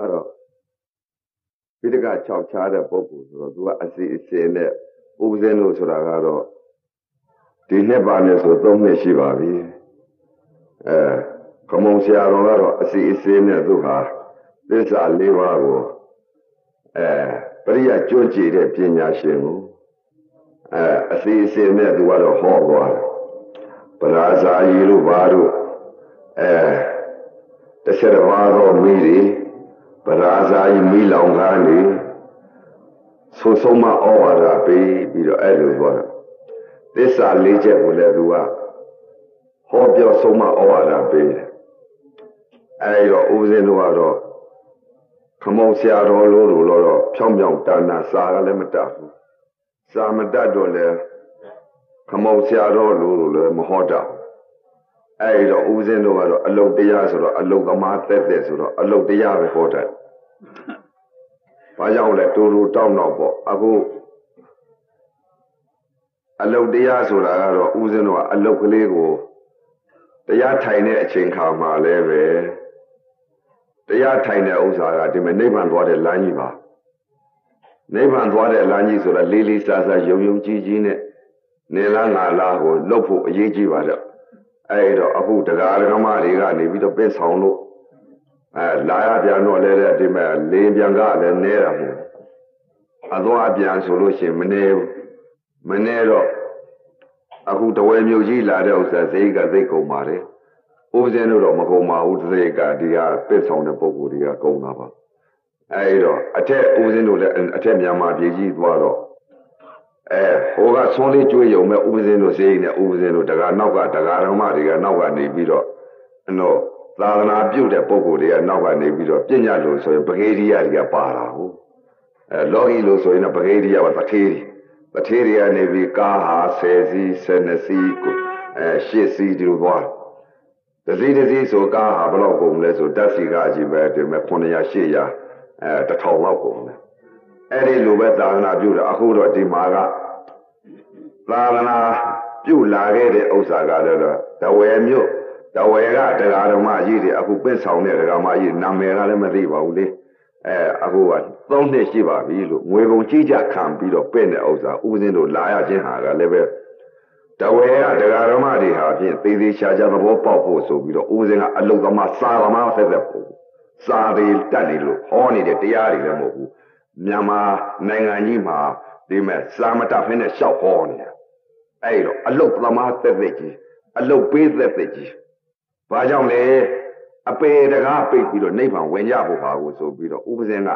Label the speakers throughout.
Speaker 1: တော့ပိဋက6ချားတဲ့ပုဂ္ဂိုလ်ဆိုတော့သူကအစီအစဉ်နဲ့ဥပဇင်းလို့ဆိုတာကတော့ဒီနှစ်ပါနဲ့ဆို3နှစ်ရှိပါပြီခမုံဆရာတော်ကတော့အစီအစဉ်နဲ့သူဟာသစ္စာ၄ပါးကိုပရိယကျွတ်ကြည်တဲ့ပညာရှင်ကိုအစီအစဉ်နဲ့သူကတော့ဟောသွားတယ်ပရာဇာယီတို့ဘာတို့30ပါးသောမိတွေပရာဇာယီမိလောင်ကားနေဆိုဆုံးမဩဝါဒပေးပြီးတော့အဲ့လိုသွားတယ်သစ္စာ၄ချက်ကိုလည်းသူကဟောပြောဆုံးမဩဝါဒပေးတယ်အဲ့တော့ဦးဇင်းတို့ကတော့ခမုံဆရာတော်လို့တော့ဖြောင်းဖြောင်းတန်းတန်းစာကလည်းမတတ်ဘူးစာမတတ်တော့လည်းခမုံဆရာတော်လို့လည်းမဟောတတ်ဘူးအဲ့တော့ဦးဇင်းတို့ကတော့အလုတ်တရားဆိုတော့အလုတ်သမားသက်သက်ဆိုတော့အလုတ်တရားပဲဟောတတ်ဘာကြောင့်လဲတူတူတောက်တော့ပေါ့အခုအလုတ်တရားဆိုတာကတော့ဦးဇင်းတို့ကအလုတ်ကလေးကိုတရားထိုင်တဲ့အချိန်ခါမှာလည်းပဲတရားထိုင်တဲ့ဥစ္စာကဒီမဲ့နိဗ္ဗာန်သွားတဲ့လမ်းကြီးပါနိဗ္ဗာန်သွားတဲ့လမ်းကြီးဆိုတာလေးလေးစားစားယုံယုံကြည်ကြည်နဲ့နေလားငါလားကိုလှုပ်ဖို့အရေးကြီးပါတယ်အဲ့တော့အခုတရားဓမ္မတွေကနေပြီးတော့ပြည့်ဆောင်လို့လာရပြန်တော့လည်းဒီမဲ့လင်းပြန်ကလည်းနဲတာမို့အသွားပြန်ဆိုလို့ရှိရင်မနေဘူးမနေတော့အခုတဝဲမြို့ကြီးလာတဲ့ဥစ္စာဈေးကသိကုန်ပါတယ်ဦးဇင်းတို့တော့မကုန်ပါဘူးဈေးကဒီဟာပြည့်ဆောင်တဲ့ပုံကိုယ်တွေကကုန်တာပါအဲ့တော့အထက်ဦးဇင်းတို့လည်းအထက်မြန်မာပြည်ကြီးသွားတော့ဟိုကဆွန်းလေးကျွေးရုံမဲ့ဦးဇင်းတို့ဈေးနဲ့ဦးဇင်းတို့တကာနောက်ကတရားဓမ္မတွေကနောက်ကနေပြီးတော့သာသနာပြုတဲ့ပုံကိုယ်တွေကနောက်ကနေပြီးတော့ပြညာလို့ဆိုရင်ပဂေရိယတွေကပါတာဟုတ်လောကီလို့ဆိုရင်တော့ပဂေရိယကတထေးတွေကနေပြီးကားဟာ10စီး12စီးကို8စီးဒီလိုသွားတစ်စီးဆိုကားဟာဘယ်လောက်ကုန်လဲဆိုဓာတ်စီကားကြီးပဲဒီမဲ့900 800 1000လောက်ကုန်တယ်အဲ့ဒီလိုပဲသာသနာပြုတာအခုတော့ဒီမှာကသာသနာပြုလာခဲ့တဲ့ဥစ္စာကတော့တဝဲမြို့တဝဲကတရားဓမ္မကြီးတွေအခုပင့်ဆောင်တဲ့တရားဓမ္မကြီးနာမည်ကလည်းမသိပါဘူးလေအခုက3နှစ်ရှိပါပြီလို့ငွေကုန်ကြီးကြခံပြီးတော့ပင့်တဲ့ဥစ္စာဦးဇင်းတို့လာရခြင်းဟာကလည်းပဲတဝဲကတရားဓမ္မတွေဟာဖြင့်သေးသေးချာချာသဘောပေါက်ဖို့ဆိုပြီးတော့ဦးဇင်းကအလုသမားစာသမားဆက်သက်ဖို့စာတွေတက်နေလို့ဟောနေတဲ့တရားတွေလည်းမဟုတ်ဘူးမြန်မာနိုင်ငံကြီးမှာဒီမဲ့စာမတတ်ဖ ೇನೆ ရှောက်ဟောနေတာအဲ့တော့အလုသမားသက်သက်ကြီးအလုပေးသက်သက်ကြီးဘာကြောင့်လဲအပေတကားပိတ်ပြီးတော့နိဗ္ဗာန်ဝင်ကြဖို့ပါကိုဆိုပြီးတော့ဥပဇင်းက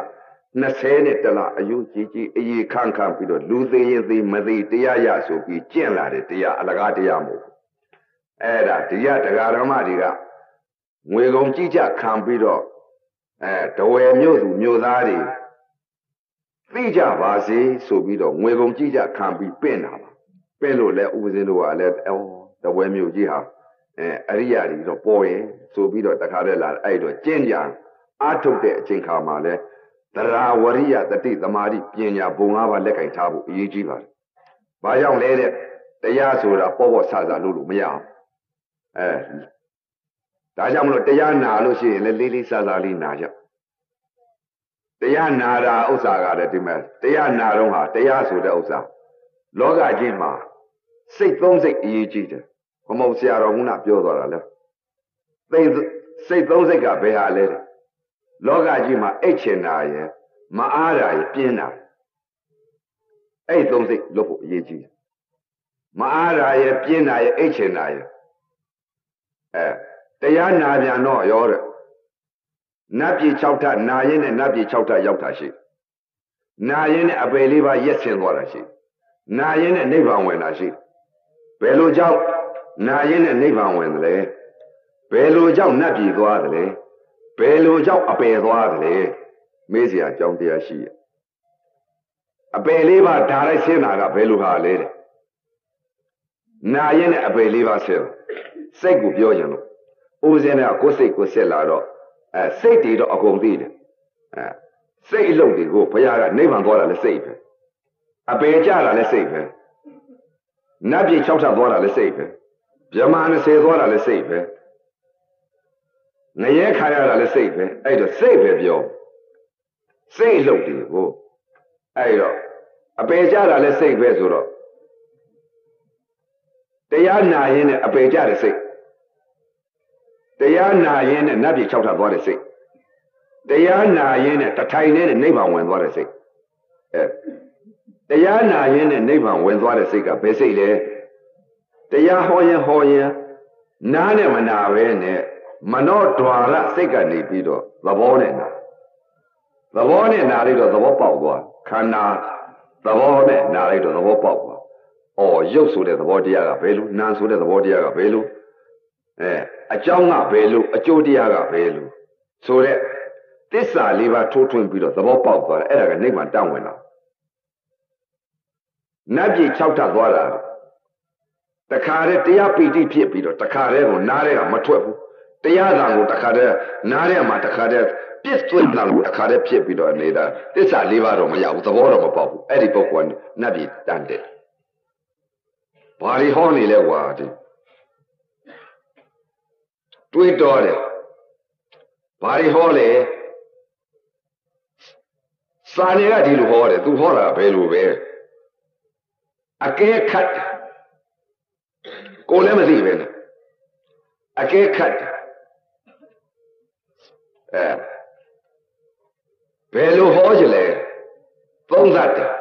Speaker 1: 20နဲ့တလအယုကြီးအေးခန့်ပြီးတော့လူသေးရင်သေးမသေးတရားရဆိုပြီးကျင့်လာတဲ့တရားအလကားတရားမဟုတ်ဘူးအဲ့ဒါဒီရတရားဓမ္မတွေကငွေကုန်ကြည့်ကြခံပြီးတော့တဝယ်မြို့သူမြို့သားတွေသိကြပါစေဆိုပြီးတော့ငွေကုန်ကြည့်ကြခံပြီးပင့်တာပါပင့်လို့လဲဥပဇင်းတို့ကလည်းတဝယ်မြို့ကြီးဟာအရိယာတွေတော့ပေါ်ရင်ဆိုပြီးတော့တခါတည်းလာအဲ့တော့ကျင့်ကြံအားထုတ်တဲ့အချိန်ခါမှာလဲသရဝရိယတတိသမာဓိပညာဘုံ၅ပါးလက်ကင်ထားဖို့အရေးကြီးပါတယ်။ဘာကြောင့်လဲတဲ့တရားဆိုတာပေါ့ဆဆလို့မရအောင်ဒါကြောင့်မလို့တရားနာလို့ရှိရင်လည်းလေးလေးစားစားလေးနာကြတရားနာတာဥစ္စာကလည်းဒီမဲ့တရားနာတော့ဟာတရားဆိုတဲ့ဥစ္စာလောကကြီးမှာစိတ်သုံးစိတ်အရေးကြီးတယ်ဘုံဆရာတော်ကပြောသွားတာလေစိတ်သုံးစိတ်ကဘယ်ဟာလဲလောကကြီးမှာအိတ်ချင်တာရယ်မအားတာရယ်ပြင်းတာအဲ့သုံးစိတ်လို့ဖို့အရေးကြီးတယ်မအားတာရယ်ပြင်းတာရယ်အိတ်ချင်တာရယ်တရားနာပြန်တော့ရောတဲ့နတ်ပြည်6ထပ်နာရင်နဲ့နတ်ပြည်6ထပ်ရောက်တာရှိနာရင်နဲ့အပယ်လေးပါရက်ဆင်းသွားတာရှိနာရင်နဲ့နိဗ္ဗာန်ဝင်တာရှိဘယ်လိုကြောင့်နာရင်နဲ့နိဗ္ဗာန်ဝင်တယ်လဲဘယ်လိုကြောင့်နတ်ပြည်သွားတယ်လဲဘယ်လိုကြောင့်အပယ်သွားတယ်လဲမေးစရာအကြောင်းတရားရှိရဲ့အပယ်လေးပါဓာလိုက်ဆင်းတာကဘယ်လိုဟာလဲတဲ့နာရင်နဲ့အပယ်လေးပါဆင်းစိတ်ကိုပြောကြလို့ဦးဇင်းကကိုယ်စိတ်ကိုဆက်လာတော့စိတ်တွေတော့အကုန်သိတယ်စိတ်အလုပ်တွေကိုဘုရားကနိဗ္ဗာန်သွားတာလည်းစိတ်ပဲအပယ်ကြတာလည်းစိတ်ပဲနတ်ပြည်6ထပ်သွားတာလည်းစိတ်ပဲဗြဟ္မာ20သွားတာလည်းစိတ်ပဲငရဲခါရတာလည်းစိတ်ပဲအဲ့တော့စိတ်ပဲပြောစိတ်လှုပ်တယ်ကိုအဲ့တော့အပေကြတာလဲစိတ်ပဲဆိုတော့တရားနာရင်နဲ့အပေကြတဲ့စိတ်တရားနာရင်နဲ့နတ်ပြည်၆ထပ်သွားတဲ့စိတ်တရားနာရင်နဲ့တထိုင်နဲ့နိဗ္ဗာန်ဝင်သွားတဲ့စိတ်တရားနာရင်နဲ့နိဗ္ဗာန်ဝင်သွားတဲ့စိတ်ကဘယ်စိတ်လဲတရားဟောရင်နားနဲ့မနာပဲနဲ့မနောဒွါရစိတ်ကနေပြီးတော့သဘောနဲ့နာလိုက်တော့သဘောပေါက်သွားခန္ဓာသဘောနဲ့နာလိုက်တော့သဘောပေါက်သွားရုပ်ဆိုတဲ့သဘောတရားကဘယ်လိုနာဆိုတဲ့သဘောတရားကဘယ်လိုအကြောင်းကဘယ်လိုအကျိုးတရားကဘယ်လိုဆိုတဲ့သစ္စာလေးပါထိုးထွင်းပြီးတော့သဘောပေါက်သွားတယ်အဲ့ဒါကနိဗ္ဗာန်တောင်းဝင်တာနတ်ပြည်၆ထပ်သွားတာတခါတည်းတရားပီတိဖြစ်ပြီးတော့တခါတည်းကိုနားထဲကမထွက်ဘူးတရားသာကိုတခါတည်းနားထဲမှာတခါတည်းပြစ်သွင်းလာလို့တခါတည်းဖြစ်ပြီးတော့နေတာသစ္စာလေးပါတော့မရဘူးသဘောတော့မပေါက်ဘူးအဲ့ဒီပုဂ္ဂိုလ်ကနတ်ပြည်တန်တယ်ဘာတွေဟောနေလဲကွာဒီတွေးတော်တယ်ဘာတွေဟောလဲစာနေကဒီလိုဟောတယ်သူဟောတာဘယ်လိုပဲအကဲခတ်ကိုလည်းမသိပဲနဲ့အကဲခတ်ဘယ်လိုဟောကြလဲသုံးသတ်တယ်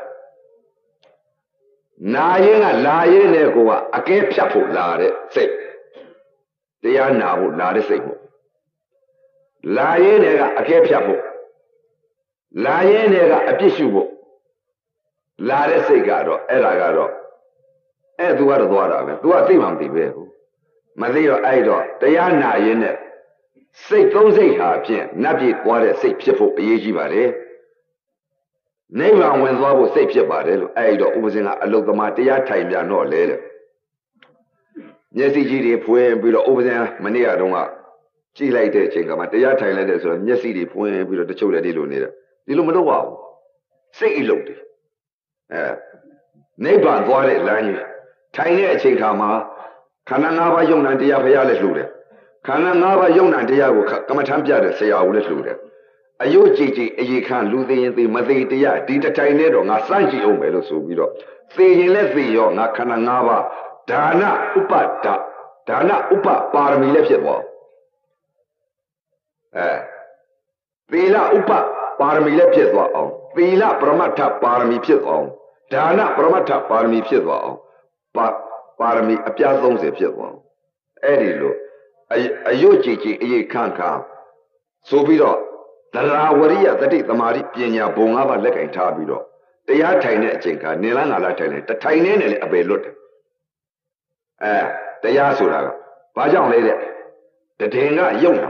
Speaker 1: နာရင်ကလာရင်နဲ့ကိုကအကဲဖြတ်ဖို့လာတဲ့စိတ်တရားနာဖို့လာတဲ့စိတ်ပေါ့လာရင်နဲ့ကအကဲဖြတ်ဖို့လာရင်နဲ့ကအပြစ်ရှုဖို့လာတဲ့စိတ်ကတော့အဲ့ဒါကတော့သူကတော့သွားတာပဲသူကသိမှမသိပဲမသိတော့အဲ့တော့တရားနာရင်နဲ့စိတ်သုံးစိတ်ဟာဖြင့်နတ်ပြည်သွားတဲ့စိတ်ဖြစ်ဖို့အရေးကြီးပါတယ်နိဗ္ဗာန်ဝင်သွားဖို့စိတ်ဖြစ်ပါတယ်လို့အဲ့တော့ဥပဇင်ကအလုသမာတရားထိုင်ပြန်တော့လေတဲ့မျက်စိကြီးတွေဖွင့်ပြီးတော့ဥပဇင်မနေ့ကတော့ကြည့်လိုက်တဲ့အချိန်ကမှတရားထိုင်လိုက်တဲ့ဆိုတော့မျက်စိတွေဖွင့်ပြီးတော့တချို့လည်းဒီလိုနေတယ်ဒီလိုမလုပ်ပါဘူးစိတ်အလုပ်တယ်နိဗ္ဗာန်သွားတဲ့လမ်းကြီးထိုင်တဲ့အချိန်ခါမှာခန္ဓာ၅ပါးယုံနာတရားဘုရားလည်းလှူတယ်ခန္ဓာ၅ပါးယုံနာတရားကိုကမ္မထမ်းပြတဲ့ဆရာဦးလည်းလှူတယ်အယုတ်ကြည်ကြည်အရေးခံလူသေးရင်သေးမသေးတရားဒီတစ်ထိုင်နဲ့တော့ငါစမ်းကြည့်အောင်ပဲလို့ဆိုပြီးတော့သေရင်လည်းသေရောငါခန္ဓာ၅ပါးဒါနဥပပါရမီလည်းဖြစ်သွားသီလဥပပါရမီလည်းဖြစ်သွားအောင်သီလပရမတ္ထပါရမီဖြစ်သွားအောင်ဒါနပရမတ္ထပါရမီဖြစ်သွားအောင်ပါရမီအပြား30ဖြစ်သွားအောင်အဲ့ဒီလိုအယုတ်ကြည်ကြည်အရေးခံဆိုပြီးတော့သရဝရိယတတိသမာဓိပညာဘုံ၅ပါးလက်ကင်ထားပြီးတော့တရားထိုင်တဲ့အချိန်ကနေလားငါလားထိုင်တယ်တထိုင်နေနဲ့လေအပေလွတ်တယ်တရားဆိုတာကဘာကြောင့်လဲတဲ့တည်ငါယုံနာ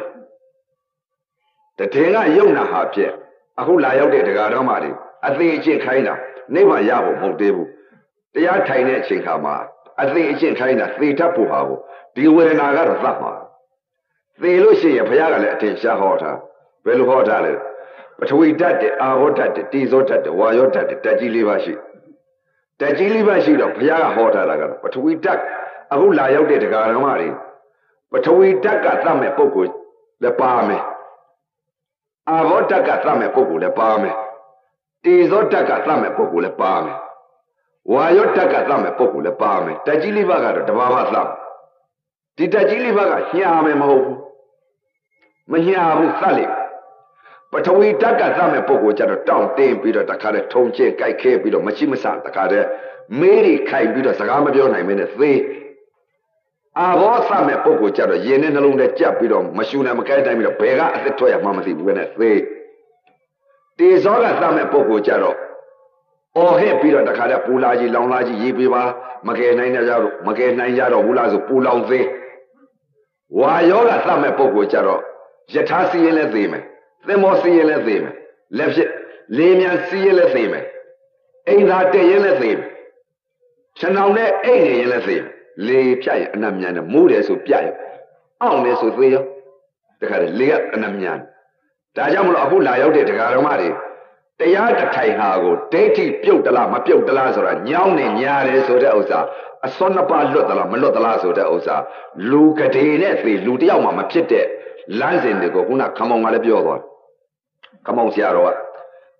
Speaker 1: ဟာဖြင့်အခုလာရောက်တဲ့တရားတော်မှာတွေအသေးအချင်းခိုင်းတာနိဗ္ဗာန်ရဖို့မဟုတ်သေးဘူးတရားထိုင်တဲ့အချိန်ခါမှာအသေးအချင်းခိုင်းတာသေတတ်ဖို့ဟာကိုဒီဝေဒနာကတော့သတ်မှာသေလို့ရှိရင်ဘုရားကလည်းအထင်ရှားဟောထားဘယ်လိုဟောထားလဲပထဝီဓာတ်တဲ့အာဟောဓာတ်တဲ့တိဇောဓာတ်တဲ့ဝါယောဓာတ်တဲ့ဓာတ်ကြီး၄ပါးရှိတော့ဘုရားကဟောထားတာကပထဝီဓာတ်အခုလာရောက်တဲ့တရားတော်မှာတွေပထဝီဓာတ်ကသတ်မဲ့ပုဂ္ဂိုလ်လည်းပါမယ်အာဟောဓာတ်ကသတ်မဲ့ပုဂ္ဂိုလ်လည်းပါမယ်တေဇောဓာတ်ကသတ်မဲ့ပုဂ္ဂိုလ်လည်းပါမယ်ဝါယောဓာတ်ကသတ်မဲ့ပုဂ္ဂိုလ်လည်းပါမယ်ဓာတ်ကြီးလေးပါးကတော့တဘာမှသတ်ဒီဓာတ်ကြီးလေးပါးကညာမယ်မဟုတ်ဘူးမညာဘူးသတ်လိမ့်ပထဝီဓာတ်ကသတ်မဲ့ပုဂ္ဂိုလ်ကျတော့တောင့်တင်းပြီးတော့တခါတည်းထုံကျဲကြိုက်ခဲပြီးတော့မရှိမဆတခါတည်းမေးရီခိုင်ပြီးတော့စကားမပြောနိုင်မင်းနဲ့သေအာဘောသတ်မဲ့ပုဂ္ဂိုလ်ကျတော့ရင်နဲ့နှလုံးထဲကြပ်ပြီးတော့မရှူနိုင်မကဲတိုင်းပြီးတော့ဘယ်ကအသက်ထွက်ရမှမသိဘူးနဲ့သေတေဇောကသတ်မဲ့ပုဂ္ဂိုလ်ကျတော့အော်ဟဲ့ပြီးတော့တခါတည်းပူလာကြီးလောင်လာကြီးရေးပေးပါမကယ်နိုင်ကြတော့ဘူးလားဆိုပူလောင်သေးဝါယောကသတ်မဲ့ပုဂ္ဂိုလ်ကျတော့ယထာစီရင်လည်းသေမယ်သင်္ဘောစီရင်လည်းသေမယ်လက်ဖြစ်လေမြန်စီရင်လည်းသေမယ်အိမ်သာတက်ရင်လည်းသေမယ်ခြံအောင်နဲ့အိမ်နေရင်လည်းသေမယ်လေဖြတ်ရင်အနမြန်နဲ့မိုးတယ်ဆိုပြတ်ရင်အောင့်တယ်ဆိုသေရောတခါတည်းလေကအနမြန်ဒါကြောင့်မလို့အခုလာရောက်တဲ့တရားတော်မတွေတရားတစ်ထိုင်ဟာကိုဒိဋ္ဌိပြုတ်တလားမပြုတ်တလားဆိုတာညောင်းနေညာတယ်ဆိုတဲ့ဥစ္စာအစွန်းနှစ်ပါးလွတ်သလားမလွတ်သလားဆိုတဲ့ဥစ္စာလူကတိနဲ့သေလူတယောက်မှမဖြစ်တဲ့လမ်းစဉ်တွေကိုခုနခမောင်ကလည်းပြောသွားခမောင်ဆရာတော်က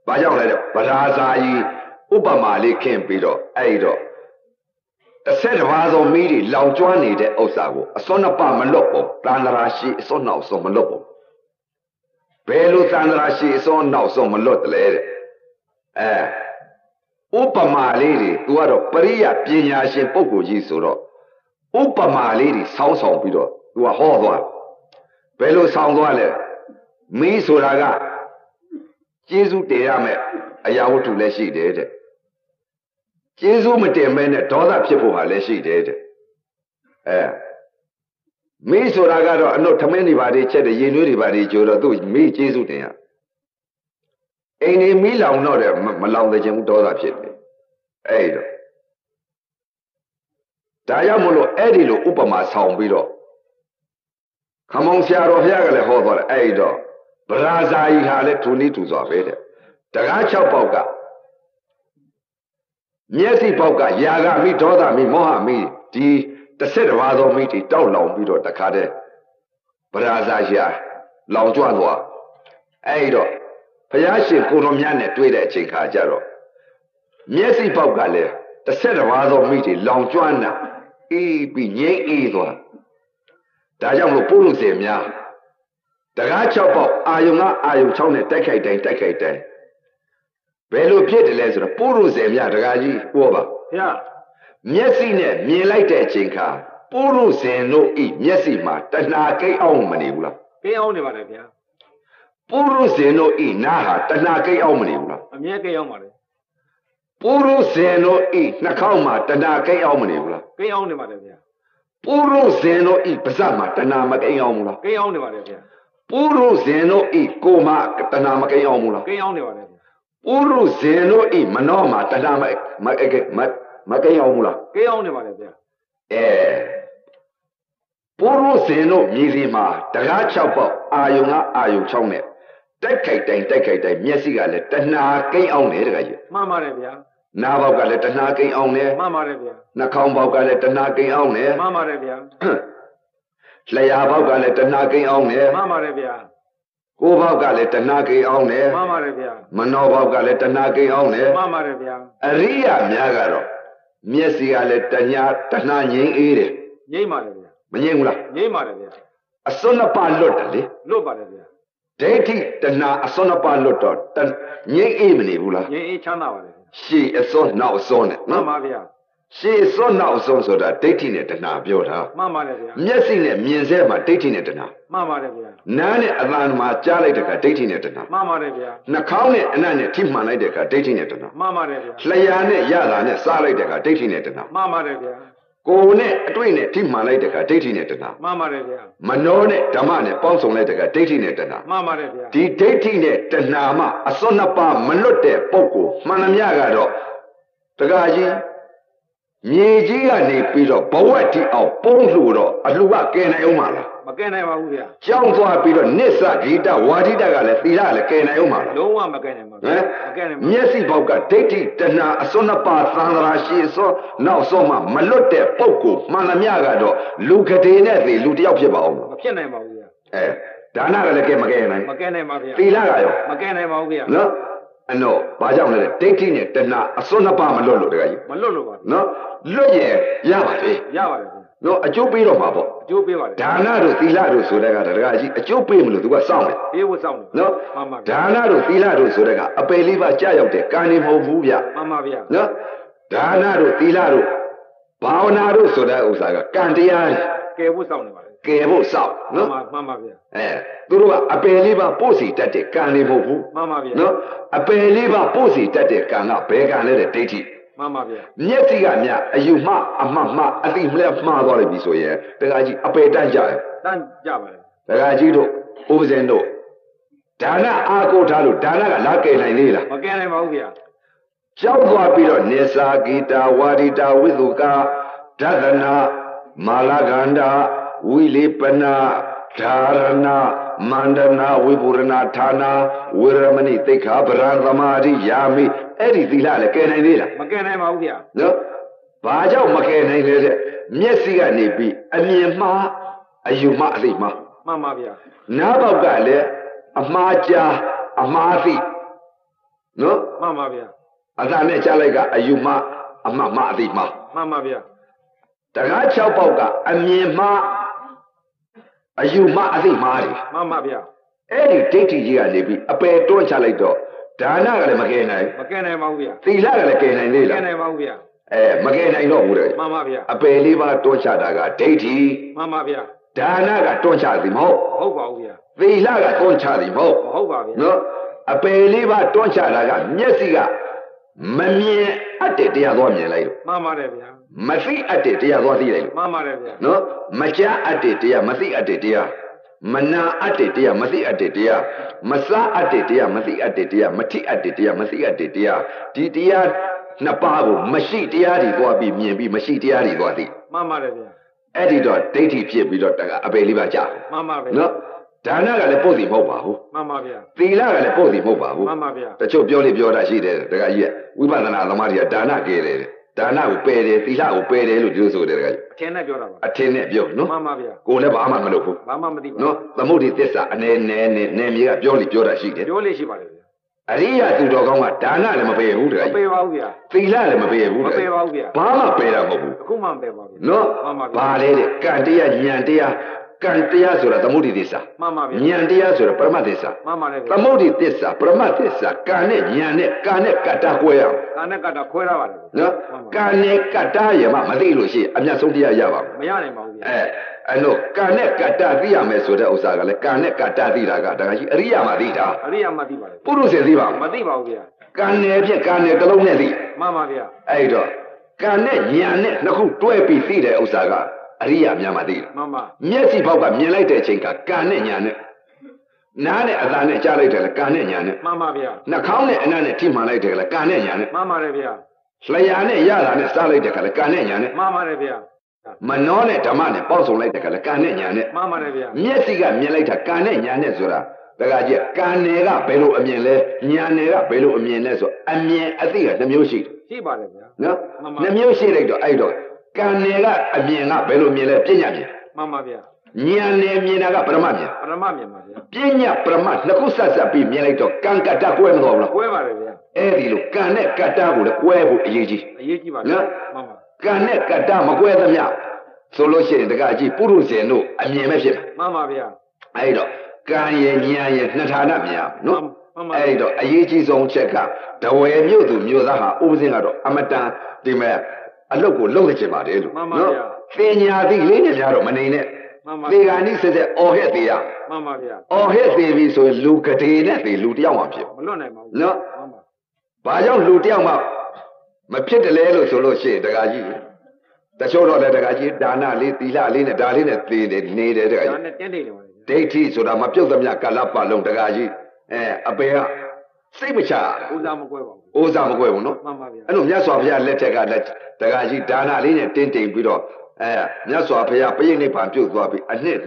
Speaker 1: ဘာကြောင့်လဲတဲ့ဗရာဇာကြီးဥပမာလေးခင်းပြီးတော့အဲ့တော့တစ်ဆက်တစ်ပါးသောမိတွေလောင်ကျွမ်းနေတဲ့ဥစ္စာကိုအစွန်းနှစ်ပမလွတ်ဘူးတန်တရာရှိအစွန်းနောက်စွန်းမလွတ်ဘူးဘယ်လိုတန်တရာရှိအစွန်းနောက်စွန်းမလွတ်တယ်လဲတဲ့ဥပမာလေးတွေ तू ကတော့ပရိယပညာရှင်ပုဂ္ဂိုလ်ကြီးဆိုတော့ဥပမာလေးတွေဆောင်းဆောင်ပြီးတော့ तू ကဟောသွားဘယ်လိုဆောင်းသွားလဲမီးဆိုတာကကျေးဇူးတင်ရမယ်အရာဝတ္ထုလည်းရှိတယ်တဲ့ကျေးဇူးမတင်မဲနဲ့ဒေါသဖြစ်ဖို့ဟာလည်းရှိတယ်တဲ့မီးဆိုတာကတော့အနှုတ်ထမင်းတွေပါတွေချက်တယ်ရေနွေးတွေပါတွေကြိုတော့သူမီးကျေးဇူးတင်ရအိမ်နေမီးလောင်တော့တယ်မလောင်တဲ့ခြင်းဒေါသဖြစ်တယ်အဲ့တော့ဒါကြောင့်မလို့အဲ့ဒီလိုဥပမာဆောင်ပြီးတော့ခမောင်ဆရာတော်ဘုရားကလည်းဟောသွားတယ်အဲ့တော့ဗရာဇာကြီးဟာလည်းသူနည်းသူစွာပဲတဲ့တကား6ပေါက်ကမျက်စိပေါက်ကယာဂမိဒေါသမိမောဟမိဒီတစ်ဆက်တစ်ပါးသောမိတွေတောက်လောင်ပြီးတော့တခါတည်းဗရာဇာရှာလောင်ကျွမ်းသွားအဲ့တော့ဘုရားရှင်ကိုတော်မြတ်နဲ့တွေ့တဲ့အချိန်ခါကျတော့မျက်စိပေါက်ကလည်းတစ်ဆက်တစ်ပါးသောမိတွေလောင်ကျွမ်းတာအေးပြီးငြိမ့်အေးသွားဒါကြောင့်မို့ပုရုษေများတကား6ပေါက်အာယုံကအာယုံ6နဲ့တိုက်ခိုက်တိုင်းတိုက်ခိုက်တိုင်းဘယ်လိုဖြစ်တယ်လဲဆိုတော့ပုရုษေများတကားကြီးဟောပါဗျာမျက်စိနဲ့မြင်လိုက်တဲ့အချိန်ခါပုရုษင်တို့ဤမျက်စိမှာတဏှာကိတ်အောင်မနေဘူးလား
Speaker 2: ကိတ်အောင်နေပါလေဗျာ
Speaker 1: ပုရုษင်တို့ဤနာဟာတဏှာကိတ်အောင်မနေဘူးလား
Speaker 2: အမြဲကိတ်အောင်ပါလေ
Speaker 1: ပုရုษင်တို့ဤနှာခေါင်းမှာတဏှာကိတ်အောင်မနေဘူးလား
Speaker 2: ကိတ်အောင်နေပါလေဗျာ
Speaker 1: ပုရုษင်တို့ဤပါးစပ်မှာတဏှာမကိတ်အောင်ဘူးလား
Speaker 2: ကိတ်အောင်နေပါလေဗျာ
Speaker 1: ပုရုษင်တို့ဤကိုယ်မှာတဏှာမကိတ်အောင်ဘူးလား
Speaker 2: ကိတ်အောင်နေပါလေဗျာ
Speaker 1: ပုရုษင်တို့ဤမနောမှာတဏှာမကိတ်အောင်ဘူးလား
Speaker 2: ကိတ်အောင်နေပါလေဗျာ
Speaker 1: ပုရုษင်တို့မြည်စီမှာတကား6ပေါက်အာယုံကအာယုံ6နဲ့တိုက်ခိုက်တိုင်းမျက်စိကလည်းတဏှာကိတ်အောင်တယ်တခါကြီး
Speaker 2: မှန်ပါတယ်ဗျာ
Speaker 1: နားပေါက်ကလည်းတဏှာကိတ်အောင်တယ်
Speaker 2: မှန်ပါတယ်ဗျာ
Speaker 1: နှာခေါင်းပေါက်ကလည်းတဏှာကိတ်အောင်တယ်
Speaker 2: မှန်ပါတယ်ဗျာ
Speaker 1: လျှာပေါက်ကလည်းတဏှာကိတ်အောင်တယ်
Speaker 2: မှန်ပါတယ်ဗျာ
Speaker 1: ကိုယ်ပေါက်ကလည်းတဏှာကိတ်အောင်တယ်
Speaker 2: မှန်ပါတယ်ဗျာ
Speaker 1: မနောပေါက်ကလည်းတဏှာကိတ်အောင်တယ်
Speaker 2: မှန်ပါတယ်ဗျာ
Speaker 1: အရိယာများကတော့မျက်စိကလည်းတဏှာငြိမ်းအေးတယ်
Speaker 2: ငြိမ်းပါတယ်ဗျာ
Speaker 1: မငြိမ်းဘူးလား
Speaker 2: ငြိမ်းပါတယ်ဗျာ
Speaker 1: အစွန်းနှစ်ပါလွတ်တယ်လေ
Speaker 2: လွတ်ပါတယ်ဗျာ
Speaker 1: ဒိဋ္ဌိတဏှာအစွန်းနှစ်ပါလွတ်တော့ငြိမ်းအေးမနေဘူးလား
Speaker 2: ငြိမ်းအေးချမ်းသာပါတယ်
Speaker 1: ရှေ့အစွန်းနောက်အစွန်းနဲ့
Speaker 2: မှန်ပါဗျာ
Speaker 1: ရှေ့အစွန်းနောက်အစွန်းဆိုတာဒိဋ္ဌိနဲ့တဏှာပြောတာ
Speaker 2: မှန်ပါတယ်ဗျာ
Speaker 1: မျက်စိနဲ့မြင်စေမှာဒိဋ္ဌိနဲ့တဏှာ
Speaker 2: မှန်ပါတယ်ဗျာ
Speaker 1: နားနဲ့အသံမှာကြားလိုက်တဲ့ကဒိဋ္ဌိနဲ့တဏှာ
Speaker 2: မှန်ပါတယ်ဗျာ
Speaker 1: နှာခေါင်းနဲ့အနံ့နဲ့ထိမှန်လိုက်တဲ့ကဒိဋ္ဌိနဲ့တဏှာ
Speaker 2: မှန်ပါတယ်ဗျာ
Speaker 1: လျှာနဲ့ရတာနဲ့စားလိုက်တဲ့ကဒိဋ္ဌိနဲ့တဏှာ
Speaker 2: မှန်ပါတယ်ဗျာ
Speaker 1: ကိုယ်နဲ့အတွေ့နဲ့ထိမှန်လိုက်တဲ့ကဒိဋ္ဌိနဲ့တဏှာ
Speaker 2: မှန်ပါတယ်ဗျာ
Speaker 1: မနောနဲ့ဓမ္မနဲ့ပေါင်းစုံလိုက်တဲ့ကဒိဋ္ဌိနဲ့တဏှာ
Speaker 2: မှန်ပါတယ်ဗျာ
Speaker 1: ဒီဒိဋ္ဌိနဲ့တဏှာမှအစွန်းနှစ်ပါးမလွတ်တဲ့ပုဂ္ဂိုလ်မှန်သမျှကတော့တကားကြီးမြေကြီးကနေပြီးတော့ဘဝတ္တိအောင်ပုံးလို့တော့အလှကကယ်နိုင်အောင်မလား
Speaker 2: မကယ်နိုင်ပါဘူးဗျာ
Speaker 1: ကြောင်းသွားပြီးတော့နစ္စဂီတဝါဒိတကလည်းသီလလည်းကယ်နိုင်အောင်မလား
Speaker 2: လုံးဝမကယ်နိုင်ပါဘူး
Speaker 1: မကယ်နိုင်ပါဘူးမျက်စိပေါက်ကဒိဋ္ဌိတဏှာအစွန်းနှစ်ပါးသံဃာရှိအစွန်းနောက်စွန်းမှမလွတ်တဲ့ပုဂ္ဂိုလ်မှန်သမျှကတော့လူကတိနဲ့သေလူတယောက်ဖြစ်ပါအောင်
Speaker 2: မဖြစ်နိုင်ပါဘူးဗျာ
Speaker 1: ဒါနကလည်းမကယ်နိုင်
Speaker 2: မကယ်နိုင်ပါဗျာ
Speaker 1: သီလကရော
Speaker 2: မကယ်နိုင်ပါဘူးဗျာ
Speaker 1: နော်ဘာကြောင့်လဲဒိဋ္ဌိနဲ့တဏှာအစွန်းနှစ်ပါးမလွတ်လို့တကကြီး
Speaker 2: မလွတ်လို့ပါ
Speaker 1: နော်လွတ်ရင်ရပါလေ
Speaker 2: ရပါတယ်
Speaker 1: နော်အကျိုးပေးတော့မှာပေါ့
Speaker 2: အကျိုးပေးပါတယ်
Speaker 1: ဒါနတို့သီလတို့ဆိုတဲ့ကတကကြီးအကျိုးပေးမလို့သူကစောင့်တယ်
Speaker 2: ပေးဖို့စောင့်တယ်
Speaker 1: နော်
Speaker 2: မှန်ပါ
Speaker 1: ဒါနတို့သီလတို့ဆိုတဲ့ကအပယ်လေးပါးကြာရောက်တဲ့ကံနေမဟုတ်ဘူးဗျ
Speaker 2: မှန်ပါဗျာ
Speaker 1: နော်ဒါနတို့သီလတို့ဘာဝနာတို့ဆိုတဲ့ဥစ္စာကကံတရား
Speaker 2: ကယ်ဖို့စောင့်နေပါလေ
Speaker 1: ကယ်ဖို့စောင့်နော်
Speaker 2: မှန်ပါဗျာ
Speaker 1: သူတို့ကအပယ်လေးပါးပို့စီတတ်တဲ့ကံနေမဟုတ်ဘူး
Speaker 2: မှန်ပါဗျာ
Speaker 1: နော်အပယ်လေးပါးပို့စီတတ်တဲ့ကံကဘယ်ကံလဲတဲ့ဒိဋ္ဌိ
Speaker 2: မှန်ပါဗျာ
Speaker 1: မျက်စိကမြအယူမှအမှတ်မှအတိမလဲမှားသွားလိမ့်ပြီဆိုရင်တခါကြီးအပယ်တန်းကြတယ်
Speaker 2: တန်းကြပါလေ
Speaker 1: တခါကြီးတို့ဥပဇင်တို့ဒါနအာကိုထားလို့ဒါနကလာကယ်နိုင်သေးလား
Speaker 2: မကယ်နိုင်ပါဘူးဗျာ
Speaker 1: ကြောက်သွားပြီးတော့နေသာဂီတာဝါဒီတာဝိသုကာဒသနာမာလကန္တာဝိလိပနာဓာရဏမန္တနာဝိပုရဏဌာနာဝေရမဏိသိက္ခာပရံသမာဓိယာမိအဲ့ဒီသီလလည်းကယ်နိုင်သေးလား
Speaker 2: မကယ်နိုင်ပါဘူးဗျာ
Speaker 1: နော်ဘာကြောင့်မကယ်နိုင်လဲတဲ့မျက်စိကနေပြီးအမြင်မှားအယူမှားအသိမှား
Speaker 2: မှန်ပါဗျာ
Speaker 1: နားပေါက်ကလည်းအမှားကြားအမှားသိနော်
Speaker 2: မှန်ပါဗျာ
Speaker 1: အသာနဲ့ကြားလိုက်ကအယူမအမှတ်မအသိမ
Speaker 2: မှန်ပါဗျာ
Speaker 1: တကား6ပေါက်ကအမြင်မအယူမအသိမတွေ
Speaker 2: မှန်ပါဗျာ
Speaker 1: အဲ့ဒီဒိဋ္ဌိကြီးကနေပြီးအပယ်တွန်းချလိုက်တော့ဒါနကလည်းမကယ်နိုင်
Speaker 2: မကဲနိုင်ပါဘူးဗျာ
Speaker 1: သီလကလည်းကယ်နိုင်သေး
Speaker 2: ကဲ
Speaker 1: လား
Speaker 2: နိုင်ပါဘူးဗျာ
Speaker 1: မကယ်နိုင်တော့ဘူးတဲ့
Speaker 2: မှန်ပါဗျာ
Speaker 1: အပယ်လေးပါတွန်းချတာကဒိဋ္ဌိ
Speaker 2: မှန်ပါဗျာ
Speaker 1: ဒါနကတွန်းချသည်မဟုတ်
Speaker 2: ဟုတ်ပါဘူးဗျာ
Speaker 1: သီလကတွန်းချသည်မဟုတ်
Speaker 2: မဟုတ်ပါဗျာ
Speaker 1: နော်အပယ်လေးပါတွန်းချတာကမျက်စိကမမြင်အပ်တဲ့တရားသွားမြင်လိုက်လို့
Speaker 2: မှန်ပါတယ်ဗျာ
Speaker 1: မသိအပ်တဲ့တရားသွားသိလိုက်လို့
Speaker 2: မှန်ပါတယ်ဗျာ
Speaker 1: နော်မကြားအပ်တဲ့တရားမသိအပ်တဲ့တရားမနာအပ်တဲ့တရားမသိအပ်တဲ့တရားမစားအပ်တဲ့တရားမသိအပ်တဲ့တရားမထိအပ်တဲ့တရားမသိအပ်တဲ့တရားဒီတရားနှစ်ပါးကိုမရှိတရားတွေသွားပြီးမြင်ပြီးမရှိတရားတွေသွားသိ
Speaker 2: မှန်ပါတယ်ဗျာ
Speaker 1: အဲ့ဒီတော့ဒိဋ္ဌိဖြစ်ပြီးတော့တကအပယ်လေးပါကြာ
Speaker 2: မှန်ပါဗျာ
Speaker 1: နော်ဒါနကလည်းပို့စီမဟုတ်ပါဘူး
Speaker 2: မှန်ပါဗျာ
Speaker 1: သီလကလည်းပို့စီမဟုတ်ပါဘူး
Speaker 2: မှန်ပါဗျာ
Speaker 1: တချို့ပြောတာရှိတယ်တကကြီးကဝိပဿနာသမားတွေကဒါနကဲတယ်ဒါနကိုပယ်တယ်သီလကိုပယ်တယ်လို့ဒီလိုဆိုတယ်တကကြီး
Speaker 2: အထင်နဲ့ပြောတာပါ
Speaker 1: အထင်နဲ့ပြောနော်
Speaker 2: မှန်ပါဗျာ
Speaker 1: ကိုယ်လည်းဘာမှမလုပ်ဘူး
Speaker 2: ဘာမှမသိပါဘူး
Speaker 1: နော်သမုဒိသစ္စာအနေနဲ့နေမြေကပြောတာရှိတယ်
Speaker 2: ပြောလေးရှိပါတယ်ဗျာ
Speaker 1: အရိယသူတော်ကောင်းကဒါနလည်းမပယ်ဘူးတက
Speaker 2: မ
Speaker 1: ကြီး
Speaker 2: ပေးပါဘူးဗျာ
Speaker 1: သီလလည်းမပယ်ဘူး
Speaker 2: မ
Speaker 1: တက
Speaker 2: ပေး
Speaker 1: ကြီး
Speaker 2: ပါဘူးဗျာ
Speaker 1: ဘာမှပယ်တာမဟုတ်ဘူး
Speaker 2: အခုမှမပေးပါဘူး
Speaker 1: နော်
Speaker 2: မှန်ပါဗျာ
Speaker 1: ဘာလဲတဲ့ကံတရားဉာဏ်တရားကံတရားဆိုတာသမုဒိသစ္စာ
Speaker 2: မှန်ပါဗျာ
Speaker 1: ဉာဏ်တရားဆိုတာပရမတ်သစ္စာ
Speaker 2: မှန်ပါတယ်ဗျာ
Speaker 1: သမုဒိသစ္စာပရမတ်သစ္စာကံနဲ့ဉာဏ်နဲ့ကံနဲ့ကတ္တကွဲရအောင်
Speaker 2: ကာနဲ့ကတာခွဲရပါတယ်ဗျာ
Speaker 1: နော်ကံနဲ့ကတ္တရမှမသိလို့ရှိရင်အမျက်ဆုံးတရားရပါမယ်
Speaker 2: မရနိုင်ပါဘူးဗျာ
Speaker 1: အဲ့တော့ကံနဲ့ကတ္တသိရမယ်ဆိုတဲ့ဥစ္စာကလည်းကံနဲ့ကတ္တသိတာကဒါကကြီးအရိယာမသိတာ
Speaker 2: အရိယာမသိပါဘူး
Speaker 1: ပုရုษေသိပါ
Speaker 2: မသိပါဘူးဗျာ
Speaker 1: ကံနဲ့ဖြင့်ကံနဲ့တစ်လုံးနဲ့သိ
Speaker 2: မှန်ပါဗျာ
Speaker 1: အဲ့တော့ကံနဲ့ဉာဏ်နဲ့နှစ်ခုတွဲပြီးသိတဲ့ဥစ္စာကအရိယာများမှသိတာ
Speaker 2: မှန်ပါ
Speaker 1: မျက်စိဘောက်ကမြင်လိုက်တဲ့အချိန်ကကံနဲ့ဉာဏ်နဲ့နားနဲ့အသာနဲ့ကြားလိုက်တယ်လေကံနဲ့ဉာဏ်နဲ့
Speaker 2: မှန်ပါဗျာ
Speaker 1: နှာခေါင်းနဲ့အနံ့နဲ့ထိမှန်လိုက်တယ်လေကံနဲ့ဉာဏ်နဲ့
Speaker 2: မှန်ပါတယ်ဗျာ
Speaker 1: လျှာနဲ့ရတာနဲ့စားလိုက်တယ်ကလေကံနဲ့ဉာဏ်နဲ့
Speaker 2: မှန်ပါတယ်ဗျာ
Speaker 1: မနှောနဲ့ဓမ္မနဲ့ပေါက်ဆုံလိုက်တယ်ကလေကံနဲ့ဉာဏ်နဲ့
Speaker 2: မှန်ပါတယ်ဗျာ
Speaker 1: မျက်စိကမြင်လိုက်တာကံနဲ့ဉာဏ်နဲ့ဆိုတာတခါကြီးကံနယ်ကဘယ်လိုအမြင်လဲဉာဏ်နယ်ကဘယ်လိုအမြင်လဲဆိုအမြင်အသိကနှမျိုးရှိတယ်
Speaker 2: ရှိပါတယ်ဗျာ
Speaker 1: နော်
Speaker 2: မှန်ပါ
Speaker 1: နှမျိုးရှိလိုက်တော့အဲ့တော့ကံနယ်ကအမြင်ကဘယ်လိုမြင်လဲပညာမြင်
Speaker 2: မှန်ပါဗျာ
Speaker 1: ဉာဏ်နယ်မြင်တာကပရမတ်မြင်
Speaker 2: ပရမမြင်ပါဗျာ
Speaker 1: ပညာပရမတ်နှစ်ခုဆက်ဆက်ပြီးမြင်လိုက်တော့ကံကတ္တကွဲမတော်ဘူးလား
Speaker 2: ကွဲပါတယ်ဗျာ
Speaker 1: အဲ့ဒီလိုကံနဲ့ကတ္တကိုလည်းကွဲဖို့အရေးကြီး
Speaker 2: အရေးကြီးပါဗျာ
Speaker 1: နော်
Speaker 2: မှန်ပါ
Speaker 1: ကံနဲ့ကတ္တမကွဲသမျှဆိုလို့ရှိရင်တခါကြီးပုရုဇဉ်တို့အမြင်ပဲဖြစ်တယ်
Speaker 2: မှန်ပါဗျာ
Speaker 1: အဲ့တော့ကံရဲ့ဉာဏ်ရဲ့နှစ်ဌာနမြင်ရမယ်နော်
Speaker 2: မှန်ပါ
Speaker 1: အဲ့တော့အရေးကြီးဆုံးချက်ကတဝယ်မြို့သူမြို့သားဟာဥပဇင်းကတော့အမတန်ဒီမဲ့အလုတ်ကိုလှုပ်နေချင်ပါတယ်လို့
Speaker 2: မှန်ပါဗျာ
Speaker 1: သင်ညာသိလေးနဲ့များတော့မနေနဲ့
Speaker 2: မှန်ပါ
Speaker 1: သေဂာနိစစ်တဲ့အော်ဟဲ့သေးရ
Speaker 2: မှန်ပါဗျာ
Speaker 1: အော်ဟဲ့သေးပြီဆိုရင်လူကတိနဲ့သေလူတယောက်မှဖြစ်
Speaker 2: မလွတ်နိုင်ပါဘူး
Speaker 1: နော်
Speaker 2: မှန်ပါ
Speaker 1: ဘာကြောင့်လူတယောက်မှမဖြစ်တယ်လဲလို့ဆိုလို့ရှိရင်တခါကြီးတချို့တော့လည်းတခါကြီးဒါနလေးသီလလေးနဲ့ဒါလေးနဲ့သေတယ်နေတယ်တခါ
Speaker 2: ဒါ
Speaker 1: ကြီး
Speaker 2: နဲ့တင်းတိတ်နေပါလေဗျာ
Speaker 1: ဒိဋ္ဌိဆိုတာမပြုတ်သမျှကာလပတ်လုံးတခါကြီးအပေကစိတ်မချ
Speaker 2: ဦးစားမကွဲပါဘူး
Speaker 1: ဩဇာမကွဲဘူးနော်
Speaker 2: မှန်ပါဗျာ
Speaker 1: အဲ့လိုမြတ်စွာဘုရားလက်ထက်ကလည်းတခါကြီးဒါနလေးနဲ့တင်းတိမ်ပြီးတော့မြတ်စွာဘုရားပြိဋိနိဗ္ဗာန်ပြုတ်သွားပြီးအနှစ်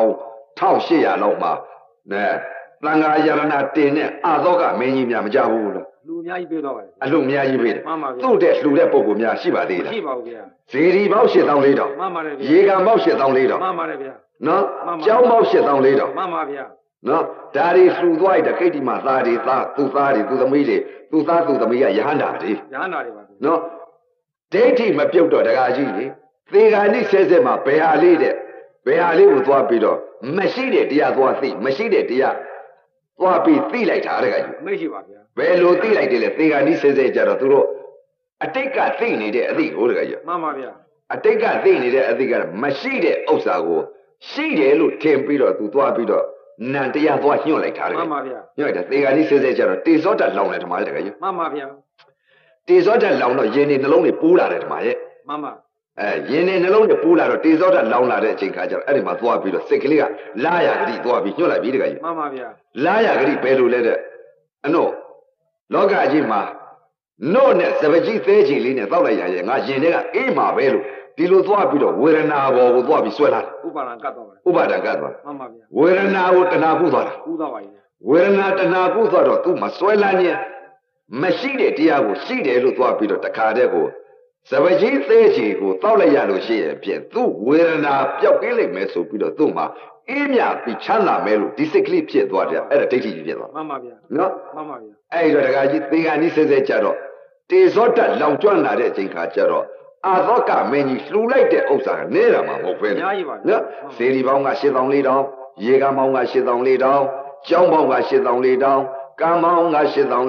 Speaker 1: 1800လောက်မှာသံဃာယရဏတင်နဲ့အာသောကမင်းကြီးများမကြဘူးလား
Speaker 2: လူအများကြီးပြေးတော့ပါတယ်
Speaker 1: အလှအများကြီးပဲ
Speaker 2: မှန်ပါဗျာ
Speaker 1: သူ့တဲ့လှူတဲ့ပုံကများရှိပါသေးလား
Speaker 2: ရှိပါဘူးဗျာ
Speaker 1: ဇေဒီပေါက်8400တောင်
Speaker 2: မှန်ပါတယ်ဗျာ
Speaker 1: ရေကန်ပေါက်8400တောင်
Speaker 2: မှန်ပါတယ်ဗျာ
Speaker 1: နော်
Speaker 2: မှန်ပါ
Speaker 1: ကျောင်းပေါက်8400တောင်
Speaker 2: မှန်ပါဗျာ
Speaker 1: နော်ဒါတွေလှူသွားရတဲ့ခိတ္တိမသားတွေသားသူသားတွေသူသမီးတွေသူသားသူသမီးကယဟန္တာတွေ
Speaker 2: ရဟန္တာတွေပါဗျာ
Speaker 1: နော်ဒိဋ္ဌိမပြုတ်တော့တကားကြီးလေသေဂာနိဆဲဆဲမှာဘယ်ဟာလေးတဲ့ဘယ်ဟာလေးကိုသွားပြီးတော့မရှိတဲ့တရားသွားသိမရှိတဲ့တရားသွားပြီးသိလိုက်တာတကားကြီး
Speaker 2: အမိတ်ရှိပါဗျာ
Speaker 1: ဘယ်လိုသိလိုက်တယ်လဲသေဂာနိဆဲဆဲကြတော့သူတို့အတိတ်ကသိနေတဲ့အသည့်ကိုတကားကြီး
Speaker 2: မှန်ပါဗျာ
Speaker 1: အတိတ်ကသိနေတဲ့အသည့်ကမရှိတဲ့ဥစ္စာကိုရှိတယ်လို့ထင်ပြီးတော့သူသွားပြီးတော့နံတရားသွားညွှန်လိုက်တာတ
Speaker 2: မှ
Speaker 1: ကား
Speaker 2: န်ပါဗျာ
Speaker 1: ညွှန်လိုက်တာသေဂာနိဆဲဆဲကြတော့တေဇောတလောင်တယ်ဓမ္မရဲ့တကားကြီး
Speaker 2: မှန်ပါဗျာ
Speaker 1: တေဇောတလောင်တော့ယင်းနေနှလုံးတွေပူးလာတယ်ဓမ္မရဲ့
Speaker 2: မှန်ပါ
Speaker 1: ယင်းနေနှလုံးတွေပူးလာတော့တေဇောတလောင်လာတဲ့အချိန်ခါကျတော့အဲ့ဒီမှာသွားပြီးတော့စိတ်ကလေးကလာရဂတိသွားပြီးညှို့လိုက်ပြီးတကကြီး
Speaker 2: မှန်ပါဗျာ
Speaker 1: လာရဂတိဘယ်လိုလဲတဲ့အနောလောကကြီးမှာနော့နဲ့စပကြီးသေးချီလေးနဲ့တောက်လိုက်ရရဲ့ငါယင်တွေကအေးမှာပဲလို့ဒီလိုသွားပြီးတော့ဝေဒနာဘောကိုသွားပြီးဆွဲလာ
Speaker 2: ဥပါဒံကတ်တော့ပါတယ်
Speaker 1: ဥပါဒံကသွား
Speaker 2: မှန်ပါဗျာ
Speaker 1: ဝေဒနာကိုတဏှာကုသွားတာ
Speaker 2: ဥသွားပါပြီဗျာ
Speaker 1: ဝေဒနာတဏှာကုသွားတော့သူ့မှာဆွဲလာခြင်းမရှိတဲ့တရားကိုရှိတယ်လို့သွားပြီးတော့တခါတည်းကိုစပကြီးသေးချီကိုတောက်လိုက်ရလို့ရှိရင်ဖြင့်သူ့ဝေဒနာပျောက်ကင်းလိမ့်မယ်ဆိုပြီးတော့သူ့မှာအေးမြပြီးချမ်းသာမယ်လို့ဒီစိတ်ကလေးဖြစ်သွားတယ်အဲ့ဒါဒိဋ္ဌိကြီးဖြစ်သွား
Speaker 2: မှန်ပါဗျာ
Speaker 1: နော်
Speaker 2: မှန်ပါဗျာ
Speaker 1: အဲ့တော့တခါကြီးသေကံဤစဲစဲကြတော့တေဇောတက်လောင်ကျွမ်းလာတဲ့အချိန်ခါကျတော့အာသောကမင်းကြီးလှူလိုက်တဲ့ဥစ္စာကနဲတာမှမဟုတ်ပဲ
Speaker 2: အများကြီးပါဗျာ
Speaker 1: နော်စေရီပေါင်းက8400ရေကမောင်းက8400ကျောင်းပေါင်းက8400ကံမောင်းက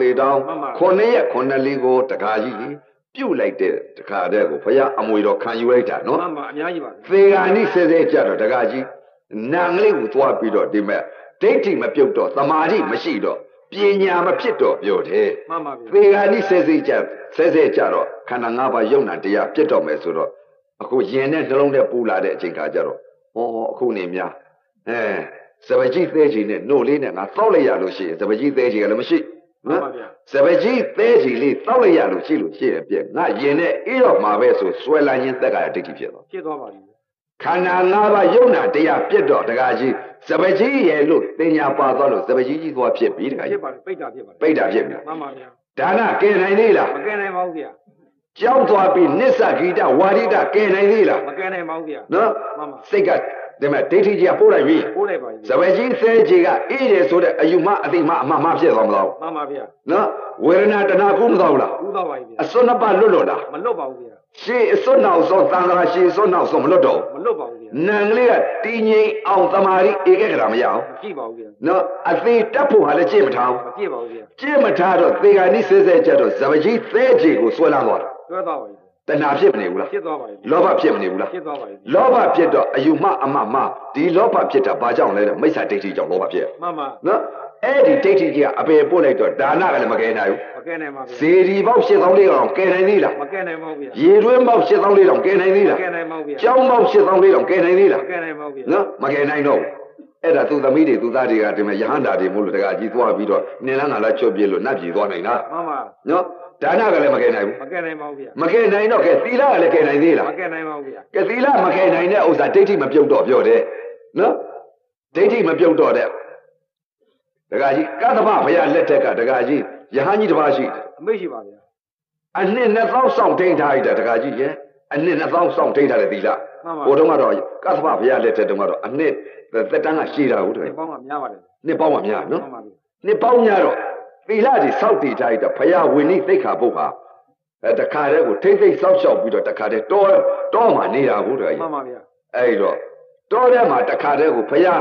Speaker 1: 8400ခုနှစ်ရက်ခုနှစ်လေးကိုတခါကြီးပြုတ်လိုက်တဲ့တခါတည်းကိုဘုရားအမွေတော်ခံယူလိုက်တာနော်
Speaker 2: မှန်ပါအများကြီးပါဗျာ
Speaker 1: သေကံဤစဲစဲကြတော့တခါကြီးနံကလေးကိုသွားပြီးတော့ဒီမဲ့ဒိဋ္ဌိမပြုတ်တော့သမာဓိမရှိတော့ပညာမဖြစ်တော့ပြောတယ်
Speaker 2: မှန်ပါဗျာ
Speaker 1: သေကံဤစဲစဲကြတော့ခန္ဓာ၅ပါးယုံနာတရားပြတ်တော့မယ်ဆိုတော့အခုယင်နဲ့နှလုံးနဲ့ပူလာတဲ့အချိန်ခါကျတော့ဩအခုနေများစပကြီးသေးချီနဲ့နှုတ်လေးနဲ့ငါတောက်လိုက်ရလို့ရှိရင်စပကြီးသေးချီကလည်းမရှိနော်စပကြီးသေးချီလေးတောက်လိုက်ရလို့ရှိရင်ပြက်ငါယင်နဲ့အေးတော့မှာပဲဆိုဆွဲလာရင်သက်ကဒိဋ္ဌိဖြစ်သွား
Speaker 2: ဖြစ်သွားပါပြီ
Speaker 1: ခန္ဓာ၅ပါးယုံနာတရားပြတ်တော့တကားကြီးစပကြီးရဲ့လို့တင်ညာပါသွားလို့စပကြီးကြီးသွားဖြစ်ပြီတကား
Speaker 2: ဖြ
Speaker 1: ကြီး
Speaker 2: စ်ပါပိတ်တာဖြစ်ပါ
Speaker 1: ပိတ်တာဖြစ်ပြီ
Speaker 2: မှန်ပါဗျာ
Speaker 1: ဒါနကဲနိုင်သေးလား
Speaker 2: မကဲနိုင်ပါဘူးဗျာ
Speaker 1: ကြောက်သွားပြီးနစ္စဂီတဝါရိတကဲနိုင်သေးလား
Speaker 2: မကဲနိုင်ပါဘူးဗျာ
Speaker 1: နော်
Speaker 2: မှန်ပါ
Speaker 1: စိတ်ကဒီမဲ့ဒိဋ္ဌိကြီးကပို့လိုက်ပြီ
Speaker 2: ပို့လိုက်ပါပြီ
Speaker 1: စပကြီးသဲကြီးကအေးတယ်ဆိုတဲ့အယူမအတိမအမှန်မှဖြစ်သွားမလား
Speaker 2: မှန်ပါဗျာ
Speaker 1: နော်ဝေဒနာတဏှာကူးမသွားဘူးလား
Speaker 2: ကူးသွားပါပြီဗျာ
Speaker 1: အစွန်းနှစ်ပါလွတ်လို့လား
Speaker 2: မလွတ်ပါဘူးဗျာ
Speaker 1: ရှေးအစွန်းနောက်ဆုံးသံဃာရှေးစွန်းနောက်ဆုံးမလွတ်တော့
Speaker 2: မလွတ်ပါဘူးဗျာ
Speaker 1: နံကလေးကတင်းငိမ့်အောင်သမာဓိဧကဂရမရအောင်
Speaker 2: မကြည့်ပါဘူးဗျာ
Speaker 1: နော်အသေးတက်ဖို့ဟာလည်းကြည့်မထားဘူး
Speaker 2: မကြည့်ပါဘူးဗျာ
Speaker 1: ကြည့်မထားတော့သေကံဤစဲစဲကြတော့ဇပကြီးသဲကြီးကိုဆွဲလာသွားတာ
Speaker 2: လွတ်သွားပါပြီ
Speaker 1: တဏှာဖြစ်မနေဘူးလား
Speaker 2: ဖြစ်သွားပါပြီ
Speaker 1: လောဘဖြစ်မနေဘူးလား
Speaker 2: ဖြစ်သွားပါပြီ
Speaker 1: လောဘဖြစ်တော့အယူမအမမဒီလောဘဖြစ်တာဘာကြောင့်လဲတဲ့မိစ္ဆာဒိဋ္ဌိကြောင့်လောဘဖြစ်
Speaker 2: မှန်ပါ
Speaker 1: နော်အဲ့ဒီဒိဋ္ဌိကြီးကအပေပို့လိုက်တော့ဒါနကလည်းမကယ်နိုင်ဘူး
Speaker 2: မကဲနိုင်ပါဗျာ
Speaker 1: ဇေဒီပေါက်8400အောင်ကယ်နိုင်သေးလား
Speaker 2: မကဲနိုင်ပါဘူးဗျာ
Speaker 1: ရေတွင်းပေါက်8400အောင်ကယ်နိုင်သေး
Speaker 2: မ
Speaker 1: လား
Speaker 2: ကဲနိုင်ပါဘူးဗျာ
Speaker 1: ကျောင်းပေါက်8400အောင်ကယ်နိုင်သေးလား
Speaker 2: မကဲနိုင်ပါဘူးဗျာ
Speaker 1: နော်မကယ်နိုင်တော့ဘူးအဲ့ဒါသူသမီးတွေသူသားတွေကဒီမှာယဟန္တာတွေမို့လို့တကကြီးသွားပြီးတော့နင်လန်းကလာချွတ်ပြေးလို့နတ်ပြည်သွားနိုင်လား
Speaker 2: မှန်ပါ
Speaker 1: နော်ဒါနကလည်းမကယ်နိုင်ဘူး
Speaker 2: မကဲနိုင်ပါဘူးဗျာ
Speaker 1: မကယ်နိုင်တော့ကဲသီလကလည်းကယ်နိုင်သေးလား
Speaker 2: မကဲနိုင်ပါဘူးဗျာ
Speaker 1: ကဲသီလမကယ်နိုင်တဲ့ဥစ္စာဒိဋ္ဌိမပြုတ်တော့ပြောတယ်နော်ဒိဋ္ဌိမပြုတ်တော့တဲ့တကကြီးကသဗ္ဗဘုရားလက်ထက်ကတကကြီးယဟန်ကြီးတစ်ပါးရှိတယ်
Speaker 2: အမိတ်ရှိပါဗျာ
Speaker 1: အနှစ်2000ဆောင်ထိန်ထားရတဲ့တကကြီးရဲ့အနှစ်2000ဆောင်ထိန်ထားတဲ့သီလဟိုတုန်းကတော့ကသဗ္ဗဘုရားလက်ထက်တုန်းကတော့အနှစ်သက်တမ်းကရှည်တာဟုတ်တယ်
Speaker 2: ဒီပေါင်းကများပါတယ်
Speaker 1: နှစ်ပေါင်းမှများနော်
Speaker 2: မှန်ပါဗျာ
Speaker 1: နှစ်ပေါင်းများတော့သီလကြီးစောက်တည်ထားရတဲ့ဘုရားဝိနည်းသိက္ခာပုဒ်ဟာတခါတည်းကိုထိမ့်သိမ့်စောက်ရှောက်ပြီးတော့တခါတည်းတောမှနေတာဟုတ်တယ်
Speaker 2: မှန်ပါဗျာ
Speaker 1: အဲ့တော့တောထဲမှာတခါတည်းကိုဘုရား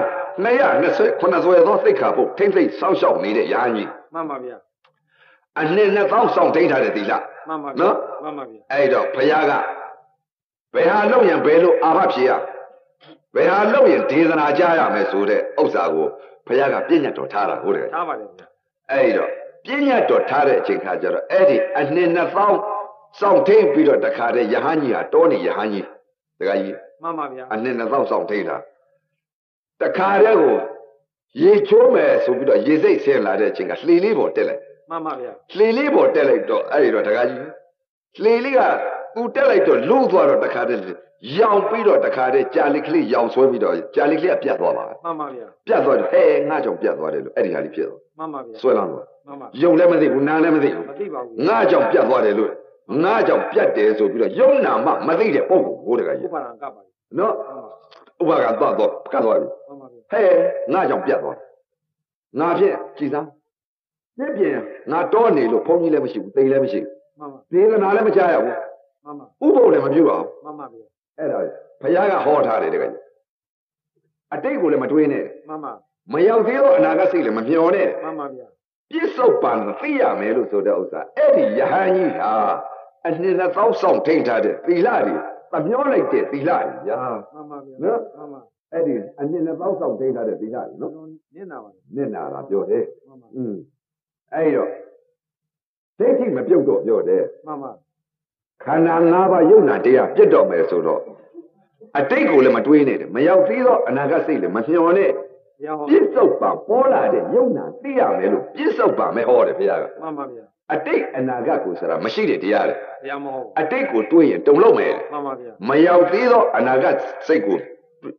Speaker 1: 229သောသိက္ခာပုဒ်ထိမ့်သိမ့်စောက်ရှောက်နေတဲ့ရာကြီး
Speaker 2: မှန်ပါဗျာ
Speaker 1: အနှစ်2000ဆောင်ထိန်ထားတဲ့သီလ
Speaker 2: မှန်ပါဗျာ
Speaker 1: နော်
Speaker 2: မှန်ပါဗျာ
Speaker 1: အဲ့တော့ဘုရားကဘယ်ဟာလုပ်ရင်ဘယ်လိုအာဘဖြစ်ရဘယ်ဟာလုပ်ရင်ဒေသနာကြားရမယ်ဆိုတဲ့ဥစ္စာကိုဘုရားကပြည့်ညတ်တော်ထားတာဟုတ်တယ်
Speaker 2: ထားပါတယ်ဗျာ
Speaker 1: အဲ့တော့ပြည့်ညတ်တော်ထားတဲ့အချိန်ခါကျတော့အဲ့ဒီအနှစ်2000ဆောင်ထိန်ပြီးတော့တခါတည်းယဟန်ကြီးဟာတောနေယဟန်ကြီးတခါကြီး
Speaker 2: မှန်ပါဗျာ
Speaker 1: အနှစ်2000ဆောင်ထိန်တာတခါတည်းကိုရေချိုးမယ်ဆိုပြီးတော့ရေစိတ်ဆင်းလာတဲ့အချိန်ကလှေလေးပေါ်တက်လိုက်
Speaker 2: မှန်ပါဗျာ
Speaker 1: လှေလေးပေါ်တက်လိုက်တော့အဲ့ဒီတော့တခါကြီးလှေလေးကသူတက်လိုက်တော့လူသွားတော့တခါတည်းရောင်ပြီးတော့တခါတည်းကြာလီကလေးရောင်ဆွဲပြီးတော့ကြာလီကလေးကပြတ်သွားပါ
Speaker 2: မှန်ပါဗျာ
Speaker 1: ပြတ်သွားတယ်ဟဲ့ငါကြောင့်ပြတ်သွားတယ်လို့အဲ့ဒီဟာလေးဖြစ်သွား
Speaker 2: မှန်ပါဗျာ
Speaker 1: ဆွဲလန်းသွား
Speaker 2: မှန်ပါ
Speaker 1: ယုံလည်းမသိဘူးနားလည်းမသိဘူး
Speaker 2: မသိပါဘူး
Speaker 1: ငါကြောင့်ပြတ်သွားတယ်လို့ငါကြောင့်ပြတ်တယ်ဆိုပြီးတော့ယုံနာမှမသိတဲ့ပုံကိုဟိုတခါ
Speaker 2: ဥ
Speaker 1: ကြီး
Speaker 2: ပါဒံကပ်ပါလေ
Speaker 1: နော်
Speaker 2: မှန်ပါ
Speaker 1: ဥပါကသွားတော့ကတ်သွားပြီ
Speaker 2: မှန်ပါဗျာ
Speaker 1: ဟဲ့ငါကြောင့်ပြတ်သွားငါဖြင့်ကြည်စမ်းပြည့်ပြင်ငါတောနေလို့ဘုန်းကြီးလည်းမရှိဘူးတိမ်လည်းမရှိဘူး
Speaker 2: မှန်ပါ
Speaker 1: ဒေသနာလည်းမကြားရဘူး
Speaker 2: မှန်ပါ
Speaker 1: ဥပုပ်လည်းမပြုတ်အောင်
Speaker 2: မှန်ပါဗျာ
Speaker 1: အဲ့ဒါဘုရားကဟောထားတယ်တကယ်အတိတ်ကိုလည်းမတွေးနဲ့
Speaker 2: မှန်ပါ
Speaker 1: မရောက်သေးတော့အနာဂတ်စိတ်လည်းမမျှော်နဲ့
Speaker 2: မှန်ပါဗျာ
Speaker 1: ပြစ္ဆုတ်ပံသိရမယ်လို့ဆိုတဲ့ဥစ္စာအဲ့ဒီယဟန်ကြီးဟာအနှစ်2000ဆောင်ထိန်ထားတဲ့သီလတွေသမျောလိုက်တဲ့သီလတွေညာ
Speaker 2: မှန်ပါဗျာ
Speaker 1: နော်
Speaker 2: မှန်ပါ
Speaker 1: အဲ့ဒီအနှစ်2000ဆောင်ထိန်ထားတဲ့သီလတွေနော်
Speaker 2: နင်းနာပါတယ်
Speaker 1: နင့်နာတာပြောတယ်
Speaker 2: မှန်ပါ
Speaker 1: အဲ့တော့ဒိဋ္ဌိမပြုတ်တော့ပြောတယ်
Speaker 2: မှန်ပါ
Speaker 1: ခန္ဓာ၅ပါးယုံနာတရားပြတ်တော့မယ်ဆိုတော့အတိတ်ကိုလည်းမတွေးနဲ့မရောက်သေးတော့အနာဂတ်စိတ်လည်းမမျှော်နဲ့
Speaker 2: ဘုရားဟော
Speaker 1: ပြစ္ဆုတ်ပံပေါ်လာတဲ့ယုံနာသိရမယ်လို့ပြစ္ဆုတ်ပံပဲဟောတယ်ဘုရားက
Speaker 2: မှန်ပါဗျာ
Speaker 1: အတိတ်အနာဂတ်ကိုဆိုတာမရှိတဲ့တရားလေ
Speaker 2: ဘုရားမဟုတ်
Speaker 1: အတိတ်ကိုတွေးရင်တုံလုံးမယ်
Speaker 2: မှန်ပါဗျာ
Speaker 1: မရောက်သေးတော့အနာဂတ်စိတ်ကို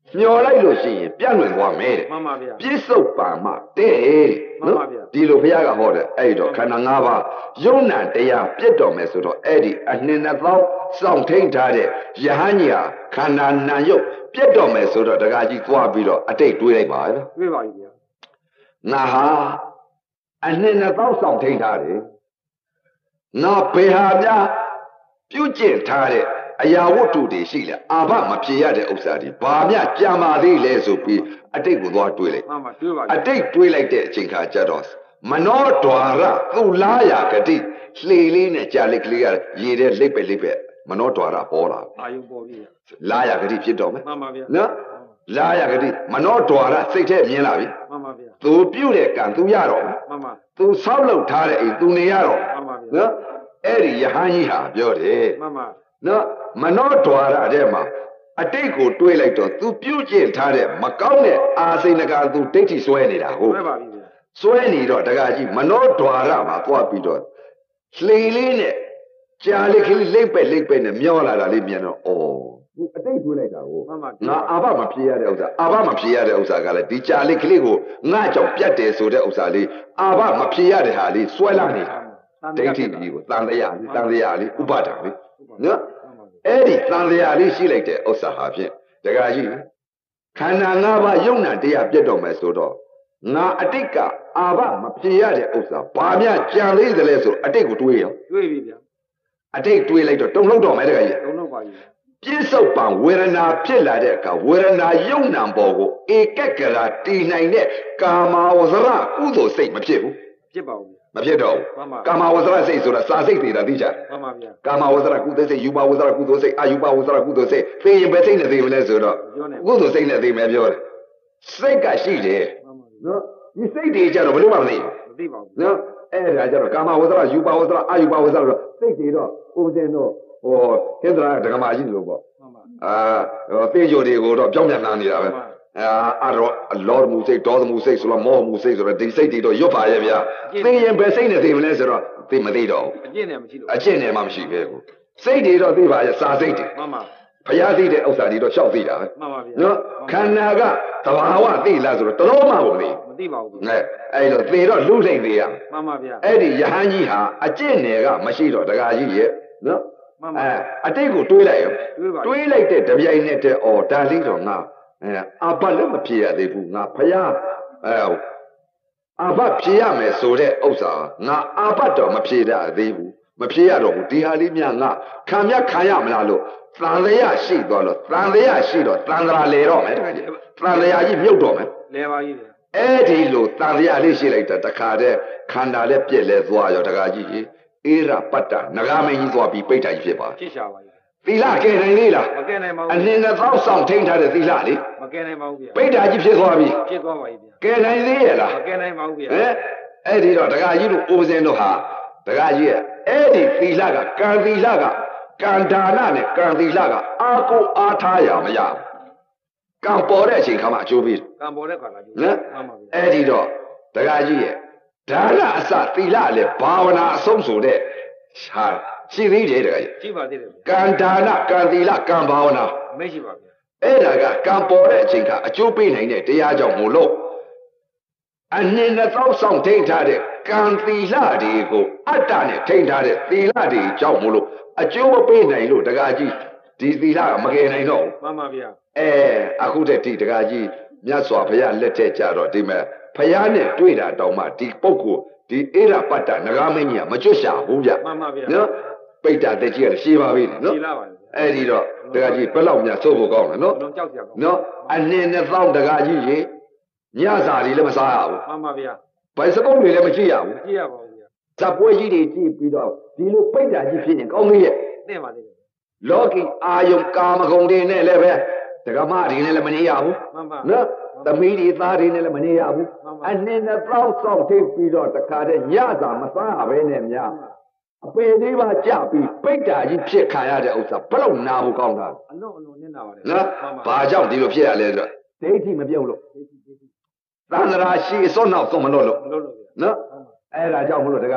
Speaker 1: မျောလိုက်လို့ရှိရင်ပြန့်လွင်သွားမယ်တဲ့
Speaker 2: မှန်ပါဗျာ
Speaker 1: ပြစ္ဆုတ်ပံမှတဲ့
Speaker 2: မှန်ပါဗျာ
Speaker 1: ဒီလိုဘုရားကဟောတယ်အဲ့တော့ခန္ဓာ၅ပါးယုံနာတရားပြတ်တော်မယ်ဆိုတော့အဲ့ဒီအနှင်းနှစ်သောင်းစောင့်ထိန်ထားတဲ့ယဟန်ကြီးဟာခန္ဓာနာယုတ်ပြတ်တော်မယ်ဆိုတော့တက္ကကြီးသွားပြီးတော့အတိတ်တွေးလိုက်ပါဗျာ
Speaker 2: တွေးပါပြီဗျာ
Speaker 1: ငါဟာအနှင်းနှစ်သောင်းစောင့်ထိန်ထားတယ်ငါဘယ်ဟာများပြုကျင့်ထားတဲ့အရာဝတ္ထုတွေရှိလဲအာဘမဖြေရတဲ့ဥစ္စာတွေဘာများကြာမာသေးလဲဆိုပြီးအတိတ်ကိုသွားတွေးလိုက်
Speaker 2: မှန်ပါတွေးပါပြီ
Speaker 1: အတိတ်တွေးလိုက်တဲ့အချိန်ခါကျတော့မနောဒွါရသူလာရာဂတိလှေလေးနဲ့ကြာလက်ကလေးရရေတဲ့လိပ်ပဲမနောဒွါရပေါ်လာ
Speaker 2: အာယုပေါ်ပြီဗျာ
Speaker 1: လာရာဂတိဖြစ်တော့မယ်
Speaker 2: မှန်ပါဗျာ
Speaker 1: နော်လာရာဂတိမနောဒွါရစိတ်ထဲမြင်လာပြီ
Speaker 2: မှန်ပါဗျာ
Speaker 1: သူပြုတ်တဲ့ကံသူရတော့မယ်
Speaker 2: မှန်ပါ
Speaker 1: သူဆောက်လုပ်ထားတဲ့အိမ်သူနေရတော့
Speaker 2: မှန်ပါဗျာ
Speaker 1: နော်အဲ့ဒီယဟန်ကြီးဟာပြောတယ်
Speaker 2: မှန်ပါ
Speaker 1: နော်မနောဒွါရတဲ့မှာအတိတ်ကိုတွေးလိုက်တော့သူပြုတ်ကျင်ထားတဲ့မကောင်းတဲ့အာစိဏကသူဒိဋ္ဌိဆွဲနေတာဟုတ်
Speaker 2: တွေးပါပြီဗျာ
Speaker 1: ဆွဲနေတော့တကကြီးမနောဒွါရမှာသွားပြီးတော့လှေလေးနဲ့ကြာလေးကလေးလိမ့်ပဲနဲ့မျောလာတာလေးမြင်တော့ဩသူအတိတ်တွေးလိုက်တာကို
Speaker 2: မှန်ပါ
Speaker 1: ငါအာဘမဖြေရတဲ့ဥစ္စာအာဘမဖြေရတဲ့ဥစ္စာကလည်းဒီကြာလေးကလေးကိုငါကြောင့်ပြတ်တယ်ဆိုတဲ့ဥစ္စာလေးအာဘမဖြေရတဲ့ဟာလေးဆွဲလာနေတာဒိဋ္ဌိကြီးကိုတန်တရားလေးဥပါဒံလေးနော်အဲ့ဒီတန်တရားလေးရှိလိုက်တဲ့ဥစ္စာဟာဖြင့်တကကြီးခန္ဓာ၅ပါးယုံနာတရားပြတ်တော့မယ်ဆိုတော့ငါအတိတ်ကအာဘမဖြေရတဲ့ဥစ္စာဘာများကြံသေးတယ်လဲဆိုအတိတ်ကိုတွေးရော
Speaker 2: တွေးပြီဗျာ
Speaker 1: အတိတ်တွေးလိုက်တော့တုံလုံးတော့မယ်တကကြီး
Speaker 2: လုံးလုံးပါပြီ
Speaker 1: ပြစ္ဆုတ်ပံဝေဒနာဖြစ်လာတဲ့အခါဝေဒနာယုံနာပေါ်ကိုဧကကရာတည်နိုင်တဲ့ကာမဝဇရကုသိုလ်စိတ်မဖြစ်ဘူး
Speaker 2: ဖြစ်ပါဦးဗျာ
Speaker 1: မဖြစ်တော့ဘူး
Speaker 2: မှန်ပါ
Speaker 1: ကာမဝဇရစိတ်ဆိုတာစာစိတ်တွေတာသိကြတယ်
Speaker 2: မှန်ပါဗျာ
Speaker 1: ကာမဝဇရကုသိုလ်စိတ်ယူပဝဇရကုသိုလ်စိတ်အယူပဝဇရကုသိုလ်စိတ်သိရင်ပဲစိတ်နဲ့သိမလဲဆိုတော့
Speaker 2: ပြောနေ
Speaker 1: ကုသိုလ်စိတ်နဲ့သိမယ်ပြောတယ်စိတ်ကရှိတယ်
Speaker 2: မှန်ပါဗျာ
Speaker 1: နော်ဒီစိတ်တွေကြတော့ဘယ်လိုမှမသိဘူး
Speaker 2: မသိပါဘူး
Speaker 1: နော်အဲ့ဒါကြတော့ကာမဝဇရယူပဝဇရအယူပဝဇရတော့စိတ်တွေတော့ဦးဇင်းတို့ဟောဟင်္ဒရာဒကမာကြီးလို့ပေါ့
Speaker 2: မှန်ပါ
Speaker 1: သေကြိုတွေကိုတော့ပြောင်းပြန်လာနေတာပဲအဲ့တော့လောမှုစိတ်ဒေါသမှုစိတ်ဆိုတော့မောမှုစိတ်ဆိုတော့ဒီစိတ်တွေတော့ရွတ်ပါရဲ့ဗျာသိရင်ပဲစိတ်နဲ့သိမလဲဆိုတော့သိမသိတော့ဘူး
Speaker 2: အကျင့်နဲ့မရှိလို့
Speaker 1: အကျင့်နဲ့မှမရှိပဲကိုစိတ်တွေတော့သိပါရဲ့စာစိတ်တွေ
Speaker 2: မှန်ပါ
Speaker 1: ဘုရားသိတဲ့ဥစ္စာတွေတော့ရှောက်သိတာပဲ
Speaker 2: မှန်ပါဗျာ
Speaker 1: နော်ခန္ဓာကသဘာဝသိလားဆိုတော့တလုံးမှမသိ
Speaker 2: မသိပါဘူး
Speaker 1: ဘူးအဲ့တော့သေတော့လူစိတ်သေးရ
Speaker 2: မှန်ပါဗျာ
Speaker 1: အဲ့ဒီယဟန်ကြီးဟာအကျင့်နယ်ကမရှိတော့တကားကြီးရဲ့နော်
Speaker 2: မှန်ပါ
Speaker 1: အတိတ်ကိုတွေးလိုက်ရော
Speaker 2: တွေးပါ
Speaker 1: တွေးလိုက်တဲ့တပြိုင်နက်တည်းဒါလေးတော့ငါအာဘလည်းမဖြေရသေးဘူးငါဖယားအာဘဖြေရမယ်ဆိုတဲ့ဥစ္စာငါအာဘတော့မဖြေရသေးဘူးမဖြေရတော့ဘူးဒီဟာလေးများငါခံရမလားလို့သံလျာရှိသွားလို့သံလျာရှိတော့သံဃာလေတော့မယ်တခါကြီးသံလျာကြီးမြုပ်တော့မယ်
Speaker 2: လဲပါကြီးဗျာ
Speaker 1: အဲ့ဒီလိုသံလျာလေးရှိလိုက်တာတခါတည်းခန္ဓာလည်းပြည့်လဲသွားရောတခါကြီးအေရပတ္တနဂါမင်းကြီးသွားပြီးပိဋ္ဌာကြီးဖြစ်ပါ
Speaker 2: ဖြစ်ရှာပါကြီး
Speaker 1: သီလကဲနိုင်သေးလား
Speaker 2: မကဲနိုင်ပါဘူး
Speaker 1: အနည်းငယ်သောဆောင်ထိန်ထားတဲ့သီလလေ
Speaker 2: မကဲနိုင်ပါဘူးဗျာ
Speaker 1: ပိဋ္ဌာကြီးဖြစ်သွားပြီ
Speaker 2: ဖြစ်သွားပါပြီဗျာ
Speaker 1: ကဲနိုင်သေးရဲ့လား
Speaker 2: မကဲနိုင်ပါဘူးဗျာ
Speaker 1: အဲ့ဒီတော့ဒကာကြီးတို့အိုစင်တို့ဟာဒကာကြီးရဲ့အဲ့ဒီသီလကကံသီလကကံဒါနနဲ့ကံသီလကအာကိုအားထားရမရဘူးကံပေါ်တဲ့အချိန်ခါမှအကျိုးပေး
Speaker 2: ကံပေါ်တဲ့ခါလာကျိုး
Speaker 1: နော်
Speaker 2: မှန်ပါဗျာ
Speaker 1: အဲ့ဒီတော့ဒကာကြီးရဲ့ဒါနအစသီလလည်းဘာဝနာအဆုံးဆိုတဲ့ဟာရှိသေးတယ်ဒကာကြီး
Speaker 2: ရှိပါသေးတယ်ဗျာ
Speaker 1: ကံဒါနကံသီလကံဘာဝနာ
Speaker 2: မရှိပါဗျာ
Speaker 1: အဲ့ဒါကကံပေါ်တဲ့အချိန်ကအကျိုးပေးနိုင်တဲ့တရားကြောင့်မို့လို့အနှင်းနဲ့သောဆောင်ထိန်ထားတဲ့ကံသီလတွေကိုအတ္တနဲ့ထိန်ထားတဲ့သီလတွေကြောင့်မို့လို့အကျိုးမပေးနိုင်လို့တကားကြီးဒီသီလကမကယ်နိုင်တော့ဘူး
Speaker 2: မှန်ပါဗျာ
Speaker 1: အခုတည်းဒီတကားကြီးမြတ်စွာဘုရားလက်ထက်ကြတော့ဒီမဲ့ဘုရားနဲ့တွေ့တာတောင်မှဒီပုဂ္ဂိုလ်ဒီအေရပတ္တနဂါမင်းကြီးကမကျွတ်ရှာဘူးဗျ
Speaker 2: မှန်ပါဗျာ
Speaker 1: နော်ပိဋ္ဌာတက်ကြီးကလည်းရှင်းပါပြီနော်
Speaker 2: ရှိလာပါဗျာ
Speaker 1: အဲ့ဒီတော့တကားကြီးဘယ်လောက်များသို့ဖို့ကောင်းလဲနော်
Speaker 2: လုံးကြောက်ကြပါဘူး
Speaker 1: နော်အနှင်းနဲ့သောတကားကြီးရေညစာတွေလည်းမစားရဘူး
Speaker 2: မှန်ပါဗျာ
Speaker 1: ဘိုင်စကုတ်တွေလည်းမကြည့်ရဘူး
Speaker 2: ကြည့်ရပါဘူးဗျာ
Speaker 1: ဇပ်ပွဲကြီးတွေကြည့်ပြီးတော့ဒီလိုပိဋ္ဌာကြီးဖြစ်ရင်ကောင်းသေးရဲ့
Speaker 2: သိပါသေးတယ်
Speaker 1: လောကီအာယုံကာမဂုဏ်တွေနဲ့လည်းပဲဒကမတွေနဲ့လည်းမနေရဘူး
Speaker 2: မှန်ပါ
Speaker 1: နော်သမီးတွေသားတွေနဲ့လည်းမနေရဘူးအနှင်းနဲ့သောဆောက်ထိပ်ပြီးတော့တခါတည်းညစာမစားရဘဲနဲ့များအပေလေးပါကြပြီးပိဋ္ဌာကြီးဖြစ်ခံရတဲ့ဥစ္စာဘယ်လောက်နာဖို့ကောင်းတာ
Speaker 2: အလုံးအလုံးနစ်နာပါတယ်
Speaker 1: နော်ဘာကြောင့်ဒီလိုဖြစ်ရလဲဆိုတော့ဒိဋ္ဌိမပြုတ်လို့သန္တရာရှိအစွန်းနောက်ဆုံးမလို့လို့
Speaker 2: မလို့လို့ဗျာ
Speaker 1: နော်အဲ့ဒါကြောင့်မလို့တက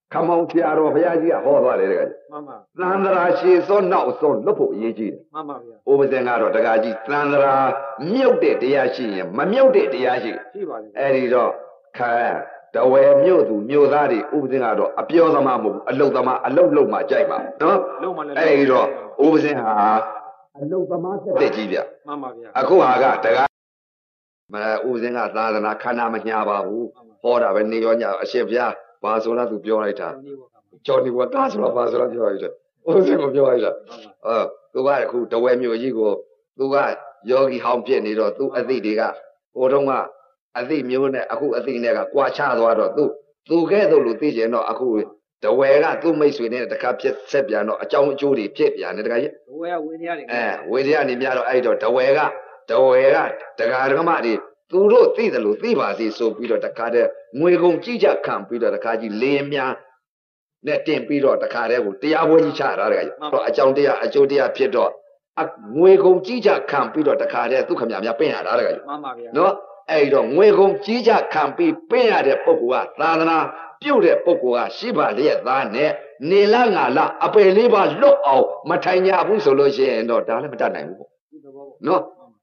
Speaker 1: Come on, Tiaro, Yagia, Hova.
Speaker 2: Mama.
Speaker 1: Sandra, she is so now so look, Yiji.
Speaker 2: Mama.
Speaker 1: Over the Naro, the Gaji, Sandra, muted the Yashi, Mamuted the Yashi. Edido, Kaya, the way Muzadi, Uzinado, a Piozamamu, a Loma Jama. No? Edido, Uzina, a Loma Jivia.
Speaker 2: Mama.
Speaker 1: Akuaga, the Uzina, Sadana, Kanama, Hora, when Nionia, a Shevia, Basura to Biorita. Johnny, what does Basura Biorita? Uzin Biorita. Tu vai khu tàu em nhiều gì của tu vai yogi hồng chuyện này rồi tu ăn gì đi cả cô đông à ăn gì nhiều này aku ăn gì này cả qua cha rồi tu cái đâu lụt tí chuyện nó aku tàu em à tu mấy suy này tất cả biết xếp nhà nó trong chú đi biết nhà này cái gì quê nhà này nhà nó ai đó tàu em à tất cả cái mà đi tu rồi tí là lụt tí bà gì số bây giờ tất cả đấy người công chỉ chắc khám bây giờ tất cả gì lên nhà nè tiền bây giờ tất cả đấy cũng tia vui như cha ra cái rồi trong tia biết đó người công chỉ chắc khám bây giờ tất cả đấy tu khám nhà bên nhà ra cái nó ai đó người công chỉ chắc khám bên nhà đấy bố của ta là biểu đấy bố của sĩ bà đấy ta nè nè là ngà là à bây giờ bà lốc ao mà thay nhà cũng solo chuyện đó đã là mất này nó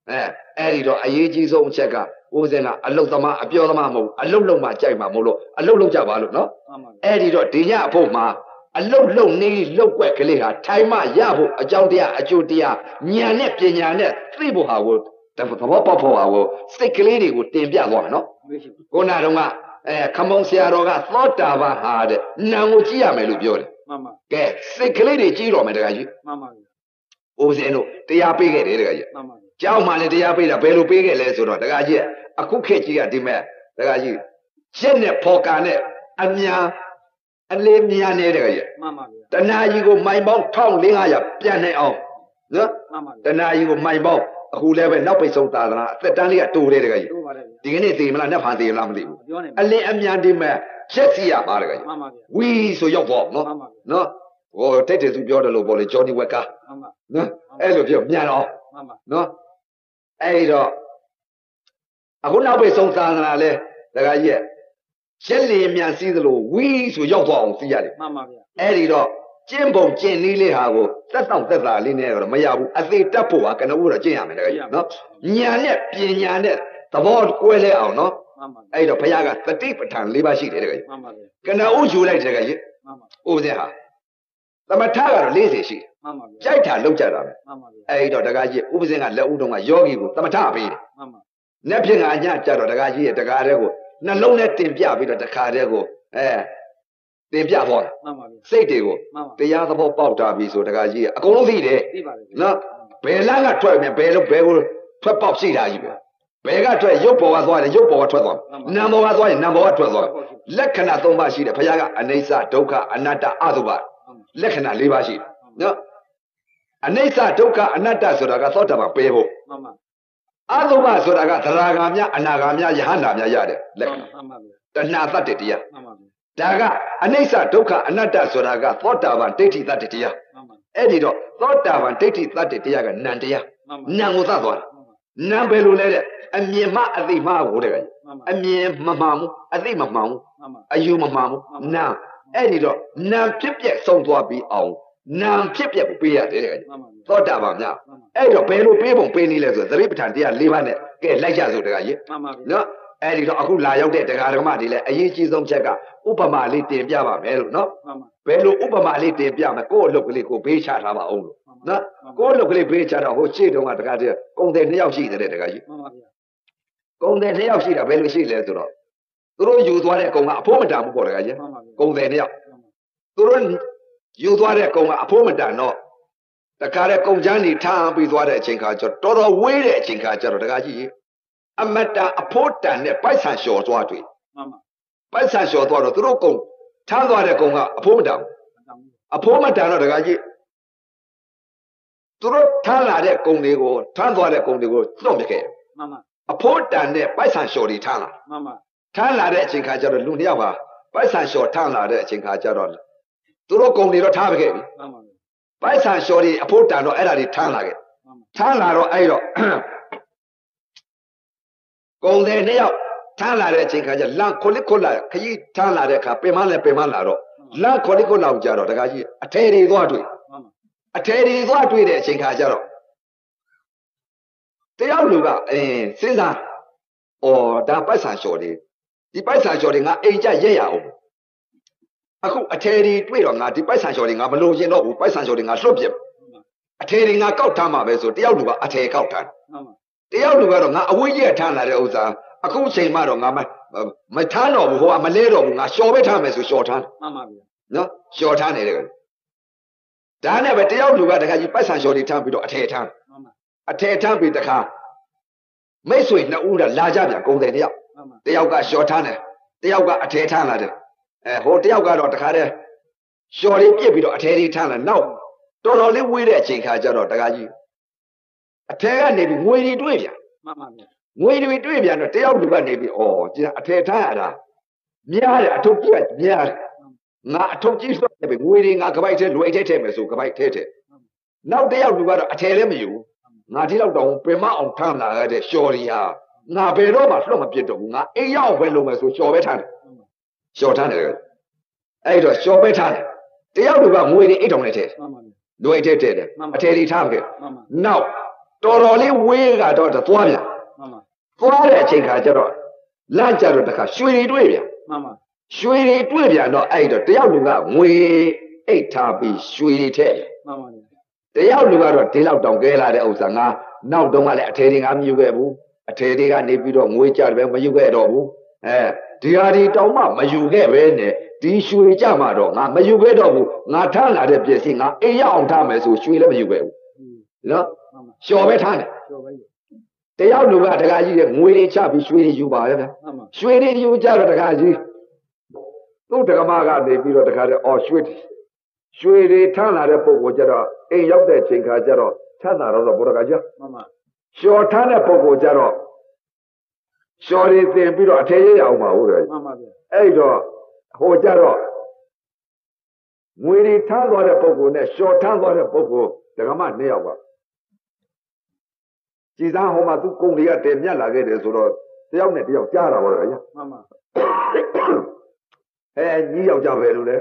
Speaker 1: ai đó ai chỉ dùng check à ô thế nào lâu tama biểu tama mù lâu mà chạy mà mù lo lâu chạy vào nó ai đó đi nhà phụ mà lâu này lâu quẹt cái này à thay mà nhà phụ ở trong dia ở chỗ dia nhà này bên nhà này three bộ hào但不他包破啊我这个里我点变乱喏我那种啊看梦想那个早打吧哈的那我几样没路标的给这个里几罗没这个去我是喏这样背给的这个去叫嘛的这样背的背路背给来说了这个去啊顾客几个对没这个去现在破干的安娘安来面的这个去但那一个买包汤另外也变的哦喏但那一个买包အခုလည်းပဲနောက်ပိတ်ဆုံးသာသနာအသက်တန်းလေးကတိုးတယ်တကကြီးဒီကနေ့သိမလားနှစ်ဖန်သိမလားမသိဘူးအလင်းအမြန်ဒီမဲ့ချက်စီရပါတကကြီးဝီဆိုရောက်တော့နော်ဟိုတိတ်တယ်သူပြောတယ်လို့ပေါ့လေဂျော်နီဝက်ကနော်အဲ့လိုပြောမြန်တော့နော်အဲ့တော့အခုနောက်ပိတ်ဆုံးသာသနာလဲတကကြီးရက်လီမြန်စီးသလိုဝီဆိုရောက်တော့အောင်စီးရတယ်အဲ့ဒီတော့ကျင်းပုံကျင်းနည်းလေးဟာကိုသက်တောင့်သက်သာလေးနဲ့တော့မရဘူးအသေးတက်ဖို့ကကနဦးတော့ကျင့်ရမယ်တကကြီးနော်ညာနဲ့ပညာနဲ့သဘောကွဲလဲအောင်နော်အဲ့တော့ဘုရားကသတိပဋ္ဌာန်၄ပါးရှိတယ်တကကြီးကနဦးယူလိုက်တကကြီးဥပဒေဟာသမထကတော့40ရှိတယ်ကြိုက်တာလောက်ကြတာပဲအဲ့တော့တကကြီးဥပဒေကလက်ဦးတုံးကယောဂီကိုသမထပေးတယ်နက်ဖြစ်ကအညကြတော့တကကြီးရဲ့တကားတဲ့ကိုနှလုံးနဲ့တင်ပြပြီးတော့တခါတဲ့ကိုတင်ပြသွားစိတ်တွေကိုတရားသဘောပေါက်တာပြီဆိုတကကြီးကအကုန်လုံးသိတယ်နော်ဘယ်လမ်းကထွက်မယ်ဘယ်ကိုထွက်ပေါက်ရှိတာကြီးပဲဘယ်ကထွက်ရုပ်ပေါ်ကသွားတယ်ရုပ်ပေါ်ကထွက်သွားနာမ်ပေါ်ကသွားရင်နာမ်ပေါ်ကထွက်သွားလက္ခဏာ၃ပါးရှိတယ်ဘုရားကအနိစ္စဒုက္ခအနတ္တအသုဘလက္ခဏာ၄ပါးရှိတယ်နော်အနိစ္စဒုက္ခအနတ္တဆိုတာကသောတာပန်ပယ်ဖို့အသုဘဆိုတာကသရဂါမြအနာဂါမြယဟန္တာမြရတဲ့လက္ခဏာတဏှာတတ္တတရားဒါကအနိစ္စဒုက္ခအနတ္တဆိုတာကသောတာပန်ဒိဋ္ဌိတတ္တတရားအဲ့ဒီတော့သောတာပန်ဒိဋ္ဌိတတ္တတရားကနံတရားနံကိုသတ်သွားတာနံပဲလို့လဲတဲ့အမြင်မှအသိမှကိုတဲ့ကအမြင်မမှန်ဘူးအသိမမှန်ဘူးအယူမမှန်ဘူးနံအဲ့ဒီတော့နံဖြစ်ပြက်ဆုံးသွားပြီးအောင်နံဖြစ်ပြက်ကိုပေးရတယ်တဲ့ကသောတာပန်များအဲ့တော့ဘယ်လိုပေးပုံပေးနည်းလဲဆိုသတိပဋ္ဌာန်တရား၄ပါးနဲ့ကဲလိုက်ကြစို့တကကြီးနော်အဲ့ဒီတော့အခုလာရောက်တဲ့တရားဓမ္မတွေလည်းအရေးကြီးဆုံးချက်ကဥပမာလေးတင်ပြပါမယ်လို့နော်ဘယ်လိုဥပမာလေးတင်ပြမလဲကိုယ့်အလုပ်ကလေးကိုဘေးချထားပါအောင်လို့နော်ကိုယ့်အလုပ်ကလေးဘေးချတော့ဟိုရှေ့တုန်းကတကားတည်းကုံတယ်2ယောက်ရှိတယ်တကားကြီးကုံတယ်2ယောက်ရှိတာဘယ်လိုရှိလဲဆိုတော့သူတို့ယူသွားတဲ့ကုံကအဖိုးမတန်ဘူးပေါ့တကားကြီးကုံတယ်2ယောက်သူတို့ယူသွားတဲ့ကုံကအဖိုးမတန်တော့တကားတဲ့ကုံချမ်းနေထားပြီးသွားတဲ့အချိန်ခါကျတော့တော်တော်ဝေးတဲ့အချိန်ခါကျတော့တကားကြီးအမတအဖို့တန်နဲ့ပိုက်ဆံလျှော်သွားတွေ့ပိုက်ဆံလျှော်သွားတော့သူတို့ကုံထမ်းသွားတဲ့ကုံကအဖိုးမတန်အဖိုးမတန်တော့တကကြီးသူတို့ထမ်းလာတဲ့ကုံတွေကိုထမ်းသွားတဲ့ကုံတွေကိုလွတ်မြခဲ့အဖိုးတန်နဲ့ပိုက်ဆံလျှော်တွေထမ်းလာထမ်းလာတဲ့အချိန်ခါကျတော့လူနှစ်ယောက်ပါပိုက်ဆံလျှော်ထမ်းလာတဲ့အချိန်ခါကျတော့သူတို့ကုံတွေတော့ထားခဲ့ပြီပိုက်ဆံလျှော်တွေအဖိုးတန်တော့အဲ့ဒါတွေထမ်းလာခဲ့ထမ်းလာတော့အဲ့တော့ကုံတယ်2ယောက်ထမ်းလာတဲ့အချိန်ခါကျလန်ခွလိခွလာခကြီးထမ်းလာတဲ့အခါပင်မလဲပင်မလာတော့လခေါ်လေးကိုလောက်ကြတော့တခါကြီးအထဲတွေသွားတွေ့အထဲတွေသွားတွေ့တဲ့အချိန်ခါကျတော့တယောက်လူကစဉ်းစားဒါပိုက်ဆံလျှော်တွေဒီပိုက်ဆံလျှော်တွေငါအိမ်ကြရက်ရအောင်အခုအထဲတွေတွေ့တော့ငါဒီပိုက်ဆံလျှော်တွေငါမလို့ရင်တော့ဘူးပိုက်ဆံလျှော်တွေငါလွတ်ပြစ်အထဲတွေငါကောက်ထားမှာပဲဆိုတယောက်လူကအထဲကောက်ထားတယောက်လူကတော့ငါအဝေးကြီးထားလာတဲ့ဥစ္စာအခုချိန်မှတော့ငါမထားတော့ဘူးဟိုကမလဲတော့ဘူးငါလျှော်ပဲထားမယ်ဆိုလျှော်ထားမှန်ပါဗျာနော်လျှော်ထားနေတယ်ဒါနဲ့ပဲတယောက်လူကတခါကြီးပိုက်ဆံလျှော်တွေထားပြီးတော့အထဲထားအထဲထားပြီးတခါမိတ်ဆွေနှစ်ဦးကလာကြပြန်ကုန်တယ်တယောက်ကလျှော်ထားတယ်တယောက်ကအထဲထားလာတယ်ဟိုတယောက်ကတော့တခါတည်းလျှော်တွေပြစ်ပြီးတော့အထဲတွေထားလာနောက်တော်တော်လေးဝေးတဲ့အချိန်ခါကျတော့တခါကြီးအထဲကနေပြီးငွေတွေတွေ့ပြန်မှန်ပါဗျာငွေတွေတွေ့ပြန်တော့တယောက်လူကနေပြီးကျန်အထဲထားရတာများတယ်အထုပ်ကြီးကများတယ်ငါအထုပ်ကြီးဆိုတယ်ပဲငွေတွေငါကပိုက်ထဲလွယ်ထဲထည့်မယ်ဆိုကပိုက်ထဲထည့်နောက်တယောက်လူကတော့အထဲလည်းမယူငါဒီလောက်တော့ပင်မအောင်ထမ်းလာရတဲ့လျှော်ရီဟာငါဘယ်တော့မှလွတ်မပြစ်တော့ဘူးငါအိမ်ရောက်ပဲလုံးမယ်ဆိုလျှော်ပဲထားတယ်လျှော်ထားတယ်အဲ့တော့လျှော်ပဲထားတယ်တယောက်လူကငွေတွေအိတ်တောင်နဲ့ထည့်လွယ်ထဲထည့်တယ်အထဲတွေထားခဲ့နောက်တော်တော်လေးဝေးကတော့သွားပြန်သွားတဲ့အချိန်ခါကျတော့လန့်ကြတော့တခါရွှေတွေတွေ့ပြန်ရွှေတွေတွေ့ပြန်တော့အဲ့တော့တယောက်လူကငွေအိတ်ထားပြီးရွှေတွေထည့်တယောက်လူကတော့ဒီလောက်တောင်ကဲလာတဲ့ဥစ္စာငါနောက်တုန်းကလည်းအထဲတွေငါမယူခဲ့ဘူးအထဲတွေကနေပြီးတော့ငွေကြတယ်ပဲမယူခဲ့တော့ဘူးဒီဟာဒီတောင်မှမယူခဲ့ပဲနဲ့ဒီရွှေကြမှာတော့ငါမယူခဲ့တော့ဘူးငါထားလာတဲ့ပစ္စည်းငါအိမ်ရအောင်ထားမယ်ဆိုရွှေလည်းမယူခဲ့ဘူးနော်လျှော်ပဲထားတယ်တယောက်လူကတခါကြီးငွေတွေချပြီးရွှေတွေယူပါရဲ့ဗျာရွှေတွေယူကြတော့တခါကြီးသူ့တက္ကမကနေပြီးတော့တခါတည်းရွှေတွေထမ်းလာတဲ့ပုံကိုကြတော့အိမ်ရောက်တဲ့ချိန်ခါကျတော့ချမ်းသာတော့ဘောရကကြီးလျှော်ထမ်းတဲ့ပုံကိုကြတော့လျှော်တွေတင်ပြီးတော့အထဲရရအောင်ပါဟုတ်တယ်အဲ့တော့ဟိုကြတော့ငွေတွေထမ်းသွားတဲ့ပုံကိုနဲ့လျှော်ထမ်းသွားတဲ့ပုံကိုတက္ကမနှစ်ယောက်ပါကြည်စားဟိုမှာသူကုန်းလေးကတည်မြတ်လာခဲ့တယ်ဆိုတော့တယောက်နဲ့တယောက်ကြားတာပါတော့ဗျာမှန်ပါညီယောက်ကြပဲလို့လေ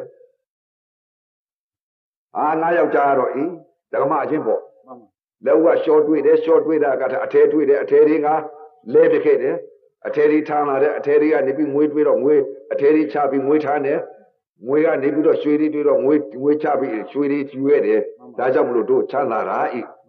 Speaker 1: ငါယောက်ကြားတော့တက္ကမအချင်းပေါ့လက်ဦးကရှော့တွေ့တယ်ရှော့တွေ့တာကအထဲတွေ့တယ်အထဲတွေကလဲပြခဲ့တယ်အထဲတွေထားလာတဲ့အထဲတွေကနေပြီးငွေတွေ့တော့ငွေအထဲတွေချပြီးငွေထားတယ်ငွေကနေပြီးတော့ရွှေတွေတွေ့တော့ငွေချပြီးရွှေတွေကျွေးတယ်ဒါကြောင့်မလို့တို့ချမ်းသာတာ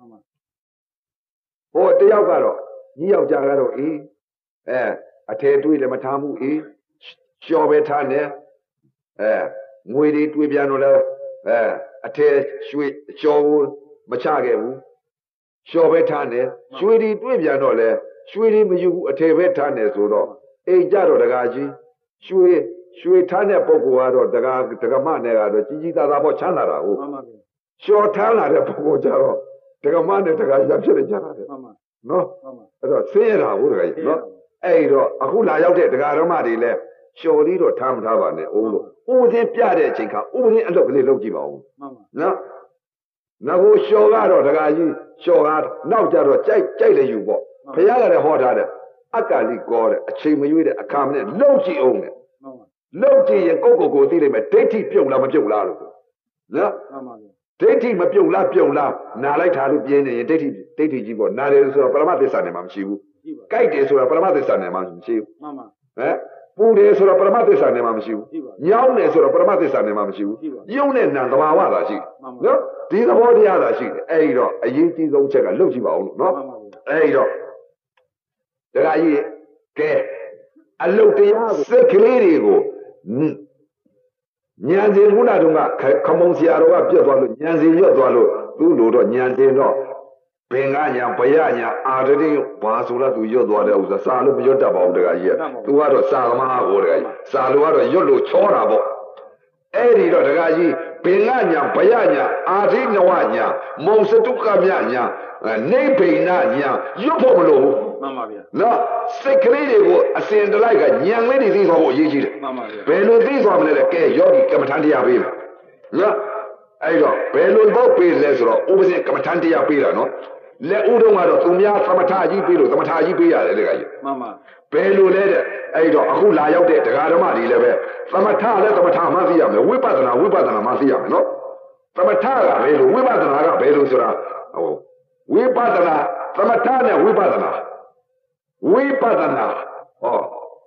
Speaker 1: ဟိုတယောက်ကတော့ညီယောက်ကြားကတော့အထဲတွေ့လည်းမထားမှုလျှော်ပဲထားတယ်ငွေတွေတွေ့ပြန်တော့လည်းအထဲရွှေလျှော်မချခဲ့ဘူးလျှော်ပဲထားတယ်ရွှေတွေတွေ့ပြန်တော့လည်းရွှေတွေမယူဘူးအထဲပဲထားတယ်ဆိုတော့အိမ်ကြတော့တကားကြီးရွှေထားတဲ့ပုဂ္ဂိုလ်ကတော့တက္ကမနဲ့ကတော့ကြီးကြီးသားသားပေါ့ချမ်းသာတာဟုတ်လျှော်ထားလာတဲ့ပုဂ္ဂိုလ်ကြတော့တက္ကမနဲ့တကားရဖြစ်နေကြတာနော်အဲ့တော့ဆင်းရတာဟုတ်တကားကြီးနော်အဲ့တော့အခုလာရောက်တဲ့တရားဓမ္မတွေလည်းလျှော်လေးတော့ထားမထားပါနဲ့ဦးလို့ဥပဒေပြတဲ့အချိန်ခါဥပဒေအလုပ်ကလေးလုပ်ကြည့်ပါဦးနော်ငါကိုလျှော်ကတော့တကားကြီးလျှော်ကားနောက်ကြတော့ကြိုက်လေယူပေါ့ဘုရားကလည်းဟောထားတယ်အက္ကာလိကောတဲ့အချိန်မရွေးတဲ့အခါမနဲ့လှုပ်ကြည့်အောင်လေလှုပ်ကြည့်ရင်ကိုသိလိမ့်မယ်ဒိဋ္ဌိပြုတ်လားမပြုတ်လားလို့နော်ဒိဋ္ဌိမပြုတ်လားပြုတ်လားနာလိုက်တာလို့ပြင်းနေရင်ဒိဋ္ဌိကြီးပေါ့နာတယ်ဆိုတော့ပရမသစ္စာနဲ့မှမရှိဘူးကြိုက်တယ်ဆိုတော့ပရမသစ္စာနဲ့မှမရှိဘူးပူတယ်ဆိုတော့ပရမသစ္စာနဲ့မှမရှိဘူးညောင်းတယ်ဆိုတော့ပရမသစ္စာနဲ့မှမရှိဘူးယုံနဲ့နံသဘာဝသာရှိနော်ဒီသဘောတရားသာရှိတယ်အဲ့တော့အရေးကြီးဆုံးချက်ကလှုပ်ကြည့်ပါဦးလို့နော်အဲ့တော့တခါကြီးကဲအလုတ်တရားစက်ကလေးတွေကိုဉာဏ်စဉ်ခုနတုန်းကခမုံဆရာတော်ကပြတ်သွားလို့ဉာဏ်စဉ်ရွတ်သွားလို့သူ့လိုတော့ဉာဏ်စဉ်တော့ဘင်္ဂညာဘယညာအာတတိဘာဆိုလားသူရွတ်သွားတဲ့ဥစ္စာစာလို့မရွတ်တတ်ပါဘူးတခါကြီးကသူကတော့စာသမားဟောတခါကြီးစာလို့ကတော့ရွတ်လို့ချောတာပေါ့အဲ့ဒီတော့တခါကြီးဘင်္ဂညာဘယညာအာတိနဝညာမုံစတုကမြညာနေဘိဏညာရွတ်ဖို့မလိုဘူးမှန်ပါဗျာနော်စိတ်ကလေးတွေကိုအစဉ်တလိုက်ကညံလေးတွေသိသွားဖို့အရေးကြီးတယ်မှန်ပါဗျာဘယ်လိုသိသွားမလဲကဲယောဂီကမ္မထန်တရားပေးမယ်နော်အဲ့တော့ဘယ်လိုဘောက်ပေးလဲဆိုတော့ဥပဇင်ကမ္မထန်တရားပေးတာနော်လက်ဦးတုံးကတော့သူများသမထကြီးပေးလို့သမထကြီးပေးရတယ်လေကကြီးမှန်ပါဘယ်လိုလဲတဲ့အဲ့တော့အခုလာရောက်တဲ့တရားဓမ္မတွေလည်းပဲသမထလည်းသမထမှသိရမယ်ဝိပဿနာမှသိရမယ်နော်သမထကဘယ်လိုဝိပဿနာကဘယ်လိုဆိုတာဟိုဝိပဿနာသမထနဲ့ဝိပဿနာဟော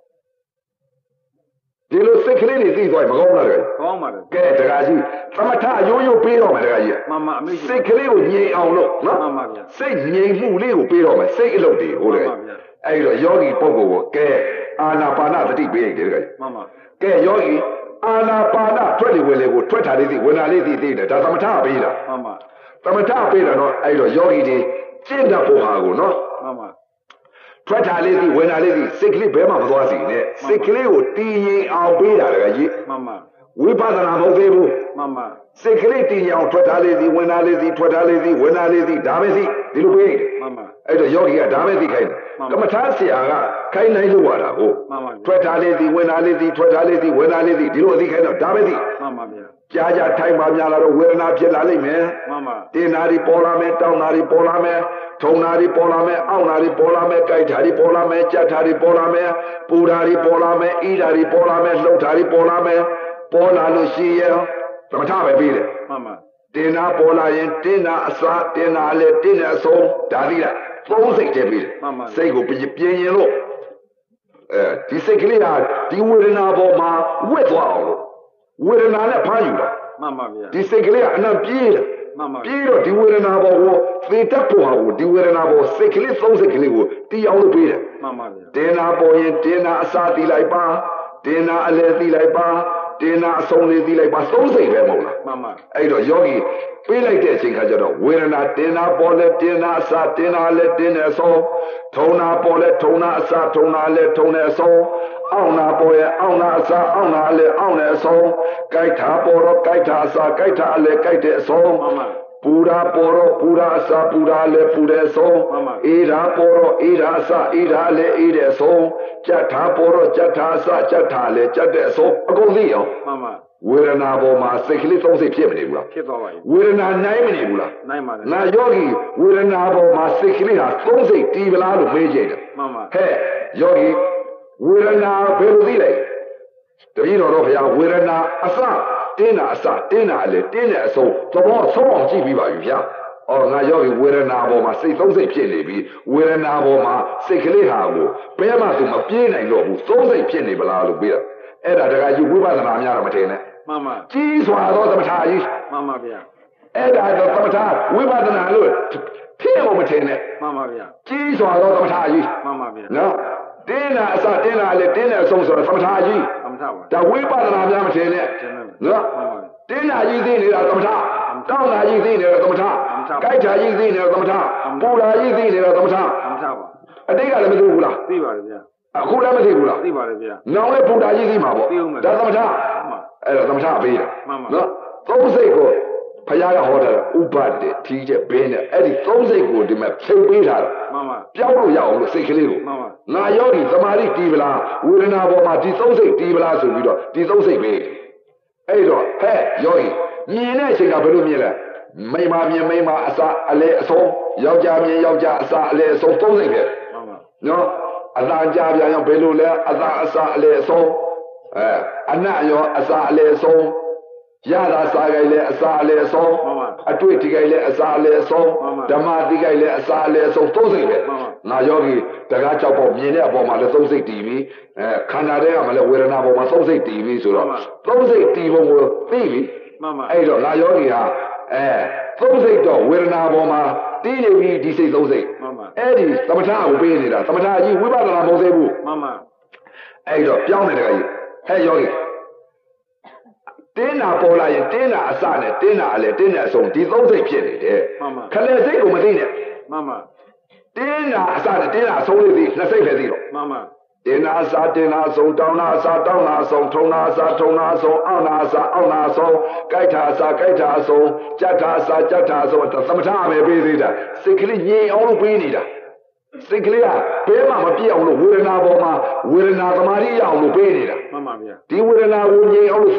Speaker 1: ဒီလိုစိတ်ကလေးတွေသိသွားရင်မကောင်းလားကောင်းပါတယ်ကဲတခါကြီးသမထရိုးရိုးပေးတော့မယ်တခါကြီးမှန်အမေစိတ်ကလေးကိုငြိမ်အောင်လို့နော်မှန်ပါဗျာစိတ်ငြိမ်မှုလေးကိုပေးတော့မယ်စိတ်အလုပ်တွေဟုတ်တယ်အဲ့တော့ယောဂီပုဂ္ဂိုလ်ကိုကဲအာနာပါနသတိပေးတယ်တခါကြီးမှန်ပါကဲယောဂီအာနာပါနထွက်လေဝင်လေကိုထွက်တာလေးသိဝင်တာလေးသိတယ်ဒါသမထပေးတာမှန်ပါသမထပေးတာတော့အဲ့တော့ယောဂီတွေကျင့်တတ်ဖို့ဟာကိုနော်မှန်ပါထွက်တာလေးသိဝင်တာလေးသိစိတ်ကလေးဘဲမှမသွားစီနဲ့စိတ်ကလေးကိုတည်ငြိမ်အောင်ပေးတာတကကြီးမှန်ပါဝိပဿနာမဟုတ်သေးဘူးမှန်ပါစိတ်ကလေးတည်ငြိမ်အောင်ထွက်တာလေးသိဝင်တာလေးသိထွက်တာလေးသိဝင်တာလေးသိဒါပဲသိဒီလိုပေးမှန်ပါအဲ့တော့ယောဂီကဒါပဲသိခိုင်းတယ်ကမ္မထာဆရာကခိုင်းနိုင်လို့ရတာဟုတ်မှန်ပါထွက်တာလေးသိဝင်တာလေးသိထွက်တာလေးသိဝင်တာလေးသိဒီလိုအသိခိုင်းတော့ဒါပဲသိမှန်ပါဗျာကြာထိုင်ပါများလာတော့ဝေဒနာဖြစ်လာလိမ့်မယ်မှန်ပါတင်းနာတွေပေါ်လာမယ်တောင်းနာတွေပေါ်လာမယ်ထုံနာတွေပေါ်လာမယ်အောင့်နာတွေပေါ်လာမယ်ကြိုက်တာတွေပေါ်လာမယ်ကြက်တာတွေပေါ်လာမယ်ပူတာတွေပေါ်လာမယ်အီးတာတွေပေါ်လာမယ်လှုပ်တာတွေပေါ်လာမယ်ပေါ်လာလို့ရှိရင်သမထပဲပြီးတယ်မှန်ပါတင်းနာပေါ်လာရင်တင်းနာအစားတင်းနာလည်းတင်းနာအဆုံးဒါသိလားသုံးစိတ်တည်းပြီးတယ်မှန်ပါစိတ်ကိုပြင်းရင်လို့ဒီစိတ်ကလေးဟာဒီဝေဒနာပေါ်မှာဝက်သွားအောင်လို့ဝေဒနာနဲ့ဖမ်းယူတာမှန်ပါဗျာဒီစိတ်ကလေးကအနံ့ပြေးတယ်မှန်ပါပြေးတော့ဒီဝေဒနာပေါ်ကိုသေတတ်ပေါ်ဟာကိုဒီဝေဒနာပေါ်စိတ်ကလေးသုံးစိတ်ကလေးကိုတီးအောင်လုပ်ပေးတယ်မှန်ပါဗျာတင်းနာပေါ်ရင်တင်းနာအစားတီးလိုက်ပါတင်းနာအလဲတီးလိုက်ပါတင်းနာအဆုံးလေးတီးလိုက်ပါသုံးစိတ်ပဲမဟုတ်လားမှန်ပါအဲ့တော့ယောဂီပေးလိုက်တဲ့အချိန်ခါကျတော့ဝေဒနာတင်းနာပေါ်လဲတင်းနာအစားတင်းနာလဲတင်းနေဆုံးထုံနာပေါ်လဲထုံနာအစားထုံနာလဲထုံနေဆုံးအောင်းနာပေါ်ရဲ့အောင်းနာအစားအောင်းနာလည်းအောင်းနေအဆုံးကြိုက်တာပေါ်တော့ကြိုက်တာအစားကြိုက်တာလည်းကြိုက်တဲ့အဆုံးပူရာပေါ်တော့ပူရာအစားပူရာလည်းပူတဲ့အဆုံးအေးရာပေါ်တော့အေးရာအစားအေးရာလည်းအေးတဲ့အဆုံးကြက်တာပေါ်တော့ကြက်တာအစားကြက်တာလည်းကြက်တဲ့အဆုံးအကုန်သိအောင်မှန်ပါဝေဒနာပေါ်မှာစိတ်ကလေးသုံးစိတ်ဖြစ်မနေဘူးလားဖြစ်သွားပါပြီဝေဒနာနိုင်မနေဘူးလားနိုင်ပါတယ်ငါယောဂီဝေဒနာပေါ်မှာစိတ်ကလေးဟာသုံးစိတ်တီးပလားလို့မေးကြတယ်မှန်ပါဟဲ့ယောဂီဝေဒနာဘယ်လိုသိလဲတပည့်တော်တို့ဘုရားဝေဒနာအစတင်းတာအစတင်းတာလည်းတင်းတဲ့အဆုံးသဘောဆုံးအောင်ကြည့်ပြီးပါပြီဗျာ။အော်ငါယောဂီဝေဒနာပေါ်မှာစိတ်သုံးစိတ်ဖြစ်နေပြီဝေဒနာပေါ်မှာစိတ်ကလေးဟာကိုဘယ်မှသူမပြေးနိုင်တော့ဘူးသုံးစိတ်ဖြစ်နေပလားလို့ပြီးတာအဲ့ဒါတခါကြီးဝိပဿနာများတော့မထင်နဲ့မှန်ပါကြီးစွာသောသမထကြီးမှန်ပါဗျာအဲ့ဒါတော့သမထဝိပဿနာလို့ဖြစ်အောင်မထင်နဲ့မှန်ပါဗျာကြီးစွာသောသမထကြီးမှန်ပါဗျာနော်တင်းတာအစတင်းတာလည်းတင်းတဲ့အဆုံးဆိုတော့သမထကြီးသမထပါဒါဝိပဿနာများမထင်နဲ့နော်တင်းတာကြီးသိနေတာသမထတောင်းတာကြီးသိနေတာသမထကြိုက်တာကြီးသိနေတာသမထပူတာကြီးသိနေတာသမထသမထပါအတိတ်ကလည်းမသိဘူးလားသိပါတယ်ဗျာအခုလည်းမသိဘူးလားသိပါတယ်ဗျာနောင်လည်းပူတာကြီးသိမှာပေါ့ဒါသမထအဲ့တော့သမထပေးတာနော်သုံးစိတ်ကိုဘုရားကဟောတာဥပဒေထီးချက်ဘင်းနဲ့အဲ့ဒီသုံးစိတ်ကိုဒီမှာဖြုတ်ပေးထားတာမှန်ပါပြောင်းလို့ရအောင်လို့စိတ်ကလေးကိုမှန်ပါငါယောဂီသမာဓိတီးပလားဝေဒနာပေါ်မှာဒီသုံးစိတ်တီးပလားဆိုပြီးတော့ဒီသုံးစိတ်ပဲအဲ့တော့ဟဲ့ယောဂီမြင်တဲ့အချိန်ကဘယ်လိုမြင်လဲမိမမြင်မိမအစာအလဲအဆုံးယောက်ျားမြင်ယောက်ျားအစာအလဲအဆုံးသုံးစိတ်ပဲမှန်ပါနော်အသာကြပြန်ရောဘယ်လိုလဲအသာအစာအလဲအဆုံးအနတ်ရောအစာအလဲအဆုံးရတာစားကြိုက်လဲအစာအလဲအဆုံးအတွေ့အထိကြိုက်လဲအစာအလဲအဆုံးဓမ္မတိကြိုက်လဲအစာအလဲအဆုံးသုံးစိတ်ပဲငါယောဂီတကားကြောက်ပေါ်မြင်တဲ့အပေါ်မှာလဲသုံးစိတ်တည်ပြီးခန္ဓာထဲကမှလဲဝေဒနာပေါ်မှာသုံးစိတ်တည်ပြီးဆိုတော့သုံးစိတ်တည်ပုံကိုသိပြီအဲ့တော့ငါယောဂီဟာသုံးစိတ်တော့ဝေဒနာပေါ်မှာတည်နေပြီဒီစိတ်သုံးစိတ်အဲ့ဒီသမထကိုပေးနေတာသမထကြီးဝိပဿနာမဟုတ်သေးဘူးမှန်ပါအဲ့တော့ပြောင်းနေတယ်ကြီးဟဲ့ယောဂီတင်းနာပေါ်လာရင်တင်းနာအစနဲ့တင်းနာအလဲတင်းနာအဆုံးဒီသုံးစိတ်ဖြစ်နေတယ်ခလဲစိတ်ကိုမသိနဲ့မှန်ပါတင်းနာအစနဲ့တင်းနာအဆုံးလေးသိနှစ်စိတ်ပဲသိတော့မှန်ပါတင်းနာအစတင်းနာအဆုံးတောင်းနာအစတောင်းနာအဆုံးထုံနာအစထုံနာအဆုံးအောင်းနာအစအောင်းနာအဆုံးကြိုက်တာအစကြိုက်တာအဆုံးကြက်တာအစကြက်တာအဆုံးသမထပဲပေးသေးတာစိတ်ကလေးငြိမ်အောင်လို့ပေးနေတာစိတ်ကလေးကဘဲမှမပြည့်အောင်လို့ဝေဒနာပေါ်မှာဝေဒနာသမာဓိရအောင်လို့ပေးနေတာမှန်ပါဗျာဒီဝေဒနာကိုငြိမ်အောင်လို့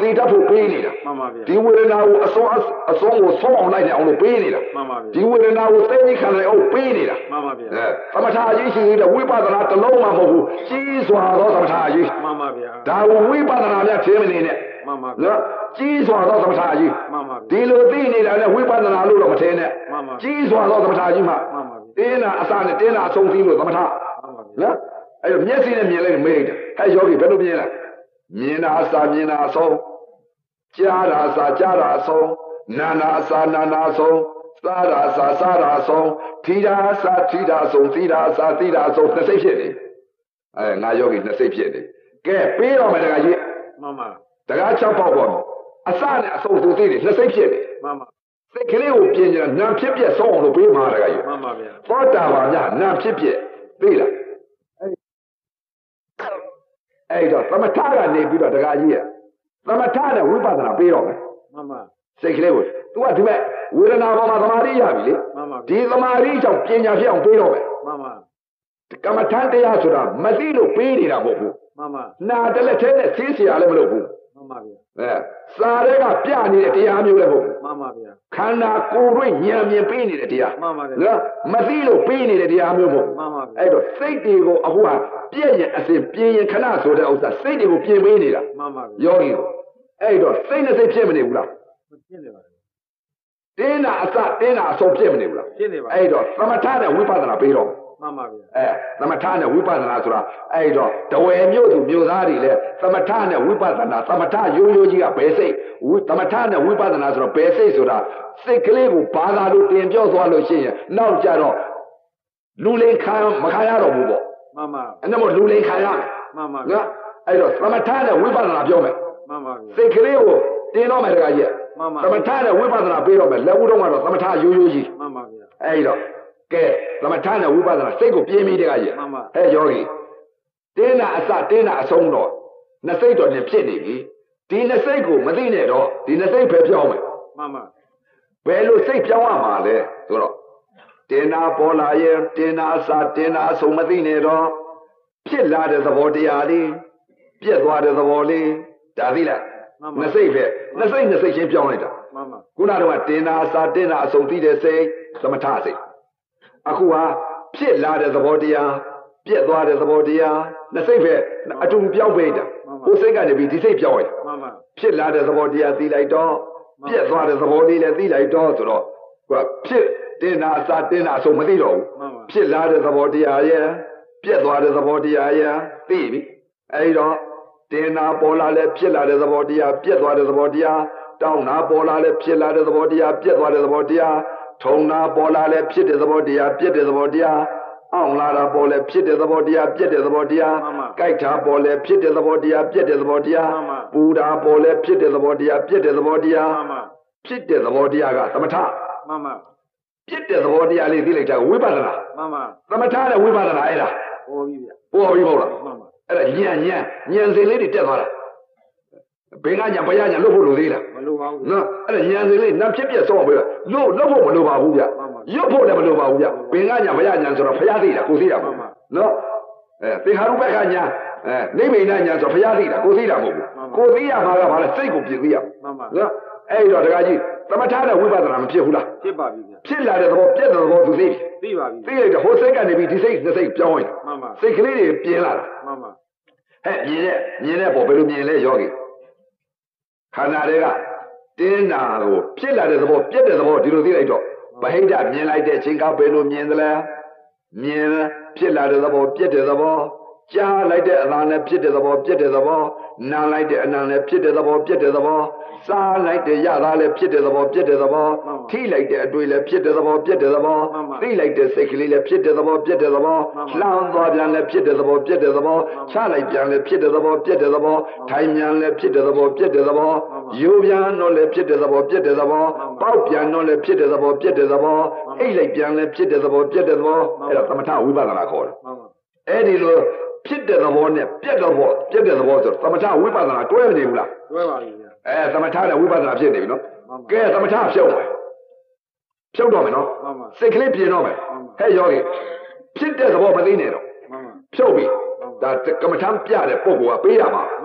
Speaker 1: စီတတ်ဖို့ပေးနေတာ
Speaker 2: မှန်ပါဗျာ
Speaker 1: ဒီဝေဒနာကိုအဆုံးကိုဆုံးအောင်လိုက်နေအောင်လို့ပေးနေတာ
Speaker 2: မှန်ပါဗျာ
Speaker 1: ဒီဝေဒနာကိုသိသိခံနိုင်အောင်ပေးနေတာ
Speaker 2: မှန်ပါဗျာ
Speaker 1: သမထအရေးရှိသေးတယ်ဝိပဿနာတစ်လုံးမှမဟုတ်ဘူးကြီးစွာသောသမထအရေး
Speaker 2: မှန်ပါဗျာ
Speaker 1: ဒါကိုဝိပဿနာများထင်မနေနဲ့
Speaker 2: မှန်ပါဗျာ
Speaker 1: နော်ကြီးစွာသောသမထအရေး
Speaker 2: မှန်ပါဗျာ
Speaker 1: ဒီလိုသိနေတာနဲ့ဝိပဿနာလို့တော့မထင်နဲ့
Speaker 2: မှန်ပါဗျာ
Speaker 1: ကြီးစွာသောသမထအကြီးမှ
Speaker 2: မှန်ပါဗျာ
Speaker 1: တင်းနာအစနဲ့တင်းနာအဆုံးသိလို့သမထ
Speaker 2: မှန်ပါဗျာ
Speaker 1: နော်အဲ့တော့မျက်စိနဲ့မြင်လိုက်မေးတယ်ဟဲ့ယောဂီဘယ်လိုမြင်လဲမြင်တာအစမြင်တာအဆုံးကြားတာအစကြားတာအဆုံးနာနာအစနာနာအဆုံးစားတာအစစားတာအဆုံးထီတာအစထီတာအဆုံးသီတာအစသီတာအဆုံးနှစ်စိတ်ဖြစ်နေငါယောဂီနှစ်စိတ်ဖြစ်နေကဲပြီးတော့မယ်တခါကြီး
Speaker 2: မှန်ပါ
Speaker 1: တခါ6ပေါက်ပေါ်အစနဲ့အဆုံးသူသိတယ်နှစ်စိတ်ဖြစ်နေ
Speaker 2: မှန်ပါ
Speaker 1: စိတ်ကလေးကိုပြင်ကြနာဖြစ်ပြဆုံးအောင်လို့ပေးမှာတခါကြီး
Speaker 2: မှန်ပါဗျာ
Speaker 1: သောတာပန်များနာဖြစ်ပြသိလားအဲ့တော့သမထကနေပြီးတော့တခါကြီးရဲ့သမထနဲ့ဝိပဿနာပေးတော့မယ်
Speaker 2: မှန်ပါ
Speaker 1: စိတ်ကလေးကို तू ကဒီမဲ့ဝေဒနာပေါ်မှာသမာဓိရပြီလေ
Speaker 2: မှန်ပါ
Speaker 1: ဒီသမာဓိကြောင့်ပညာဖြစ်အောင်ပေးတော့မယ်
Speaker 2: မှန်ပါ
Speaker 1: ကမ္မထတရားဆိုတာမသိလို့ပေးနေတာမဟုတ်ဘူး
Speaker 2: မှန်ပါ
Speaker 1: နာတလက်ထဲနဲ့သိเสียလည်းမလုပ်ဘူး
Speaker 2: မှန်ပါဗျာ
Speaker 1: စာတွေကပြနေတဲ့တရားမျိုးလည်းမဟုတ်ဘူး
Speaker 2: မှန်ပါဗျာ
Speaker 1: ခန္ဓာကိုယ်တွင်းဉာဏ်မြင်ပေးနေတဲ့တရား
Speaker 2: မှန်ပါဗျာ
Speaker 1: နော်မသိလို့ပေးနေတဲ့တရားမျိုးမဟုတ်ဘူး
Speaker 2: မှန်ပါဗျာ
Speaker 1: အဲ့တော့စိတ်တွေကိုအခုကပြည့်ရင်အစဉ်ပြင်းရင်ခဏဆိုတဲ့ဥစ္စာစိတ်တွေကိုပြင်ပေးနေတာ
Speaker 2: မှန်ပါဗျာ
Speaker 1: ယောဂီကိုအဲ့တော့စိတ်နဲ့စိတ်ဖြစ်မနေဘူးလား
Speaker 2: ဖြစ်နေပါတယ်
Speaker 1: တင်းတာအစတင်းတာအဆုံးဖြစ်မနေဘူးလား
Speaker 2: ဖြစ်နေပါ
Speaker 1: အဲ့တော့သမထနဲ့ဝိပဿနာပေးတော့
Speaker 2: မှန်ပါဗျာ
Speaker 1: သမထနဲ့ဝိပဿနာဆိုတာအဲ့တော့တဝယ်မြို့သူမြို့သားတွေလည်းသမထနဲ့ဝိပဿနာသမထရိုးရိုးကြီးကဘယ်စိတ်သမထနဲ့ဝိပဿနာဆိုတော့ဘယ်စိတ်ဆိုတာစိတ်ကလေးကိုဘာသာလို့တင်ပြောသွားလို့ရှိရင်နောက်ကြတော့လူလိန်ခံမခံရတော့ဘူးပေါ့
Speaker 2: မှန်ပါ
Speaker 1: အဲ့ဒါမို့လူလိန်ခံရမယ်
Speaker 2: မှန်ပါ
Speaker 1: နော်အဲ့တော့သမထနဲ့ဝိပဿနာပြောမယ်
Speaker 2: မှန်ပါဗျာ
Speaker 1: စိတ်ကလေးကိုတင်တော့မယ်တခါကြီး
Speaker 2: မှန်ပါ
Speaker 1: သမထနဲ့ဝိပဿနာပေးတော့မယ်လက်ဦးတော့ကတော့သမထရိုးရိုးကြီး
Speaker 2: မှန်ပါဗျာ
Speaker 1: အဲ့တော့ကဲသမထနဲ့ဝိပဿနာစိတ်ကိုပြင်းပြီးတခါကြီး
Speaker 2: မှန်ပါ
Speaker 1: ဟဲ့ယောဂီတင်းတာအစတင်းတာအဆုံးတော့နှစ်စိတ်တော့နေဖြစ်နေပြီဒီနှစ်စိတ်ကိုမသိနဲ့တော့ဒီနှစ်စိတ်ပဲပြောင်းမယ်
Speaker 2: မှန်ပါ
Speaker 1: ဘယ်လိုစိတ်ပြောင်းရမှာလဲဆိုတော့တင်းတာပေါ်လာရင်တင်းတာအစတင်းတာအဆုံးမသိနဲ့တော့ဖြစ်လာတဲ့သဘောတရားလေးပြက်သွားတဲ့သဘောလေးဒါသိလားနှစ်စိတ်ပဲနှစ်စိတ်ချင်းပြောင်းလိုက်တာ
Speaker 2: မှန်ပါ
Speaker 1: ခုနကတော့တင်တာအစာတင်တာအဆုံးသိတဲ့စိတ်သမထစိတ်အခုဟာဖြစ်လာတဲ့သဘောတရားပြက်သွားတဲ့သဘောတရားနှစ်စိတ်ပဲအတူပြောင်းပေးတာဟိုစိတ်ကနေပြီးဒီစိတ်ပြောင်းရတာ
Speaker 2: မှန်ပါ
Speaker 1: ဖြစ်လာတဲ့သဘောတရားသိလိုက်တော့ပြက်သွားတဲ့သဘောလေးလည်းသိလိုက်တော့ဆိုတော့ဟိုဖြစ်တင်တာအစာတင်တာအဆုံးမသိတော့ဘူး
Speaker 2: မှန်ပါ
Speaker 1: ဖြစ်လာတဲ့သဘောတရားရဲ့ပြက်သွားတဲ့သဘောတရားရဲ့သိပြီအဲဒီတော့တင်တာပေါ်လာလဲဖြစ်လာတဲ့သဘောတရားပြက်သွားတဲ့သဘောတရားတောင်းတာပေါ်လာလဲဖြစ်လာတဲ့သဘောတရားပြက်သွားတဲ့သဘောတရားထုံတာပေါ်လာလဲဖြစ်တဲ့သဘောတရားပြက်တဲ့သဘောတရားအောင်လာတာပေါ်လဲဖြစ်တဲ့သဘောတရားပြက်တဲ့သဘောတရားကြိုက်တာပေါ်လဲဖြစ်တဲ့သဘောတရားပြက်တဲ့သဘောတရားပူတာပေါ်လဲဖြစ်တဲ့သဘောတရားပြက်တဲ့သဘောတရား
Speaker 2: မှန်ပါ
Speaker 1: ဖြစ်တဲ့သဘောတရားကသမထ
Speaker 2: မှန်ပါ
Speaker 1: ပြက်တဲ့သဘောတရားလေးသိလိုက်တာဝိပဿနာ
Speaker 2: မှန်ပါ
Speaker 1: သမထနဲ့ဝိပဿနာအဲ့ဒါ
Speaker 2: ဟောပြီဗျာ
Speaker 1: ပေါ်ပြီမဟုတ်လား
Speaker 2: မှန်ပါ
Speaker 1: အဲ့ဒါညံစင်လေးတွေတက်သွားတာဘယ်ကညံဘယ်ကညံလို့ဖို့လိုသေးလား
Speaker 2: မလိုပါဘူး
Speaker 1: နော်အဲ့ဒါညံစင်လေးနတ်ဖြစ်ပြက်ဆုံးအောင်ပဲလို့ဖို့မလိုပါဘူးဗျရွတ်ဖို့လည်းမလိုပါဘူးဗျဘယ်ကညံဘယ်ကညံဆိုတော့ဖျားသိတာကိုသိတာမဟုတ်ဘူးနော်သင်္ခါရုပ္ပကညံနိဗ္ဗိဏညံဆိုဖျားသိတာကိုသိတာမဟုတ်ဘူးကိုသိရမှာကဘာလဲစိတ်ကိုပြင်သိရ
Speaker 2: မှန်ပါ
Speaker 1: နော်အဲ့တော့တခါကြီးသမထနဲ့ဝိပဿနာမဖြစ်ဘူးလား
Speaker 2: ဖြစ်ပါပြီဗျာ
Speaker 1: ဖြစ်လာတဲ့သဘောပြက်တဲ့သဘောသူသိပြီ
Speaker 2: သိပါပြီ
Speaker 1: သိလိုက်တော့ဟိုစိတ်ကနေပြီးဒီစိတ်နှစ်စိတ်ပြောင်းလိုက်
Speaker 2: မှန်ပါ
Speaker 1: စိတ်ကလေးတွေပြင်းလာတာ
Speaker 2: မှန်ပါ
Speaker 1: ဟဲ့မြင်တဲ့ပေါ်ဘယ်လိုမြင်လဲယောဂီခန္ဓာတွေကတင်းနာကိုဖြစ်လာတဲ့သဘောပြက်တဲ့သဘောဒီလိုသိလိုက်တော့ဗဟိတမြင်လိုက်တဲ့အချိန်ကဘယ်လိုမြင်သလဲမြင်ဖြစ်လာတဲ့သဘောပြက်တဲ့သဘောကြားလိုက်တဲ့အသံနဲ့ဖြစ်တဲ့သဘောပြက်တဲ့သဘောနားလိုက်တဲ့အနံနဲ့ဖြစ်တဲ့သဘောပြက်တဲ့သဘောစားလိုက်တဲ့ရသားလည်းဖြစ်တဲ့သဘောပြက်တဲ့သဘောထိလိုက်တဲ့အတွေ့လည်းဖြစ်တဲ့သဘောပြက်တဲ့သဘောသိလိုက်တဲ့စိတ်ကလေးလည်းဖြစ်တဲ့သဘောပြက်တဲ့သဘောလှမ်းသွားပြန်လည်းဖြစ်တဲ့သဘောပြက်တဲ့သဘောချလိုက်ပြန်လည်းဖြစ်တဲ့သဘောပြက်တဲ့သဘောထိုင်ပြန်လည်းဖြစ်တဲ့သဘောပြက်တဲ့သဘောရိုးပြန်တော့လည်းဖြစ်တဲ့သဘောပြက်တဲ့သဘောပေါက်ပြန်တော့လည်းဖြစ်တဲ့သဘောပြက်တဲ့သဘောအိတ်လိုက်ပြန်လည်းဖြစ်တဲ့သဘောပြက်တဲ့သဘောအဲ့ဒါသမထဝိပဿနာခေါ်တယ်
Speaker 2: မှန်ပါ
Speaker 1: အဲ့ဒီလိုဖြစ်တဲ့သဘောနဲ့ပြက်တဲ့သဘောပြက်တဲ့သဘောဆိုသမထဝိပဿနာတွဲမနေဘူးလား
Speaker 2: တွဲပါပြီဗျာ
Speaker 1: သမထနဲ့ဝိပဿနာဖြစ်နေပြီနော်ကဲသမထဖြုတ်မယ်ဖြုတ်တော့မယ်နော်
Speaker 2: မှန်ပါ
Speaker 1: စိတ်ကလေးပြင်တော့မယ်ဟဲ့ယောဂီဖြစ်တဲ့သဘောမသိနေတော့
Speaker 2: မှန်ပါ
Speaker 1: ဖြုတ်ပြီဒါကမ္မထမ်းပြတဲ့ပုံကပေးရမှာ
Speaker 2: မှန်ပါ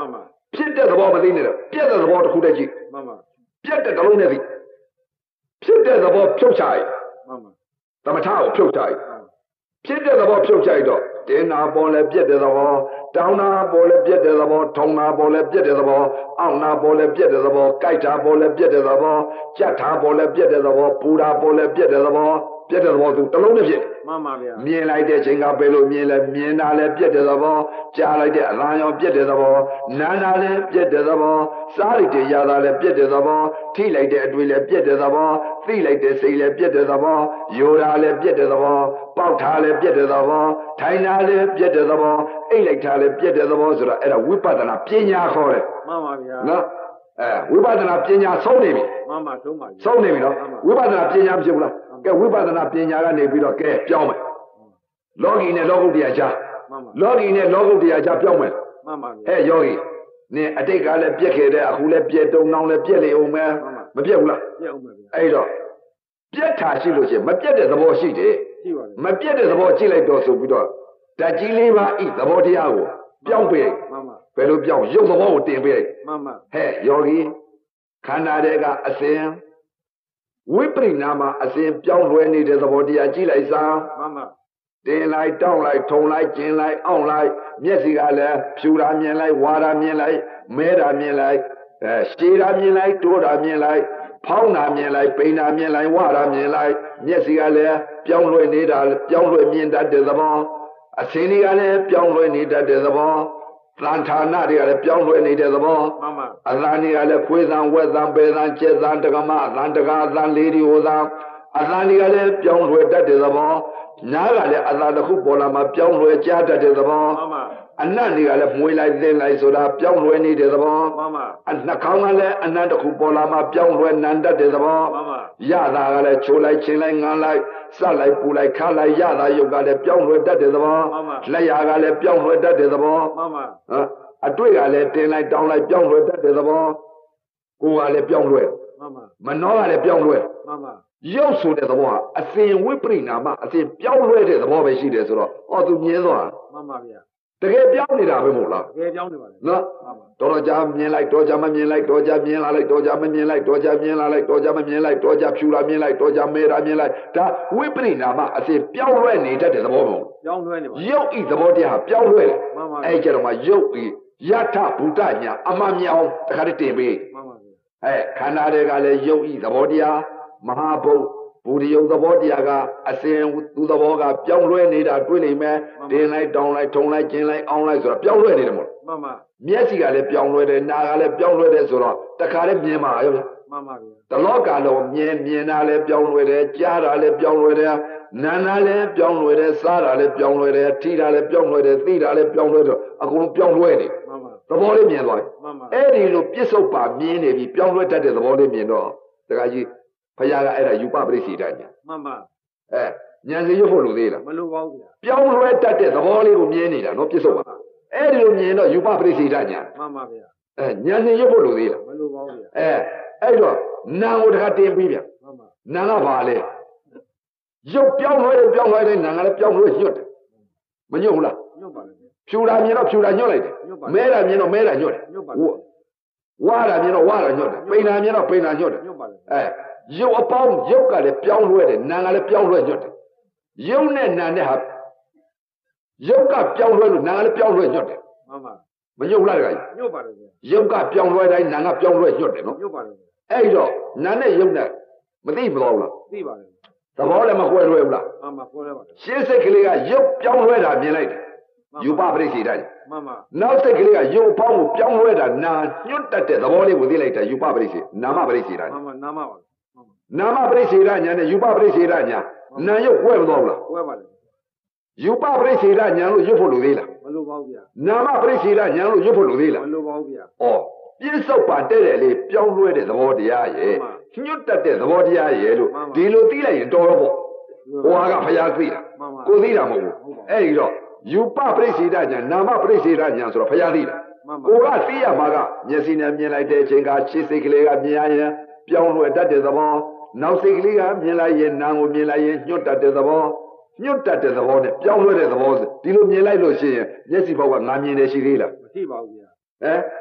Speaker 1: ဖြစ်တဲ့သဘောမသိနဲ့ပြက်တဲ့သဘောတစ်ခုတည်းကြည့်
Speaker 2: မှန်ပါ
Speaker 1: ပြက်တဲ့တစ်လုံးနဲ့သိဖြစ်တဲ့သဘောဖြုတ်ချလိုက်
Speaker 2: မှန်ပါ
Speaker 1: သမထကိုဖြုတ်ချလိုက်ဖြစ်တဲ့သဘောဖြုတ်ချလိုက်တော့တင်းနာပေါ်လဲပြက်တဲ့သဘောတောင်းနာပေါ်လဲပြက်တဲ့သဘောထုံနာပေါ်လဲပြက်တဲ့သဘောအောင့်နာပေါ်လဲပြက်တဲ့သဘောကြိုက်တာပေါ်လဲပြက်တဲ့သဘောကြက်တာပေါ်လဲပြက်တဲ့သဘောပူတာပေါ်လဲပြက်တဲ့သဘောပြက်တဲ့သဘောသူတစ်လုံးနဲ့ဖြစ်
Speaker 2: မှန်ပါဗျာ
Speaker 1: မြင်လိုက်တဲ့ချိန်ကပဲလို့မြင်လဲမြင်တာလဲပြက်တဲ့သဘောကြားလိုက်တဲ့အလံရောပြက်တဲ့သဘောနားတာလဲပြက်တဲ့သဘောစားလိုက်တဲ့ရတာလဲပြက်တဲ့သဘောထိလိုက်တဲ့အတွေ့လဲပြက်တဲ့သဘောသိလိုက်တဲ့စိတ်လဲပြက်တဲ့သဘောယိုတာလဲပြက်တဲ့သဘောပေါက်တာလဲပြက်တဲ့သဘောထိုင်တာလဲပြက်တဲ့သဘောအိတ်လိုက်တာလဲပြက်တဲ့သဘောဆိုတော့အဲ့ဒါဝိပဿနာပညာခေါ်တယ်
Speaker 2: မှန်ပါဗျာ
Speaker 1: နော်ဝိပဿနာပညာဆုံးနေပြီ
Speaker 2: မှန်ပါဆုံးပါ
Speaker 1: ဆုံးနေပြီနော်ဝိပဿနာပညာမဖြစ်ဘူးလားကဲဝိပဿနာပညာကနေပြီးတော့ကဲပြောင်းမယ်လောကီနဲ့လောကုတ္တရာကြား
Speaker 2: မှန်ပါ
Speaker 1: လောကီနဲ့လောကုတ္တရာကြားပြောင်းမယ်
Speaker 2: မှန်ပါဗျာ
Speaker 1: ဟဲ့ယောဂီနင်အတိတ်ကလည်းပြက်ခဲ့တဲ့အခုလည်းပြက်တုံနောင်လည်းပြက်လေအောင်မယ်မပြက်ဘူးလား
Speaker 2: ပြည့်အောင်ပါဗျာ
Speaker 1: အဲ့တော့ပြက်တာရှိလို့ရှိရင်မပြက်တဲ့သဘောရှိတယ်
Speaker 2: ရှိပါတယ်
Speaker 1: မပြက်တဲ့သဘောကြည့်လိုက်တော့ဆိုပြီးတော့ဓာတ်ကြီးလေးပါဤသဘောတရားကိုပြောင်းပေး
Speaker 2: မှန်ပါ
Speaker 1: ဘယ်လိုပြောင်းရုပ်သဘောကိုတင်ပေး
Speaker 2: မှန်ပါ
Speaker 1: ဟဲ့ယောဂီခန္ဓာတွေကအစဉ်ဝိပရိနာမအစဉ်ပြောင်းလဲနေတဲ့သဘောတရားကြည့်လိုက်စမ်း
Speaker 2: မှန်ပါ
Speaker 1: တင်လိုက်တောင်းလိုက်ထုံလိုက်ကျင်လိုက်အောင့်လိုက်မျက်စိကလည်းဖြူတာမြင်လိုက်ဝါတာမြင်လိုက်မဲတာမြင်လိုက်ရှည်တာမြင်လိုက်တိုးတာမြင်လိုက်ဖောင်းတာမြင်လိုက်ပိန်တာမြင်လိုက်ဝါတာမြင်လိုက်မျက်စိကလည်းပြောင်းလဲနေတာပြောင်းလဲမြင်တတ်တဲ့သဘောအစင်းတွေကလည်းပြောင်းလဲနေတတ်တဲ့သဘောသံဌာနတွေကလည်းပြောင်းလဲနေတဲ့သဘော
Speaker 2: မှန်ပါ
Speaker 1: အသံတွေကလည်းခွေးသံဝက်သံပေသံကျက်သံတက္ကမအသံတကာအသံလေးဒီဟိုသံအသံတွေကလည်းပြောင်းလဲတတ်တဲ့သဘောနားကလည်းအသံတစ်ခုပေါ်လာမှပြောင်းလဲကြားတတ်တဲ့သဘော
Speaker 2: မှန်ပါ
Speaker 1: အနတ်တွေကလည်းမွေးလိုက်သင်းလိုက်ဆိုတာပြောင်းလဲနေတဲ့သဘော
Speaker 2: မှန်ပါ
Speaker 1: နှာခေါင်းကလည်းအနတ်တစ်ခုပေါ်လာမှပြောင်းလဲနန်တတ်တဲ့သဘော
Speaker 2: မှန်ပါ
Speaker 1: ရတာကလည်းချိုးလိုက်ချင်းလိုက်ငန်းလိုက်စက်လိုက်ပူလိုက်ခါလိုက်ရတာယုတ်ကလည်းပြောင်းလဲတတ်တဲ့သဘောလက်ရကလည်းပြောင်းလဲတတ်တဲ့သဘော
Speaker 2: မှန်ပါ
Speaker 1: အတွေ့ကလည်းတင်လိုက်တောင်းလိုက်ပြောင်းလဲတတ်တဲ့သဘောကိုယ်ကလည်းပြောင်းလဲ
Speaker 2: မှန်ပါ
Speaker 1: မနှောကလည်းပြောင်းလဲ
Speaker 2: မှန်ပါ
Speaker 1: ရုပ်ဆိုတဲ့သဘောဟာအစဉ်ဝိပရိနာမအစဉ်ပြောင်းလဲတဲ့သဘောပဲရှိတယ်ဆိုတော့သူမြင်သွား
Speaker 2: မှန်ပါဗျာ
Speaker 1: တကယ်ပြောင်းနေတာပဲမဟုတ်လား
Speaker 2: တကယ်ကြောင်းနေပါလေ
Speaker 1: နော်
Speaker 2: မှန်ပါ
Speaker 1: တော်ကြာမြင်လိုက်တော်ကြာမမြင်လိုက်တော်ကြာမြင်လာလိုက်တော်ကြာမမြင်လိုက်တော်ကြာမြင်လာလိုက်တော်ကြာမမြင်လိုက်တော်ကြာဖြူလာမြင်လိုက်တော်ကြာမဲတာမြင်လိုက်ဒါဝိပရိနာမအစဉ်ပြောင်းလဲနေတတ်တဲ့သဘောမဟုတ်
Speaker 2: ကြောင်းလွှဲနေပါ
Speaker 1: ရုပ်ဤသဘောတရားပြောင်းလဲတယ်
Speaker 2: မှန်ပါ
Speaker 1: အဲ့ကျတော့မှရုပ်ဤယထဗုဒ္ဓညာအမှန်မြောင်တခါတည်းတင်ပေး
Speaker 2: မှန်ပါဗျာ
Speaker 1: ခန္ဓာတွေကလည်းရုပ်ဤသဘောတရားမဟာဘုတ်ဘူရိယုံသဘောတရားကအစဉ်သူသဘောကပြောင်းလဲနေတာတွေ့နေမယ်တင်လိုက်တောင်းလိုက်ထုံလိုက်ကျင်လိုက်အောင်းလိုက်ဆိုတော့ပြောင်းလဲနေတယ်မို့
Speaker 2: မှန်ပါ
Speaker 1: မျက်စိကလည်းပြောင်းလဲတယ်နားကလည်းပြောင်းလဲတယ်ဆိုတော့တခါတည်းမြင်ပါရော
Speaker 2: မှန်ပါဗျာ
Speaker 1: တလောကလုံးမြင်တာလည်းပြောင်းလဲတယ်ကြားတာလည်းပြောင်းလဲတယ်နားတာလည်းပြောင်းလဲတယ်စားတာလည်းပြောင်းလဲတယ်ထိတာလည်းပြောင်းလဲတယ်သိတာလည်းပြောင်းလဲတော့အကုန်လုံးပြောင်းလဲနေ
Speaker 2: မှန်ပါ
Speaker 1: သဘောလေးမြင်သွားပြီ
Speaker 2: မှန်ပါ
Speaker 1: အဲ့ဒီလိုပြစ္ဆုတ်ပါမြင်နေပြီပြောင်းလဲတတ်တဲ့သဘောလေးမြင်တော့တခါကြီးဘုရားကအဲ့ဒါယူပပရိစီတညာ
Speaker 2: မှန်ပါ
Speaker 1: ဉာဏ်စီရွတ်ဖို့လိုသေးလား
Speaker 2: မလိုပါဘူးဗျာ
Speaker 1: ပြောင်းလဲတတ်တဲ့သဘောလေးကိုမြင်နေတာနော်ပြစ္ဆုတ်ပါအဲ့ဒီလိုမြင်တော့ယူပပရိစီတညာ
Speaker 2: မှန်ပါဗျာ
Speaker 1: ဉာဏ်စီရွတ်ဖို့လိုသေးလား
Speaker 2: မလိုပါဘူးဗျာ
Speaker 1: အဲ့တော့နာကိုတခါတင်ပြီးပြန်
Speaker 2: မှန်ပါ
Speaker 1: နာကဘာလဲရုပ်ပြောင်းလဲတဲ့နာကလည်းပြောင်းလဲညွတ်တယ်မညွတ်ဘူးလား
Speaker 2: ညွတ်ပါလေ
Speaker 1: ဖြူတာမြင်တော့ဖြူတာညွတ်လိုက်တယ်မဲတာမြင်တော့မဲတာညွတ်တယ်
Speaker 2: ညွတ်ပါလေ
Speaker 1: ဝါတာမြင်တော့ဝါတာညွတ်တယ်ပိန်တာမြင်တော့ပိန်တာညွတ်တယ်
Speaker 2: ညွတ်ပါလေ
Speaker 1: ရုပ်အပေါင်းရုပ်ကလည်းပြောင်းလဲတယ်နာကလည်းပြောင်းလဲညွတ်တယ်ရုပ်နဲ့နာနဲ့ဟာရုပ်ကပြောင်းလဲလို့နာကလည်းပြောင်းလဲညွတ်တယ်
Speaker 2: မှန်ပါ
Speaker 1: မညွတ်ဘူးလားတခါကြီး
Speaker 2: ညွတ်ပါလေဗျာ
Speaker 1: ရုပ်ကပြောင်းလဲတိုင်းနာကပြောင်းလဲညွတ်တယ်နော်
Speaker 2: ညွတ်ပါလေဗျာ
Speaker 1: အဲ့တော့နာနဲ့ရုပ်နဲ့မသိမလို့ဘူးလား
Speaker 2: သိပါလေ
Speaker 1: သဘောလည်းမကွဲလွဲဘူးလား
Speaker 2: မှန်ပါပြောရပါလေ
Speaker 1: ရှင်းစိတ်ကလေးကရုပ်ပြောင်းလဲတာမြင်လိုက်တယ်ယူပပရိစေတညာ
Speaker 2: မှန်ပါ
Speaker 1: နောက်စိတ်ကလေးကရုပ်အပေါင်းကိုပြောင်းလဲတာနာညွတ်တတ်တဲ့သဘောလေးကိုသိလိုက်တာယူပပရိစေနာမပရိစေတညာ
Speaker 2: မှန်ပါနာမပါလေ
Speaker 1: နာမပရိစေတညာနဲ့ယူပပရိစေတညာနာရုပ်ကွဲမသွားဘူးလား
Speaker 2: ကွဲပါလေ
Speaker 1: ယူပပရိစေတညာလို့ရွတ်ဖို့လိုသေးလား
Speaker 2: မလိုပါဘူးဗျာ
Speaker 1: နာမပရိစေတညာလို့ရွတ်ဖို့လိုသေးလား
Speaker 2: မလိုပါဘူးဗျာ
Speaker 1: ဩပြစ္ဆုတ်ပါတဲ့တယ်လေပြောင်းလဲတဲ့သဘောတရားရဲ့ညွတ်တတ်တဲ့သဘောတရားရဲ့လို့ဒီလိုသိလိုက်ရင်တော်တော့ပေါ့ဟိုဟာကဖျားသိတာ
Speaker 2: မှန်ပါ
Speaker 1: ကိုသိတာမဟုတ်ဘူးအဲ့ဒီတော့ယူပပရိစေတညာနာမပရိစေတညာဆိုတော့ဖျားသိတာ
Speaker 2: မှန်ပါ
Speaker 1: ကိုကသိရမှာကမျက်စိနဲ့မြင်လိုက်တဲ့အချိန်ကခြေစိတ်ကလေးကမြင်ရရင်ပြောင်းလဲတတ်တဲ့သဘောနောက်စိတ်ကလေးကမြင်လိုက်ရင်နာမ်ကိုမြင်လိုက်ရင်ညွတ်တတ်တဲ့သဘောညွတ်တတ်တဲ့သဘောနဲ့ပြောင်းလဲတဲ့သဘောဒီလိုမြင်လိုက်လို့ရှိရင်မျက်စိဘောက်ကငါမြင်တယ်ရှိသေးလား
Speaker 2: မရှိပါဘူးဗျာ
Speaker 1: ဟမ်